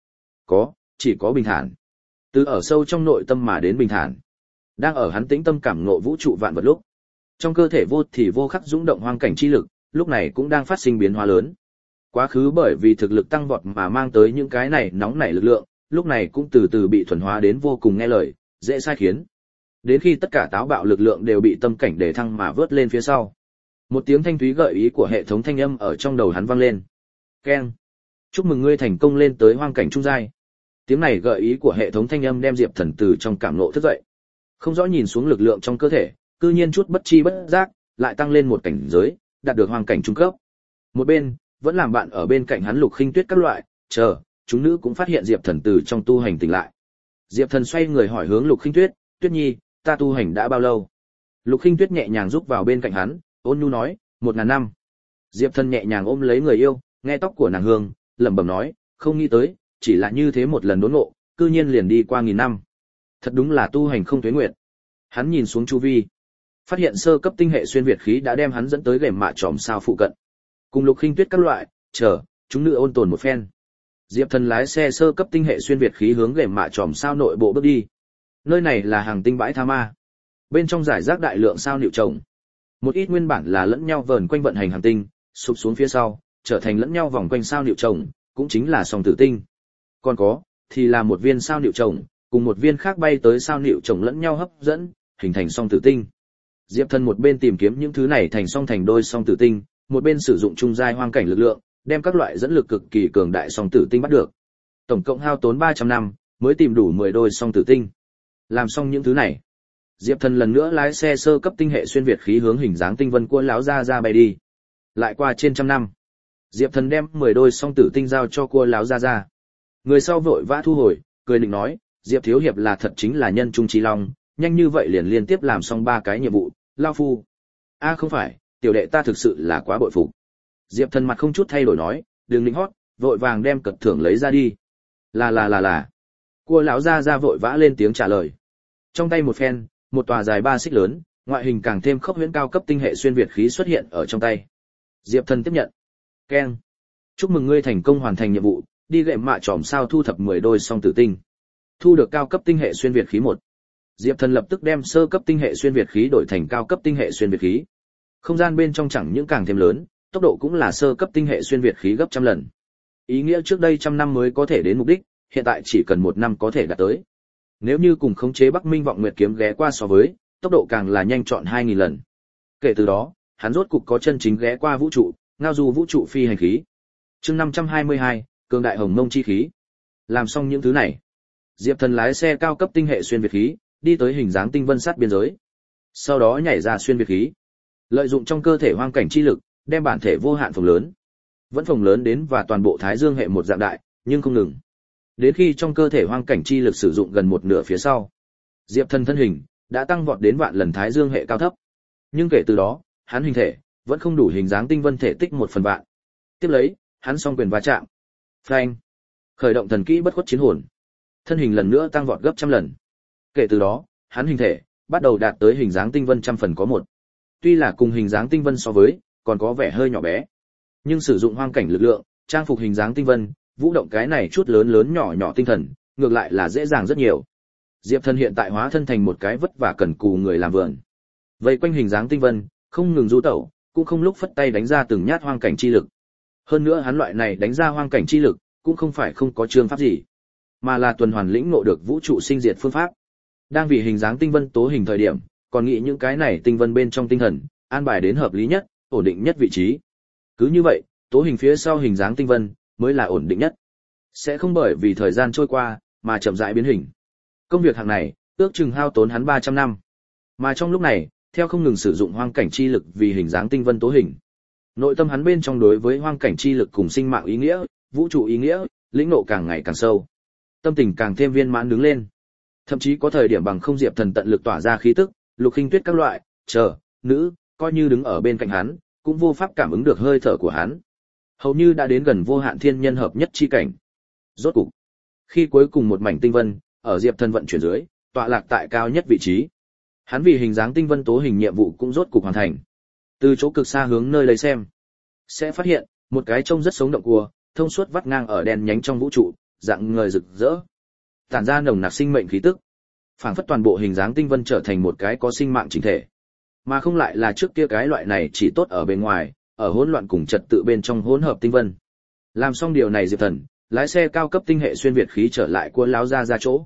Chỉ có bình thản. Từ ở sâu trong nội tâm mà đến bình thản. Đang ở hắn tĩnh tâm cảm ngộ vũ trụ vạn vật lúc. Trong cơ thể vô thì vô khắc dũng động hoang cảnh chi lực, lúc này cũng đang phát sinh biến hóa lớn. Quá khứ bởi vì thực lực tăng vọt mà mang tới những cái này nóng nảy lực lượng, lúc này cũng từ từ bị thuần hóa đến vô cùng nghe lời, dễ sai khiến. Đến khi tất cả táo bạo lực lượng đều bị tâm cảnh để thăng mà vớt lên phía sau. Một tiếng thanh thúy gợi ý của hệ thống thanh âm ở trong đầu hắn vang lên. Keng. Chúc mừng ngươi thành công lên tới hoang cảnh trung giai. Tiếng này gợi ý của hệ thống thanh âm đem Diệp Thần từ trong cảm ngộ thức dậy. Không rõ nhìn xuống lực lượng trong cơ thể, cư nhiên chút bất chi bất giác, lại tăng lên một cảnh giới, đạt được hoang cảnh trung cấp. Một bên, vẫn làm bạn ở bên cạnh hắn Lục Khinh Tuyết các loại, chúng nữ cũng phát hiện Diệp Thần từ trong tu hành tỉnh lại. Diệp Thần xoay người hỏi hướng Lục Khinh Tuyết, "Tuyết Nhi, ta tu hành đã bao lâu?" Lục Khinh Tuyết nhẹ nhàng rúc vào bên cạnh hắn, ôn nhu nói, 1000 năm. Diệp Thần nhẹ nhàng ôm lấy người yêu, nghe tóc của nàng hương, lẩm bẩm nói, không nghĩ tới, chỉ là như thế một lần đốn ngộ, cư nhiên liền đi qua 1000 năm. Thật đúng là tu hành không tuế nguyệt. Hắn nhìn xuống chu vi, phát hiện sơ cấp tinh hệ xuyên việt khí đã đem hắn dẫn tới gềm mạ tròm sao phụ cận. Cùng Lục Khinh Tuyết các loại, chúng nữ ôn tồn một phen. Diệp Thần lái xe sơ cấp tinh hệ xuyên việt khí hướng gềm mạ tròm sao nội bộ bước đi. Nơi này là hàng tinh bãi tha ma. Bên trong giải rác đại lượng sao nịu chồng. Một ít nguyên bản là lẫn nhau vờn quanh vận hành hành tinh, sụp xuống phía sau, trở thành lẫn nhau vòng quanh sao nịu chồng, cũng chính là song tử tinh. Còn có, thì là một viên sao nịu chồng, cùng một viên khác bay tới sao nịu chồng lẫn nhau hấp dẫn, hình thành song tử tinh. Diệp Thần một bên tìm kiếm những thứ này thành đôi song tử tinh, một bên sử dụng trung giai hoang cảnh lực lượng, đem các loại dẫn lực cực kỳ cường đại song tử tinh bắt được. Tổng cộng hao tốn 300 năm, mới tìm đủ 10 đôi song tử tinh. Làm xong những thứ này, Diệp Thần lần nữa lái xe sơ cấp tinh hệ xuyên việt khí hướng hình dáng tinh vân của lão gia gia bay đi. Lại qua trên trăm năm, Diệp Thần đem 10 đôi song tử tinh giao cho cua lão gia gia. Người sau vội vã thu hồi, cười định nói, Diệp thiếu hiệp là thật chính là nhân trung trí long, nhanh như vậy liền liên tiếp làm xong 3 cái nhiệm vụ, lao phu. Không phải, tiểu đệ ta thực sự là quá bội phục. Diệp Thần mặt không chút thay đổi nói, đừng lĩnh hót, vội vàng đem cật thưởng lấy ra đi. Là. Cua lão gia gia vội vã lên tiếng trả lời. Trong tay một phen, một tòa dài 3 xích lớn, ngoại hình càng thêm khốc huyễn cao cấp tinh hệ xuyên việt khí xuất hiện ở trong tay. Diệp Thần tiếp nhận. Keng. Chúc mừng ngươi thành công hoàn thành nhiệm vụ, đi gệm mạ tròm sao thu thập 10 đôi song tử tinh. Thu được cao cấp tinh hệ xuyên việt khí 1. Diệp Thần lập tức đem sơ cấp tinh hệ xuyên việt khí đổi thành cao cấp tinh hệ xuyên việt khí. Không gian bên trong chẳng những càng thêm lớn, tốc độ cũng là sơ cấp tinh hệ xuyên việt khí gấp trăm lần. Ý nghĩa trước đây 100 năm mới có thể đến mục đích, hiện tại chỉ cần 1 năm có thể đạt tới. Nếu như cùng khống chế Bắc Minh Vọng Nguyệt kiếm ghé qua so với, tốc độ càng là nhanh trọn 2000 lần. Kể từ đó, hắn rốt cục có chân chính ghé qua vũ trụ, ngao du vũ trụ phi hành khí. Chương 522, cường đại hồng mông chi khí. Làm xong những thứ này, Diệp Thần lái xe cao cấp tinh hệ xuyên việt khí, đi tới hình dáng tinh vân sát biên giới. Sau đó nhảy ra xuyên việt khí, lợi dụng trong cơ thể hoang cảnh chi lực, đem bản thể vô hạn phồng lớn. Vẫn phồng lớn đến và toàn bộ Thái Dương hệ một dạng đại, nhưng không ngừng. Đến khi trong cơ thể hoang cảnh chi lực sử dụng gần một nửa phía sau, Diệp Thần thân hình đã tăng vọt đến vạn lần Thái Dương hệ cao thấp. Nhưng kể từ đó, hắn hình thể vẫn không đủ hình dáng tinh vân thể tích 1/1000. Tiếp lấy, hắn song quyền va chạm. Phanh! Khởi động thần kỹ bất khuất chiến hồn. Thân hình lần nữa tăng vọt gấp trăm lần. Kể từ đó, hắn hình thể bắt đầu đạt tới hình dáng tinh vân 100%. Tuy là cùng hình dáng tinh vân so với, còn có vẻ hơi nhỏ bé, nhưng sử dụng hoang cảnh lực lượng, trang phục hình dáng tinh vân, vũ động cái này chút lớn nhỏ tinh thần, ngược lại là dễ dàng rất nhiều. Diệp Thần hiện tại hóa thân thành một cái vất vả cần cù người làm vườn. Vây quanh hình dáng tinh vân, không ngừng du tẩu, cũng không lúc phất tay đánh ra từng nhát hoang cảnh chi lực. Hơn nữa hắn loại này đánh ra hoang cảnh chi lực, cũng không phải không có chương pháp gì, mà là tuần hoàn lĩnh ngộ được vũ trụ sinh diệt phương pháp. Đang vì hình dáng tinh vân tố hình thời điểm, còn nghĩ những cái này tinh vân bên trong tinh thần, an bài đến hợp lý nhất, ổn định nhất vị trí. Cứ như vậy, tố hình phía sau hình dáng tinh vân mới là ổn định nhất, sẽ không bởi vì thời gian trôi qua mà chậm rãi biến hình. Công việc hàng này ước chừng hao tốn hắn 300 năm. Mà trong lúc này, theo không ngừng sử dụng hoang cảnh chi lực vì hình dáng tinh vân tố hình, nội tâm hắn bên trong đối với hoang cảnh chi lực cùng sinh mạng ý nghĩa, vũ trụ ý nghĩa, lĩnh ngộ càng ngày càng sâu, tâm tình càng thêm viên mãn đứng lên. Thậm chí có thời điểm bằng không Diệp Thần tận lực tỏa ra khí tức, Lục Khinh Tuyết các loại, nữ, coi như đứng ở bên cạnh hắn, cũng vô pháp cảm ứng được hơi thở của hắn. Hầu như đã đến gần vô hạn thiên nhân hợp nhất chi cảnh. Rốt cục, khi cuối cùng một mảnh tinh vân ở Diệp Thần vận chuyển dưới, tọa lạc tại cao nhất vị trí. Hắn vì hình dáng tinh vân tố hình nhiệm vụ cũng rốt cục hoàn thành. Từ chỗ cực xa hướng nơi lấy xem, sẽ phát hiện một cái trông rất sống động cua, thông suốt vắt ngang ở đèn nhánh trong vũ trụ, dạng ngời rực rỡ, tản ra nồng nặc sinh mệnh khí tức, phảng phất toàn bộ hình dáng tinh vân trở thành một cái có sinh mạng chính thể, mà không lại là trước kia cái loại này chỉ tốt ở bên ngoài, ở hỗn loạn cùng trật tự bên trong hỗn hợp tinh vân. Làm xong điều này Diệp Thần lái xe cao cấp tinh hệ xuyên việt khí trở lại của lão gia ra chỗ.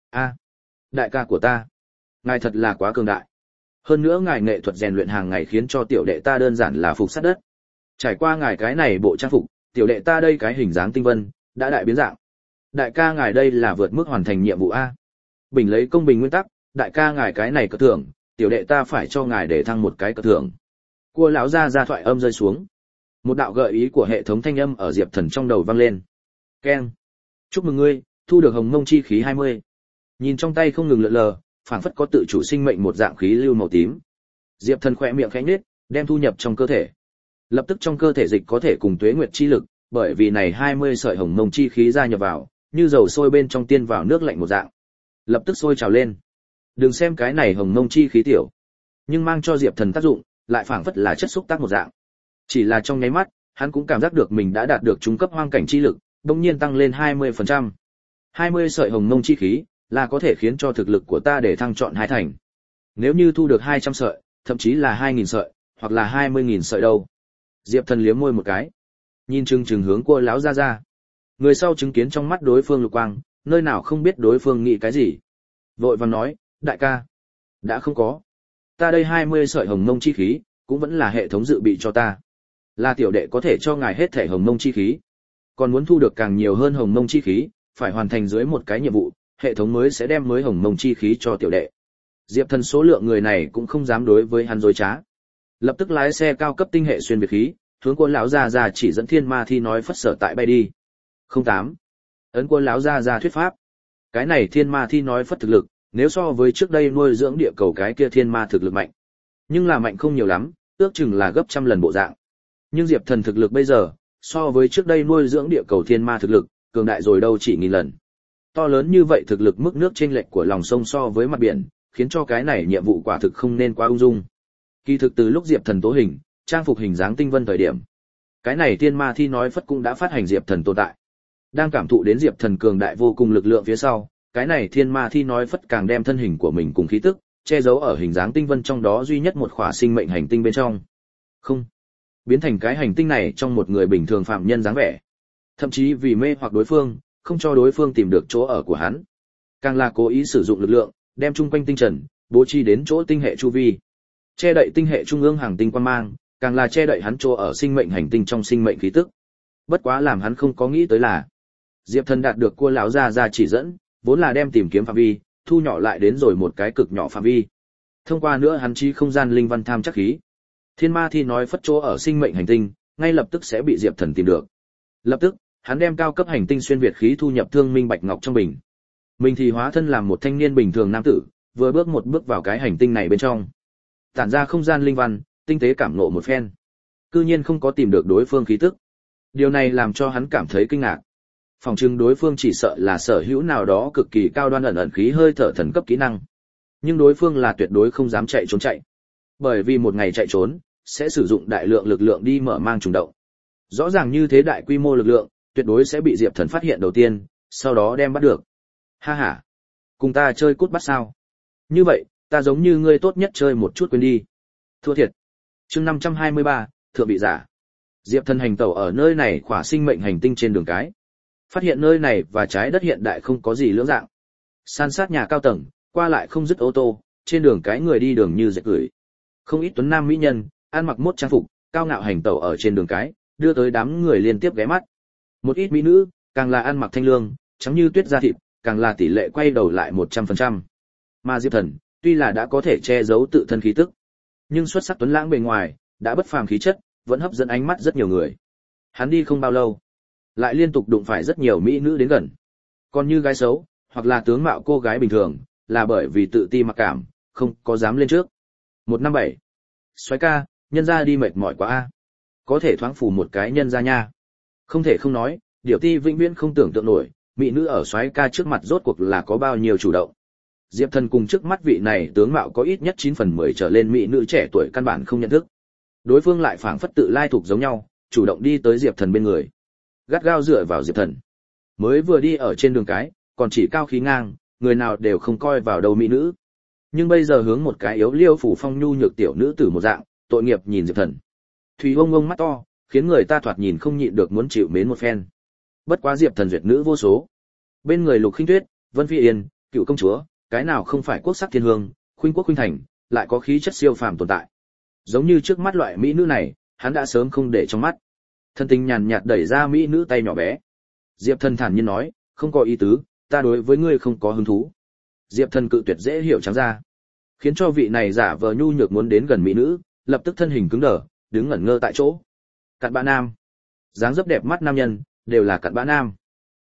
Đại ca của ta, ngài thật là quá cường đại. Hơn nữa ngài nghệ thuật rèn luyện hàng ngày khiến cho tiểu đệ ta đơn giản là phục sát đất. Trải qua ngài cái này bộ trang phục, tiểu đệ ta đây cái hình dáng tinh vân đã đại biến dạng. Đại ca ngài đây là vượt mức hoàn thành nhiệm vụ a. Bình lấy công bình nguyên tắc, đại ca ngài cái này cờ thưởng, tiểu đệ ta phải cho ngài để thăng một cái cờ thưởng. Cua lão gia ra thoại âm rơi xuống. Một đạo gợi ý của hệ thống thanh âm ở Diệp Thần trong đầu vang lên. Keng. Chúc mừng ngươi, thu được hồng mông chi khí 20. Nhìn trong tay không ngừng lượn lờ, phảng phất có tự chủ sinh mệnh một dạng khí lưu màu tím. Diệp Thần khẽ miệng khẽ nhếch, đem thu nhập trong cơ thể. Lập tức trong cơ thể dịch có thể cùng tuế nguyệt chi lực, bởi vì này 20 sợi hồng mông chi khí gia nhập vào, như dầu sôi bên trong tiên vào nước lạnh một dạng. Lập tức sôi trào lên. Đừng xem cái này hồng mông chi khí tiểu, nhưng mang cho Diệp Thần tác dụng, lại phảng phất là chất xúc tác một dạng. Chỉ là trong nháy mắt, hắn cũng cảm giác được mình đã đạt được trung cấp hoang cảnh chi lực, đột nhiên tăng lên 20%. 20 sợi hồng mông chi khí là có thể khiến cho thực lực của ta để thăng trọn 2 thành. Nếu như thu được 200 sợi, thậm chí là 2000 sợi, hoặc là 20000 sợi đâu. Diệp Thần liếm môi một cái, nhìn chừng hướng cô lão ra ra. Người sau chứng kiến trong mắt đối phương lục quang, nơi nào không biết đối phương nghĩ cái gì. Vội vàng nói, đại ca, đã không có. Ta đây 20 sợi hồng mông chi khí, cũng vẫn là hệ thống dự bị cho ta. Là tiểu đệ có thể cho ngài hết thể hồng mông chi khí. Còn muốn thu được càng nhiều hơn hồng mông chi khí, phải hoàn thành dưới một cái nhiệm vụ, hệ thống mới sẽ đem mới hồng mông chi khí cho tiểu đệ. Diệp Thần số lượng người này cũng không dám đối với hắn dối trá. Lập tức lái xe cao cấp tinh hệ xuyên việt khí, hướng Quân lão gia gia chỉ dẫn thiên ma thi nói phất sở tại bay đi. 08. Ấn Quân lão gia gia thuyết pháp. Cái này thiên ma thi nói phất thực lực, nếu so với trước đây nuôi dưỡng địa cầu cái kia thiên ma thực lực mạnh, nhưng là mạnh không nhiều lắm, ước chừng là gấp trăm lần bộ dạng. Nhưng Diệp Thần thực lực bây giờ, so với trước đây nuôi dưỡng địa cầu thiên ma thực lực, cường đại rồi đâu chỉ nghìn lần. To lớn như vậy thực lực mức nước chênh lệch của lòng sông so với mặt biển, khiến cho cái này nhiệm vụ quả thực không nên quá ung dung. Kỳ thực từ lúc Diệp Thần tố hình, trang phục hình dáng tinh vân thời điểm, cái này thiên ma thi nói phất cũng đã phát hành Diệp Thần tồn tại. Đang cảm thụ đến Diệp Thần cường đại vô cùng lực lượng phía sau, cái này thiên ma thi nói phất càng đem thân hình của mình cùng khí tức che giấu ở hình dáng tinh vân trong đó duy nhất một khỏa sinh mệnh hành tinh bên trong. Không, biến thành cái hành tinh này trong một người bình thường phạm nhân dáng vẻ. Thậm chí vì mê hoặc đối phương, không cho đối phương tìm được chỗ ở của hắn, càng là cố ý sử dụng lực lượng, đem chung quanh tinh trần bố trí đến chỗ tinh hệ chu vi, che đậy tinh hệ trung ương hành tinh quang mang, càng là che đậy hắn chỗ ở sinh mệnh hành tinh trong sinh mệnh khí tức. Bất quá làm hắn không có nghĩ tới là, Diệp Thần đạt được cua lão gia gia chỉ dẫn, vốn là đem tìm kiếm phạm vi thu nhỏ lại đến rồi một cái cực nhỏ phạm vi. Thông qua nữa hắn chi không gian linh văn tham chắc khí, thiên ma thi nói phất chỗ ở sinh mệnh hành tinh, ngay lập tức sẽ bị Diệp Thần tìm được. Lập tức, hắn đem cao cấp hành tinh xuyên việt khí thu nhập thương minh bạch ngọc trong bình. Mình thì hóa thân làm một thanh niên bình thường nam tử, vừa bước một bước vào cái hành tinh này bên trong. Tản ra không gian linh văn, tinh tế cảm ngộ một phen. Cư nhiên không có tìm được đối phương khí tức. Điều này làm cho hắn cảm thấy kinh ngạc. Phòng trưng đối phương chỉ sợ là sở hữu nào đó cực kỳ cao đoan ẩn khí hơi thở thần cấp kỹ năng. Nhưng đối phương là tuyệt đối không dám chạy trốn chạy. Bởi vì một ngày chạy trốn, sẽ sử dụng đại lượng lực lượng đi mở mang trùng động. Rõ ràng như thế đại quy mô lực lượng, tuyệt đối sẽ bị Diệp Thần phát hiện đầu tiên, sau đó đem bắt được. Ha ha, cùng ta chơi cút bắt sao? Như vậy, ta giống như ngươi tốt nhất chơi một chút quên đi. Thua thiệt. Chương 523, thượng vị giả. Diệp Thần hành tẩu ở nơi này khỏa sinh mệnh hành tinh trên đường cái. Phát hiện nơi này và trái đất hiện đại không có gì lưỡng dạng. San sát nhà cao tầng, qua lại không dứt ô tô, trên đường cái người đi đường như dệt gửi. Không ít tuấn nam mỹ nhân, ăn mặc mốt trang phục, cao ngạo hành tẩu ở trên đường cái, đưa tới đám người liên tiếp ghé mắt. Một ít mỹ nữ, càng là ăn mặc thanh lương, trắng như tuyết da thịt, càng là tỷ lệ quay đầu lại 100%. Mà Diệp Thần, tuy là đã có thể che giấu tự thân khí tức, nhưng xuất sắc tuấn lãng bề ngoài, đã bất phàm khí chất, vẫn hấp dẫn ánh mắt rất nhiều người. Hắn đi không bao lâu, lại liên tục đụng phải rất nhiều mỹ nữ đến gần. Còn như gái xấu, hoặc là tướng mạo cô gái bình thường, là bởi vì tự ti mặc cảm, không có dám lên trước. 157. Soái ca, nhân ra đi mệt mỏi quá a. Có thể thoáng phủ một cái nhân ra nha. Không thể không nói, Điểu Ti vĩnh viễn không tưởng tượng nổi, mỹ nữ ở soái ca trước mặt rốt cuộc là có bao nhiêu chủ động. Diệp Thần cùng trước mắt vị này tướng mạo có ít nhất 9 phần 10 trở lên mỹ nữ trẻ tuổi căn bản không nhận thức. Đối phương lại phảng phất tự lai thuộc giống nhau, chủ động đi tới Diệp Thần bên người, gắt gao dựa vào Diệp Thần. Mới vừa đi ở trên đường cái, còn chỉ cao khí ngang, người nào đều không coi vào đầu mỹ nữ. Nhưng bây giờ hướng một cái yếu liêu phủ phong nhu nhược tiểu nữ tử một dạng, tội nghiệp nhìn Diệp Thần. Thủy ông ông mắt to, khiến người ta thoạt nhìn không nhịn được muốn chịu mến một phen. Bất quá Diệp Thần duyệt nữ vô số. Bên người Lục Khinh Tuyết, Vân Phi Yên, Cựu công chúa, cái nào không phải quốc sắc thiên hương, khuynh quốc khuynh thành, lại có khí chất siêu phàm tồn tại. Giống như trước mắt loại mỹ nữ này, hắn đã sớm không để trong mắt. Thân tình nhàn nhạt đẩy ra mỹ nữ tay nhỏ bé. Diệp Thần thản nhiên nói, không có ý tứ, ta đối với ngươi không có hứng thú. Diệp Thần cự tuyệt dễ hiểu trắng ra, khiến cho vị này giả vờ nhu nhược muốn đến gần mỹ nữ, lập tức thân hình cứng đờ, đứng ngẩn ngơ tại chỗ. Cặn bã nam, dáng dấp đẹp mắt nam nhân, đều là cặn bã nam.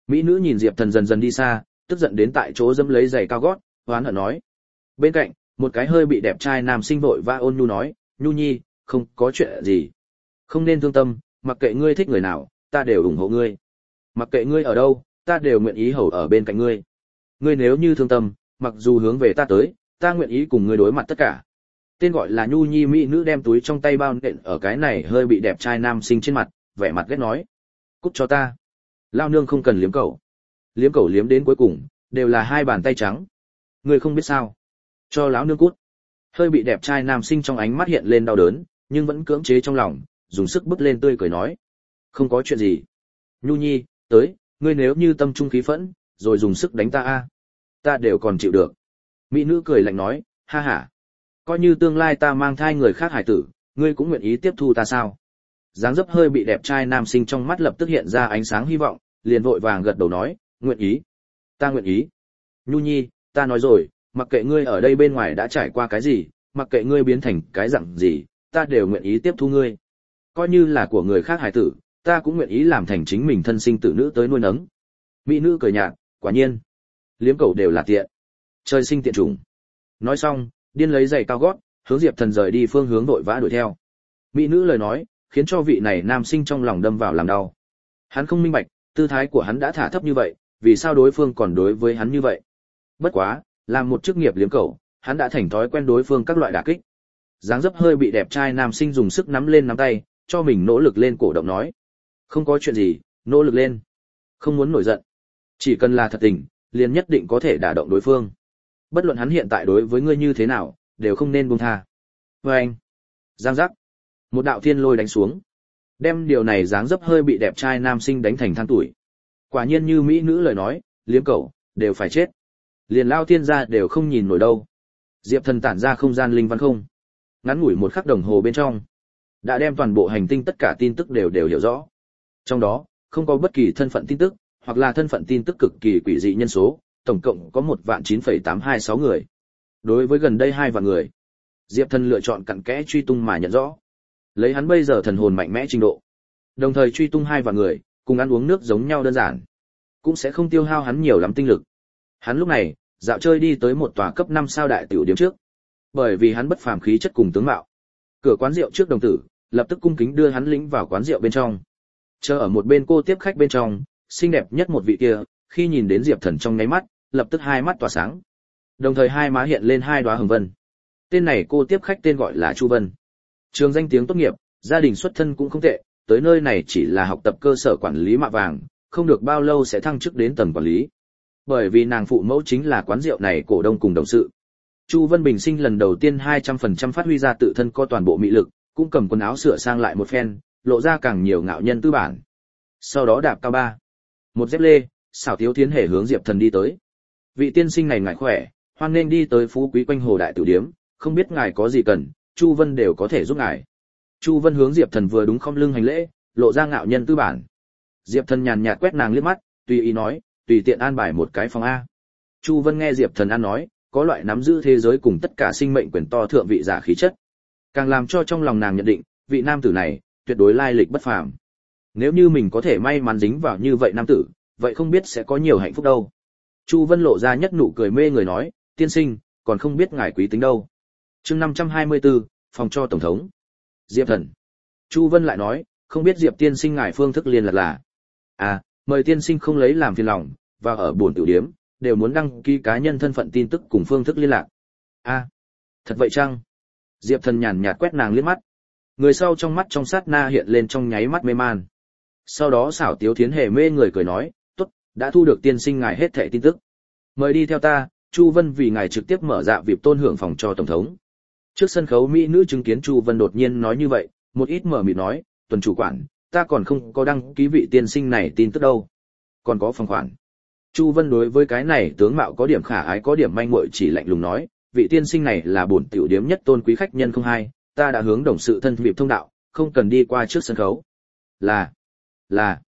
Mỹ nữ nhìn Diệp Thần dần dần đi xa, tức giận đến tại chỗ dẫm lấy giày cao gót, hoán hận nói. Bên cạnh, một cái hơi bị đẹp trai nam sinh vội vã ôn nhu nói, Nhu Nhi, không có chuyện gì. Không nên thương tâm, mặc kệ ngươi thích người nào, ta đều ủng hộ ngươi. Mặc kệ ngươi ở đâu, ta đều nguyện ý hầu ở bên cạnh ngươi. Ngươi nếu như thương tâm, mặc dù hướng về ta tới, ta nguyện ý cùng ngươi đối mặt tất cả. Tên gọi là Nhu Nhi mỹ nữ đem túi trong tay bao nện ở cái này hơi bị đẹp trai nam sinh trên mặt, vẻ mặt ghét nói. Cút cho ta. Lao nương không cần liếm cẩu. Liếm cẩu liếm đến cuối cùng, đều là hai bàn tay trắng. Ngươi không biết sao. Cho lão nương cút. Hơi bị đẹp trai nam sinh trong ánh mắt hiện lên đau đớn, nhưng vẫn cưỡng chế trong lòng, dùng sức bước lên tươi cười nói. Không có chuyện gì. Nhu Nhi, tới, ngươi nếu như tâm trung khí phẫn, rồi dùng sức đánh ta a, ta đều còn chịu được. Mỹ nữ cười lạnh nói, ha ha. Coi như tương lai ta mang thai người khác hải tử, ngươi cũng nguyện ý tiếp thu ta sao? Dáng dấp hơi bị đẹp trai nam sinh trong mắt lập tức hiện ra ánh sáng hy vọng, liền vội vàng gật đầu nói, nguyện ý. Ta nguyện ý. Nhu Nhi, ta nói rồi, mặc kệ ngươi ở đây bên ngoài đã trải qua cái gì, mặc kệ ngươi biến thành cái dạng gì, ta đều nguyện ý tiếp thu ngươi. Coi như là của người khác hải tử, ta cũng nguyện ý làm thành chính mình thân sinh tử nữ tới nuôi nấng. Mỹ nữ cười nhạt, quả nhiên, liếm cẩu đều là tiện. Trời sinh tiện chủng. Nói xong, điên lấy giày cao gót, hướng Diệp Thần rời đi phương hướng vội vã đuổi theo. Mỹ nữ lời nói, khiến cho vị này nam sinh trong lòng đâm vào làm đau. Hắn không minh bạch, tư thái của hắn đã thả thấp như vậy, vì sao đối phương còn đối với hắn như vậy? Bất quá, làm một chức nghiệp liếm cẩu, hắn đã thành thói quen đối phương các loại đả kích. Dáng dấp hơi bị đẹp trai nam sinh dùng sức nắm lên nắm tay, cho mình nỗ lực lên cổ động nói. Không có chuyện gì, nỗ lực lên. Không muốn nổi giận. Chỉ cần là thật tình, liền nhất định có thể đả động đối phương. Bất luận hắn hiện tại đối với ngươi như thế nào, đều không nên buông tha. Và anh. Giang giác. Một đạo thiên lôi đánh xuống. Đem điều này dáng dấp hơi bị đẹp trai nam sinh đánh thành than tuổi. Quả nhiên như mỹ nữ lời nói, liếm cẩu, đều phải chết. Liền lao thiên gia đều không nhìn nổi đâu. Diệp Thần tản ra không gian linh văn không. Ngắn ngủi một khắc đồng hồ bên trong. Đã đem toàn bộ hành tinh tất cả tin tức đều hiểu rõ. Trong đó, không có bất kỳ thân phận tin tức, hoặc là thân phận tin tức cực kỳ quỷ dị nhân số, tổng cộng có 1.9,826 người. Đối với gần đây 2 vạn người, Diệp Thần lựa chọn cặn kẽ truy tung mà nhận rõ. Lấy hắn bây giờ thần hồn mạnh mẽ trình độ, đồng thời truy tung 2 vạn người, cùng ăn uống nước giống nhau đơn giản, cũng sẽ không tiêu hao hắn nhiều lắm tinh lực. Hắn lúc này, dạo chơi đi tới một tòa cấp 5 sao đại tiểu điểm trước. Bởi vì hắn bất phàm khí chất cùng tướng mạo, cửa quán rượu trước đồng tử, lập tức cung kính đưa hắn lĩnh vào quán rượu bên trong. Chờ ở một bên cô tiếp khách bên trong, xinh đẹp nhất một vị kia, khi nhìn đến Diệp Thần trong nháy mắt, lập tức hai mắt tỏa sáng. Đồng thời hai má hiện lên 2 đóa hồng vân. Tên này cô tiếp khách tên gọi là Chu Vân. Trường danh tiếng tốt nghiệp, gia đình xuất thân cũng không tệ, tới nơi này chỉ là học tập cơ sở quản lý mạ vàng, không được bao lâu sẽ thăng chức đến tầng quản lý. Bởi vì nàng phụ mẫu chính là quán rượu này cổ đông cùng đồng sự. Chu Vân bình sinh lần đầu tiên 200% phát huy ra tự thân có toàn bộ mị lực, cũng cầm quần áo sửa sang lại một phen, lộ ra càng nhiều ngạo nhân tư bản. Sau đó đạp cao 3, một dép lê, xảo tiếu tiến hề hướng Diệp Thần đi tới. Vị tiên sinh này ngài khỏe, hoan nên đi tới phú quý quanh hồ đại tử điếm, không biết ngài có gì cần, Chu Vân đều có thể giúp ngài. Chu Vân hướng Diệp Thần vừa đúng không lưng hành lễ, lộ ra ngạo nhân tư bản. Diệp Thần nhàn nhạt quét nàng liếc mắt, tùy ý nói, tùy tiện an bài một cái phòng a. Chu Vân nghe Diệp Thần ăn nói, có loại nắm giữ thế giới cùng tất cả sinh mệnh quyền to thượng vị giả khí chất, càng làm cho trong lòng nàng nhận định, vị nam tử này tuyệt đối lai lịch bất phàm. Nếu như mình có thể may mắn dính vào như vậy nam tử, vậy không biết sẽ có nhiều hạnh phúc đâu. Chu Vân lộ ra nhất nụ cười mê người nói, tiên sinh, còn không biết ngài quý tính đâu. Chương 524, phòng cho tổng thống. Diệp Thần. Chu Vân lại nói, không biết Diệp tiên sinh ngài phương thức liên lạc là. À, mời tiên sinh không lấy làm phiền lòng, và ở buồn tiểu điếm, đều muốn đăng ký cá nhân thân phận tin tức cùng phương thức liên lạc. À, thật vậy chăng? Diệp Thần nhàn nhạt quét nàng liếc mắt. Người sau trong mắt trong sát na hiện lên trong nháy mắt mê man. Sau đó xảo tiếu thiến hề mê người cười nói, tốt, đã thu được tiên sinh ngài hết thảy tin tức. Mời đi theo ta, Chu Vân vì ngài trực tiếp mở dạ vịp tôn hưởng phòng cho tổng thống. Trước sân khấu mỹ nữ chứng kiến Chu Vân đột nhiên nói như vậy, một ít mở mịt nói, tuần chủ quản, ta còn không có đăng ký vị tiên sinh này tin tức đâu. Còn có phòng khoản. Chu Vân đối với cái này tướng mạo có điểm khả ái có điểm manh muội chỉ lạnh lùng nói, vị tiên sinh này là bổn tiểu điếm nhất tôn quý khách nhân không hai, ta đã hướng đồng sự thân vịp thông đạo, không cần đi qua trước sân khấu. Là.